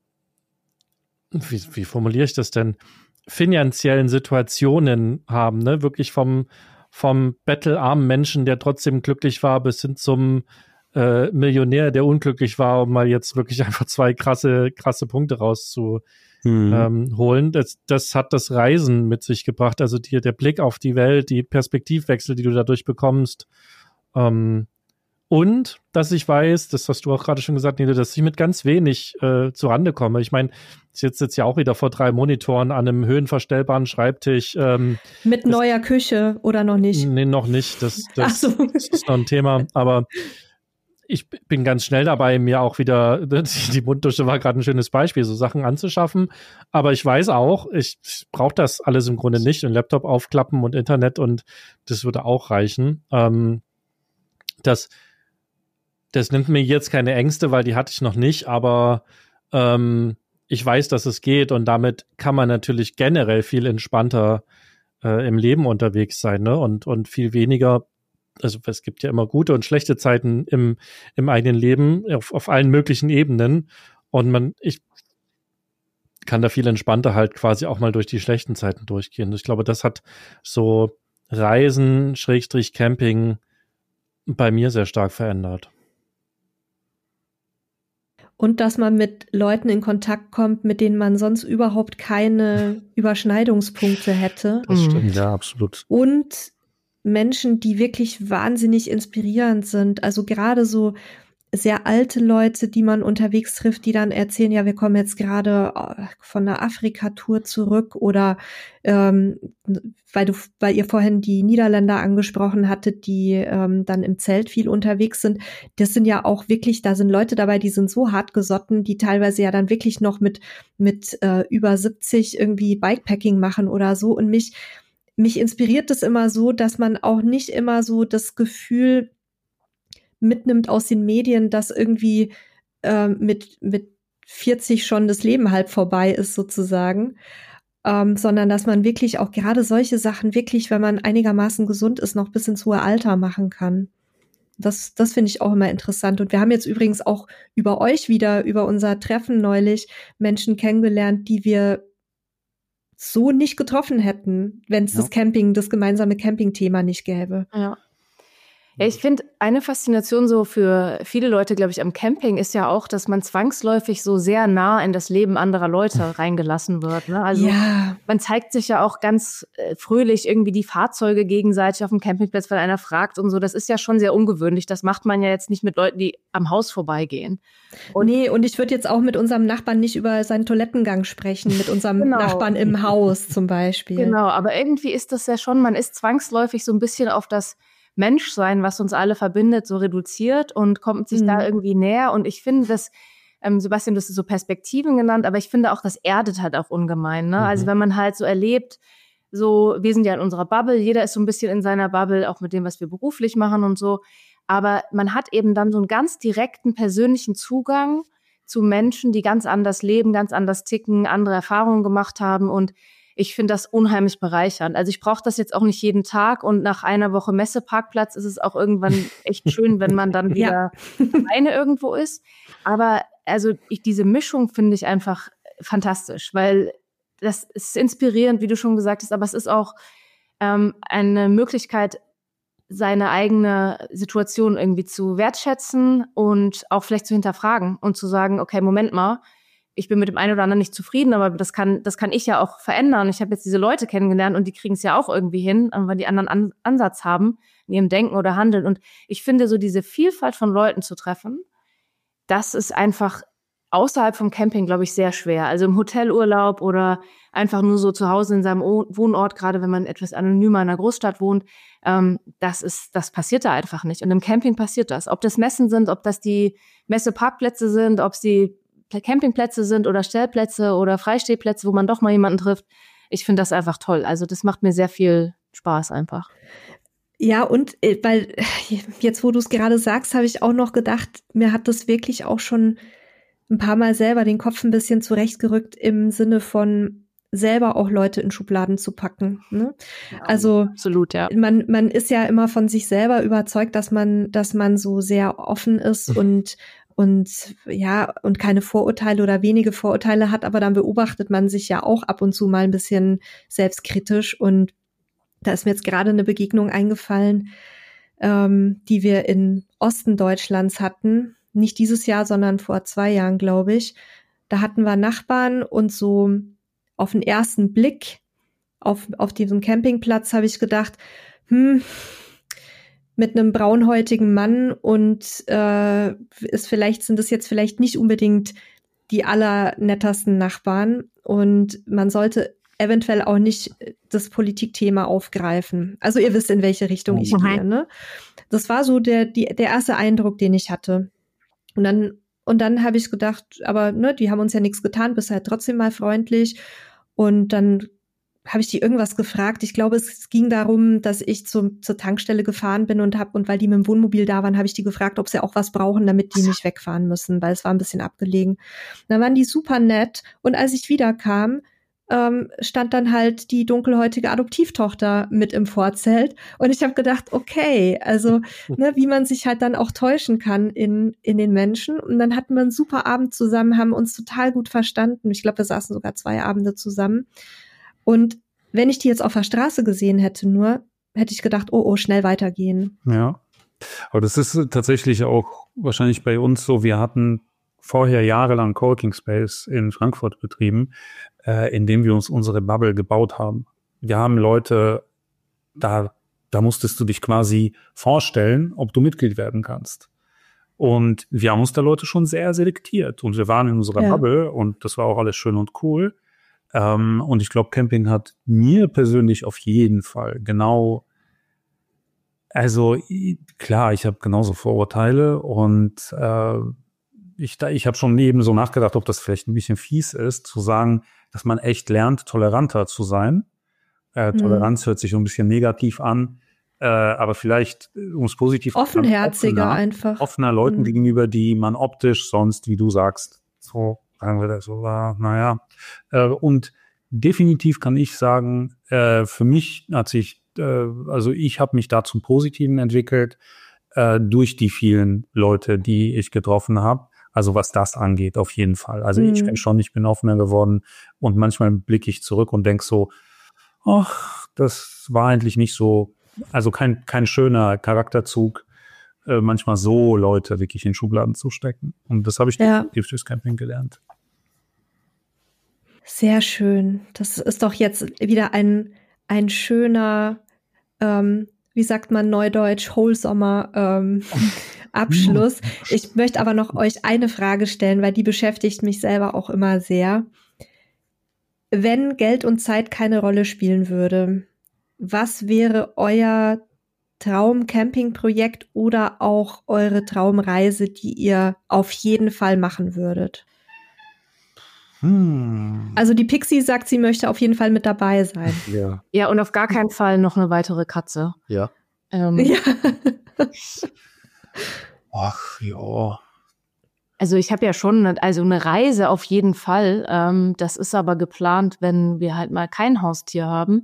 wie formuliere ich das denn, finanziellen Situationen haben, ne? Wirklich vom bettelarmen Menschen, der trotzdem glücklich war, bis hin zum Millionär, der unglücklich war, um mal jetzt wirklich einfach 2 krasse Punkte rauszuholen. Das hat das Reisen mit sich gebracht, also der Blick auf die Welt, die Perspektivwechsel, die du dadurch bekommst. Und, dass ich weiß, das hast du auch gerade schon gesagt, Nele, dass ich mit ganz wenig zurande komme. Ich meine, ich sitze jetzt ja auch wieder vor 3 Monitoren an einem höhenverstellbaren Schreibtisch. Mit neuer Küche oder noch nicht? Nee, noch nicht. Das ist noch ein Thema, aber ich bin ganz schnell dabei, mir auch wieder, die Munddusche war gerade ein schönes Beispiel, so Sachen anzuschaffen. Aber ich weiß auch, ich brauche das alles im Grunde nicht. Und Laptop aufklappen und Internet und das würde auch reichen. Das nimmt mir jetzt keine Ängste, weil die hatte ich noch nicht. Aber Ich weiß, dass es geht und damit kann man natürlich generell viel entspannter im Leben unterwegs sein, ne? Und viel weniger, also es gibt ja immer gute und schlechte Zeiten im eigenen Leben auf allen möglichen Ebenen und ich kann da viel entspannter halt quasi auch mal durch die schlechten Zeiten durchgehen. Ich glaube, das hat so Reisen, Camping bei mir sehr stark verändert. Und dass man mit Leuten in Kontakt kommt, mit denen man sonst überhaupt keine Überschneidungspunkte hätte. Das stimmt, ja, absolut. Und Menschen, die wirklich wahnsinnig inspirierend sind. Also gerade so sehr alte Leute, die man unterwegs trifft, die dann erzählen, ja, wir kommen jetzt gerade von einer Afrika-Tour zurück oder weil ihr vorhin die Niederländer angesprochen hattet, die dann im Zelt viel unterwegs sind. Das sind ja auch wirklich, da sind Leute dabei, die sind so hartgesotten, die teilweise ja dann wirklich noch mit über 70 irgendwie Bikepacking machen oder so. Und mich inspiriert das immer so, dass man auch nicht immer so das Gefühl mitnimmt aus den Medien, dass irgendwie mit 40 schon das Leben halb vorbei ist sozusagen, sondern dass man wirklich auch gerade solche Sachen wirklich, wenn man einigermaßen gesund ist, noch bis ins hohe Alter machen kann. Das finde ich auch immer interessant. Und wir haben jetzt übrigens auch über euch wieder, über unser Treffen neulich, Menschen kennengelernt, die wir so nicht getroffen hätten, wenn es das gemeinsame Camping-Thema nicht gäbe. Ja. Ja, ich finde, eine Faszination so für viele Leute, glaube ich, am Camping ist ja auch, dass man zwangsläufig so sehr nah in das Leben anderer Leute reingelassen wird. Ne? Also man zeigt sich ja auch ganz fröhlich irgendwie die Fahrzeuge gegenseitig auf dem Campingplatz, weil einer fragt und so. Das ist ja schon sehr ungewöhnlich. Das macht man ja jetzt nicht mit Leuten, die am Haus vorbeigehen. Und ich würde jetzt auch mit unserem Nachbarn nicht über seinen Toilettengang sprechen, mit unserem Nachbarn im Haus zum Beispiel. Genau, aber irgendwie ist das ja schon, man ist zwangsläufig so ein bisschen auf das Menschsein, was uns alle verbindet, so reduziert und kommt sich da irgendwie näher. Und ich finde, dass, Sebastian, du hast es so Perspektiven genannt, aber ich finde auch, das erdet halt auch ungemein. Ne? Also wenn man halt so erlebt, so, wir sind ja in unserer Bubble, jeder ist so ein bisschen in seiner Bubble, auch mit dem, was wir beruflich machen und so. Aber man hat eben dann so einen ganz direkten persönlichen Zugang zu Menschen, die ganz anders leben, ganz anders ticken, andere Erfahrungen gemacht haben und ich finde das unheimlich bereichernd. Also ich brauche das jetzt auch nicht jeden Tag und nach einer Woche Messeparkplatz ist es auch irgendwann echt schön, wenn man dann wieder alleine irgendwo ist. Aber also diese Mischung finde ich einfach fantastisch, weil das ist inspirierend, wie du schon gesagt hast, aber es ist auch eine Möglichkeit, seine eigene Situation irgendwie zu wertschätzen und auch vielleicht zu hinterfragen und zu sagen, okay, Moment mal, ich bin mit dem einen oder anderen nicht zufrieden, aber das kann ich ja auch verändern. Ich habe jetzt diese Leute kennengelernt und die kriegen es ja auch irgendwie hin, weil die anderen Ansatz haben in ihrem Denken oder Handeln. Und ich finde, so diese Vielfalt von Leuten zu treffen, das ist einfach außerhalb vom Camping, glaube ich, sehr schwer. Also im Hotelurlaub oder einfach nur so zu Hause in seinem Wohnort, gerade wenn man etwas anonymer in einer Großstadt wohnt, das passiert da einfach nicht. Und im Camping passiert das. Ob das Messen sind, ob das die Messeparkplätze sind, ob es die Campingplätze sind oder Stellplätze oder Freistehplätze, wo man doch mal jemanden trifft. Ich finde das einfach toll. Also das macht mir sehr viel Spaß einfach. Ja, und weil jetzt, wo du es gerade sagst, habe ich auch noch gedacht, mir hat das wirklich auch schon ein paar Mal selber den Kopf ein bisschen zurechtgerückt im Sinne von selber auch Leute in Schubladen zu packen. Ne? Ja, also absolut, ja. Man ist ja immer von sich selber überzeugt, dass man so sehr offen ist und keine Vorurteile oder wenige Vorurteile hat, aber dann beobachtet man sich ja auch ab und zu mal ein bisschen selbstkritisch und da ist mir jetzt gerade eine Begegnung eingefallen, die wir in Osten Deutschlands hatten, nicht dieses Jahr, sondern vor 2 Jahren, glaube ich. Da hatten wir Nachbarn und so auf den ersten Blick auf diesem Campingplatz habe ich gedacht, mit einem braunhäutigen Mann und sind das jetzt vielleicht nicht unbedingt die allernettesten Nachbarn und man sollte eventuell auch nicht das Politikthema aufgreifen. Also ihr wisst, in welche Richtung ich gehe. Ne? Das war so der erste Eindruck, den ich hatte. Und dann habe ich gedacht, aber ne, die haben uns ja nichts getan, bist halt trotzdem mal freundlich. Und dann habe ich die irgendwas gefragt. Ich glaube, es ging darum, dass ich zur Tankstelle gefahren bin und weil die mit dem Wohnmobil da waren, habe ich die gefragt, ob sie auch was brauchen, damit die nicht wegfahren müssen, weil es war ein bisschen abgelegen. Dann waren die super nett und als ich wiederkam, stand dann halt die dunkelhäutige Adoptivtochter mit im Vorzelt und ich habe gedacht, okay, also wie man sich halt dann auch täuschen kann in den Menschen und dann hatten wir einen super Abend zusammen, haben uns total gut verstanden. Ich glaube, wir saßen sogar 2 Abende zusammen und wenn ich die jetzt auf der Straße gesehen hätte hätte ich gedacht, oh, schnell weitergehen. Ja, aber das ist tatsächlich auch wahrscheinlich bei uns so, wir hatten vorher jahrelang Coworking Space in Frankfurt betrieben, in dem wir uns unsere Bubble gebaut haben. Wir haben Leute, da musstest du dich quasi vorstellen, ob du Mitglied werden kannst. Und wir haben uns da Leute schon sehr selektiert. Und wir waren in unserer Bubble und das war auch alles schön und cool. Und ich glaube, Camping hat mir persönlich auf jeden Fall genau, also klar, ich habe genauso Vorurteile und ich habe schon eben so nachgedacht, ob das vielleicht ein bisschen fies ist, zu sagen, dass man echt lernt, toleranter zu sein. Toleranz hört sich so ein bisschen negativ an, aber vielleicht, um es positiv zu sagen, offenherziger einfach. Offener Leuten gegenüber, die man optisch sonst, wie du sagst, so, sagen wir das so, naja. Und definitiv kann ich sagen, für mich hat sich, also ich habe mich da zum Positiven entwickelt, durch die vielen Leute, die ich getroffen habe. Also was das angeht, auf jeden Fall. Also ich finde schon, ich bin offener geworden und manchmal blicke ich zurück und denke so, ach, das war eigentlich nicht so, also kein schöner Charakterzug, manchmal so Leute wirklich in Schubladen zu stecken. Und das habe ich definitiv durchs Camping gelernt. Sehr schön. Das ist doch jetzt wieder ein schöner, wie sagt man neudeutsch, wholesomer Abschluss. Ich möchte aber noch euch eine Frage stellen, weil die beschäftigt mich selber auch immer sehr. Wenn Geld und Zeit keine Rolle spielen würde, was wäre euer Traum-Camping-Projekt oder auch eure Traumreise, die ihr auf jeden Fall machen würdet? Also die Pixie sagt, sie möchte auf jeden Fall mit dabei sein. Ja, und auf gar keinen Fall noch eine weitere Katze. Ja. Ja. Ach, ja. Also ich habe ja schon eine Reise auf jeden Fall. Das ist aber geplant, wenn wir halt mal kein Haustier haben.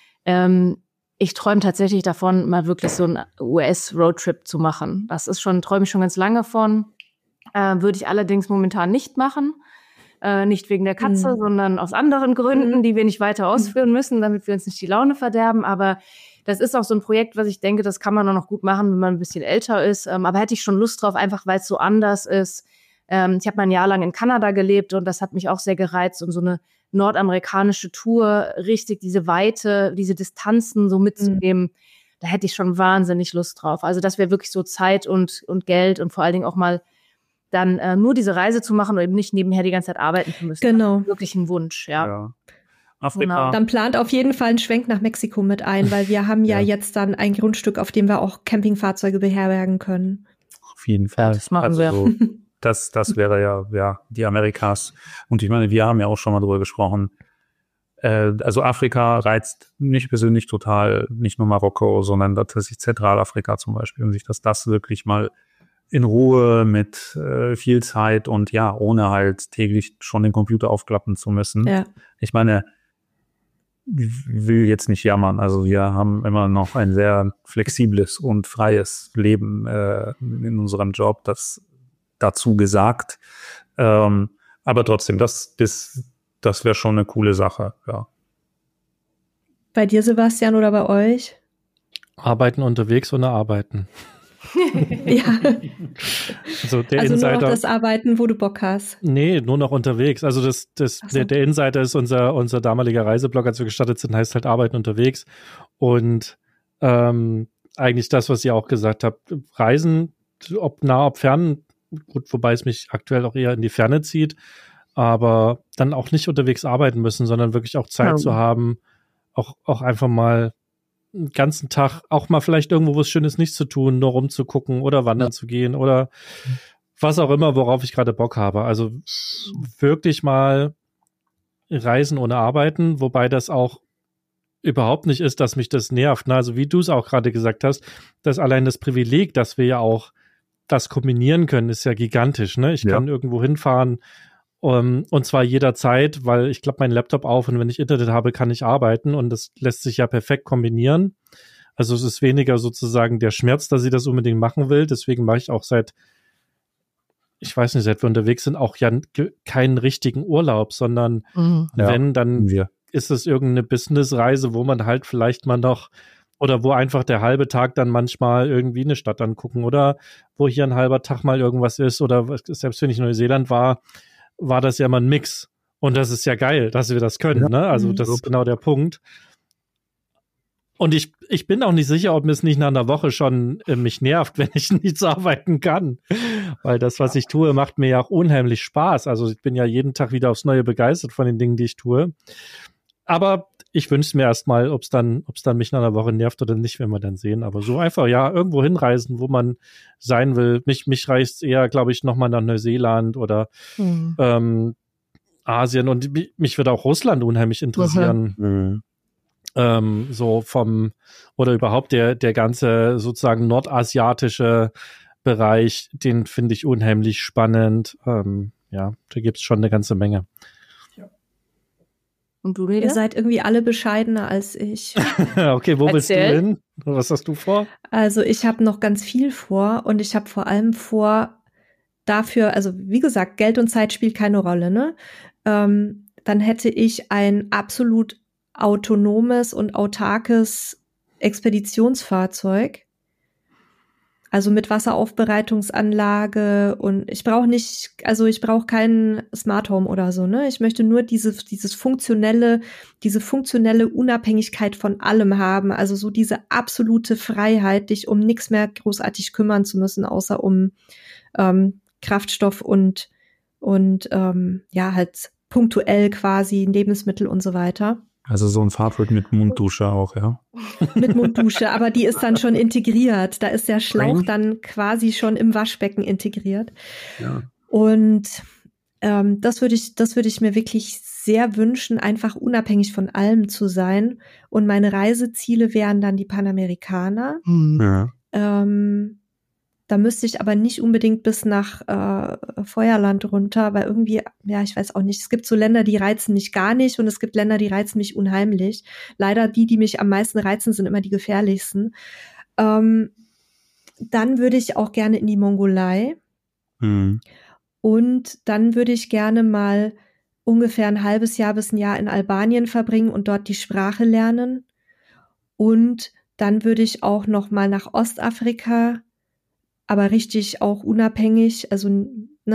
Ich träume tatsächlich davon, mal wirklich so einen US-Roadtrip zu machen. Träume ich schon ganz lange von. Würde ich allerdings momentan nicht machen. Nicht wegen der Katze, sondern aus anderen Gründen, die wir nicht weiter ausführen müssen, damit wir uns nicht die Laune verderben. Aber das ist auch so ein Projekt, was ich denke, das kann man auch noch gut machen, wenn man ein bisschen älter ist. Aber hätte ich schon Lust drauf, einfach weil es so anders ist. Ich habe mal ein Jahr lang in Kanada gelebt und das hat mich auch sehr gereizt. Und so eine nordamerikanische Tour, richtig diese Weite, diese Distanzen so mitzunehmen, da hätte ich schon wahnsinnig Lust drauf. Also das wäre wirklich so Zeit und Geld und vor allen Dingen auch mal dann nur diese Reise zu machen und eben nicht nebenher die ganze Zeit arbeiten zu müssen. Genau. Das ist wirklich ein Wunsch, ja. Afrika. Genau. Dann plant auf jeden Fall einen Schwenk nach Mexiko mit ein, weil wir haben ja jetzt dann ein Grundstück, auf dem wir auch Campingfahrzeuge beherbergen können. Auf jeden Fall. Das machen wir. So, das wäre ja die Amerikas. Und ich meine, wir haben ja auch schon mal drüber gesprochen. Also Afrika reizt mich persönlich total, nicht nur Marokko, sondern tatsächlich Zentralafrika zum Beispiel, und sich das wirklich mal in Ruhe mit viel Zeit und ja, ohne halt täglich schon den Computer aufklappen zu müssen. Ja. Ich meine, ich will jetzt nicht jammern, also wir haben immer noch ein sehr flexibles und freies Leben in unserem Job, das dazu gesagt. Aber trotzdem, das wäre schon eine coole Sache, ja. Bei dir, Sebastian, oder bei euch? Arbeiten unterwegs oder arbeiten? Ja. Also der also Insider, nur noch das Arbeiten, wo du Bock hast. Nee, nur noch unterwegs. Also der Insider ist unser damaliger Reiseblog, als wir gestartet sind, heißt halt Arbeiten unterwegs. Und eigentlich das, was ihr auch gesagt habt, Reisen, ob nah, ob fern, gut, wobei es mich aktuell auch eher in die Ferne zieht, aber dann auch nicht unterwegs arbeiten müssen, sondern wirklich auch Zeit zu haben, auch einfach mal einen ganzen Tag, auch mal vielleicht irgendwo was Schönes nicht zu tun, nur rumzugucken oder wandern zu gehen oder was auch immer, worauf ich gerade Bock habe. Also wirklich mal reisen ohne arbeiten, wobei das auch überhaupt nicht ist, dass mich das nervt. Ne? Also wie du es auch gerade gesagt hast, dass allein das Privileg, dass wir ja auch das kombinieren können, ist ja gigantisch. Ne? Ich kann irgendwo hinfahren und zwar jederzeit, weil ich klappe meinen Laptop auf und wenn ich Internet habe, kann ich arbeiten und das lässt sich ja perfekt kombinieren. Also es ist weniger sozusagen der Schmerz, dass ich das unbedingt machen will. Deswegen mache ich auch seit wir unterwegs sind, auch ja keinen richtigen Urlaub, sondern wenn, dann ist es irgendeine Businessreise, wo man halt vielleicht mal noch oder wo einfach der halbe Tag dann manchmal irgendwie eine Stadt angucken oder wo hier ein halber Tag mal irgendwas ist oder selbst wenn ich in Neuseeland war das ja immer ein Mix. Und das ist ja geil, dass wir das können, ne? Also das ist genau der Punkt. Und ich bin auch nicht sicher, ob mir es nicht nach einer Woche schon mich nervt, wenn ich nichts arbeiten kann. Weil das, was ich tue, macht mir ja auch unheimlich Spaß. Also ich bin ja jeden Tag wieder aufs Neue begeistert von den Dingen, die ich tue. Aber ich wünsche mir erstmal, ob es dann mich nach einer Woche nervt oder nicht, werden wir dann sehen. Aber so einfach, ja, irgendwo hinreisen, wo man sein will. Mich reißt eher, glaube ich, nochmal nach Neuseeland oder Asien. Und mich würde auch Russland unheimlich interessieren. So oder überhaupt der ganze sozusagen nordasiatische Bereich, den finde ich unheimlich spannend. Da gibt es schon eine ganze Menge. Und du, Leda? Ihr seid irgendwie alle bescheidener als ich. Okay, wo willst du hin? Was hast du vor? Also ich habe noch ganz viel vor und ich habe vor allem vor dafür, also wie gesagt, Geld und Zeit spielt keine Rolle, ne? Dann hätte ich ein absolut autonomes und autarkes Expeditionsfahrzeug. Also mit Wasseraufbereitungsanlage und ich brauche keinen Smart Home oder so, ne? Ich möchte nur diese funktionelle Unabhängigkeit von allem haben, also so diese absolute Freiheit, dich um nichts mehr großartig kümmern zu müssen, außer um Kraftstoff und halt punktuell quasi Lebensmittel und so weiter. Also so ein Fahrrad mit Munddusche auch, ja? Mit Munddusche, aber die ist dann schon integriert. Da ist der Schlauch dann quasi schon im Waschbecken integriert. Ja. Und das würde ich mir wirklich sehr wünschen, einfach unabhängig von allem zu sein. Und meine Reiseziele wären dann die Panamerikaner. Ja. Da müsste ich aber nicht unbedingt bis nach Feuerland runter, weil irgendwie, ja, ich weiß auch nicht, es gibt so Länder, die reizen mich gar nicht und es gibt Länder, die reizen mich unheimlich. Leider die mich am meisten reizen, sind immer die gefährlichsten. Dann würde ich auch gerne in die Mongolei. Und dann würde ich gerne mal ungefähr ein halbes Jahr bis ein Jahr in Albanien verbringen und dort die Sprache lernen. Und dann würde ich auch noch mal nach Ostafrika, aber richtig auch unabhängig, also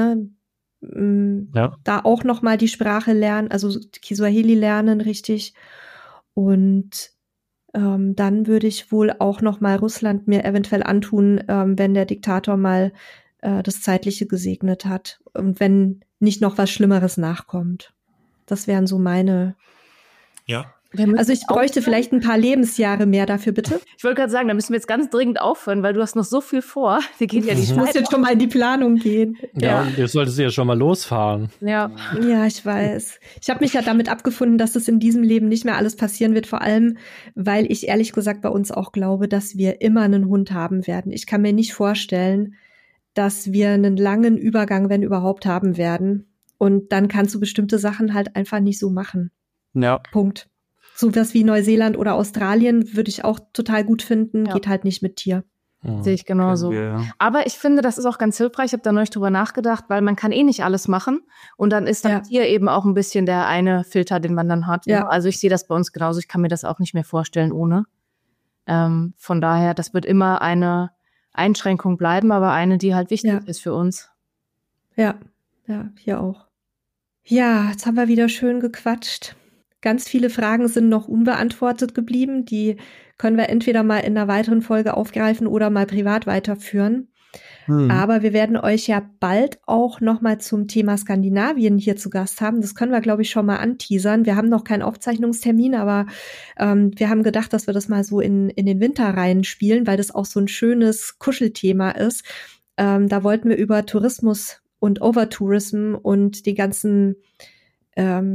da auch noch mal die Sprache lernen, also Kiswahili lernen richtig. Und dann würde ich wohl auch noch mal Russland mir eventuell antun, wenn der Diktator mal das Zeitliche gesegnet hat und wenn nicht noch was Schlimmeres nachkommt. Das wären so meine. Ja. Also ich bräuchte vielleicht ein paar Lebensjahre mehr dafür, bitte. Ich wollte gerade sagen, da müssen wir jetzt ganz dringend aufhören, weil du hast noch so viel vor. Wir gehen ja Ich muss jetzt schon mal in die Planung gehen. Ja, und jetzt solltest du ja schon mal losfahren. Ja, ich weiß. Ich habe mich ja damit abgefunden, dass es in diesem Leben nicht mehr alles passieren wird, vor allem, weil ich ehrlich gesagt bei uns auch glaube, dass wir immer einen Hund haben werden. Ich kann mir nicht vorstellen, dass wir einen langen Übergang, wenn überhaupt, haben werden. Und dann kannst du bestimmte Sachen halt einfach nicht so machen. Ja. Punkt. Sowas wie Neuseeland oder Australien würde ich auch total gut finden, geht halt nicht mit Tier. Sehe ich genauso. Aber ich finde, das ist auch ganz hilfreich. Ich habe da neulich drüber nachgedacht, weil man kann nicht alles machen. Und dann ist dann Tier eben auch ein bisschen der eine Filter, den man dann hat. Ja. Also ich sehe das bei uns genauso. Ich kann mir das auch nicht mehr vorstellen ohne. Von daher, das wird immer eine Einschränkung bleiben, aber eine, die halt wichtig ist für uns. Ja, hier auch. Ja, jetzt haben wir wieder schön gequatscht. Ganz viele Fragen sind noch unbeantwortet geblieben. Die können wir entweder mal in einer weiteren Folge aufgreifen oder mal privat weiterführen. Aber wir werden euch ja bald auch noch mal zum Thema Skandinavien hier zu Gast haben. Das können wir, glaube ich, schon mal anteasern. Wir haben noch keinen Aufzeichnungstermin, aber wir haben gedacht, dass wir das mal so in den Winter reinspielen, weil das auch so ein schönes Kuschelthema ist. Da wollten wir über Tourismus und Overtourism und die ganzen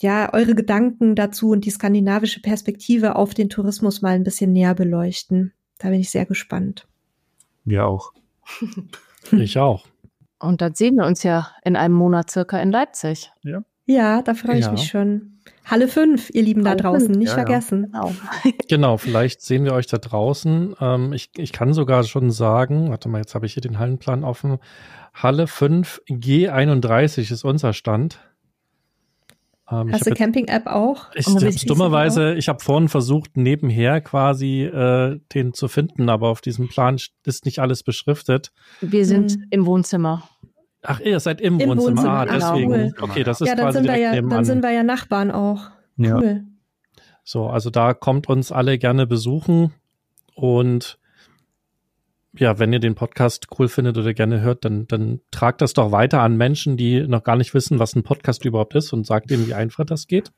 ja, eure Gedanken dazu und die skandinavische Perspektive auf den Tourismus mal ein bisschen näher beleuchten. Da bin ich sehr gespannt. Wir auch. Ich auch. Und dann sehen wir uns ja in einem Monat circa in Leipzig. Ja, da freue ich mich schon. Halle 5, ihr Lieben da Halle draußen, 5, nicht vergessen. Genau. Genau, vielleicht sehen wir euch da draußen. Ich kann sogar schon sagen, warte mal, jetzt habe ich hier den Hallenplan offen. Halle 5 G31 ist unser Stand. Hast du Camping-App auch? Ich habe vorhin versucht, nebenher quasi den zu finden, aber auf diesem Plan ist nicht alles beschriftet. Wir sind im Wohnzimmer. Ach, ihr seid im Wohnzimmer. Deswegen. Cool. Okay, das ist Ja, dann quasi sind wir direkt ja, nebenan. dann sind wir ja Nachbarn auch. Ja. Cool. So, also da kommt uns alle gerne besuchen und ja, wenn ihr den Podcast cool findet oder gerne hört, dann tragt das doch weiter an Menschen, die noch gar nicht wissen, was ein Podcast überhaupt ist und sagt ihnen, wie einfach das geht.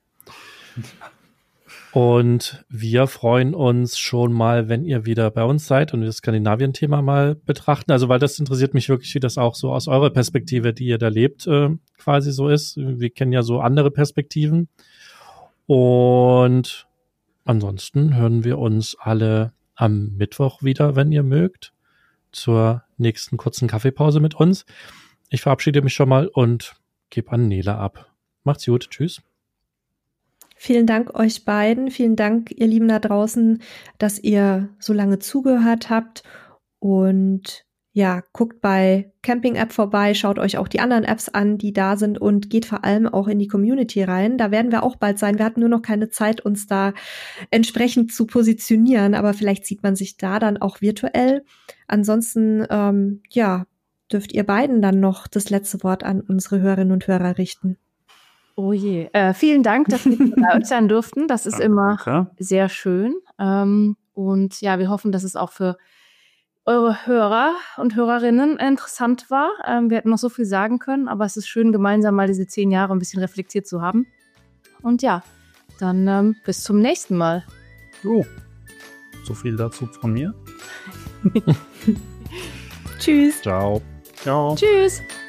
Und wir freuen uns schon mal, wenn ihr wieder bei uns seid und wir das Skandinavien-Thema mal betrachten. Also, weil das interessiert mich wirklich, wie das auch so aus eurer Perspektive, die ihr da lebt, quasi so ist. Wir kennen ja so andere Perspektiven. Und ansonsten hören wir uns alle am Mittwoch wieder, wenn ihr mögt, zur nächsten kurzen Kaffeepause mit uns. Ich verabschiede mich schon mal und gebe an Nele ab. Macht's gut. Tschüss. Vielen Dank euch beiden. Vielen Dank, ihr Lieben da draußen, dass ihr so lange zugehört habt. Und ja, guckt bei Camping App vorbei, schaut euch auch die anderen Apps an, die da sind und geht vor allem auch in die Community rein. Da werden wir auch bald sein. Wir hatten nur noch keine Zeit, uns da entsprechend zu positionieren, aber vielleicht sieht man sich da dann auch virtuell. Ansonsten, dürft ihr beiden dann noch das letzte Wort an unsere Hörerinnen und Hörer richten. Oh je. Vielen Dank, dass wir bei uns sein durften. Das ist immer sehr schön. Und ja, wir hoffen, dass es auch für eure Hörer und Hörerinnen interessant war. Wir hätten noch so viel sagen können, aber es ist schön, gemeinsam mal diese 10 Jahre ein bisschen reflektiert zu haben. Und ja, dann bis zum nächsten Mal. So viel dazu von mir. Tschüss. Ciao. Ciao. Tschüss.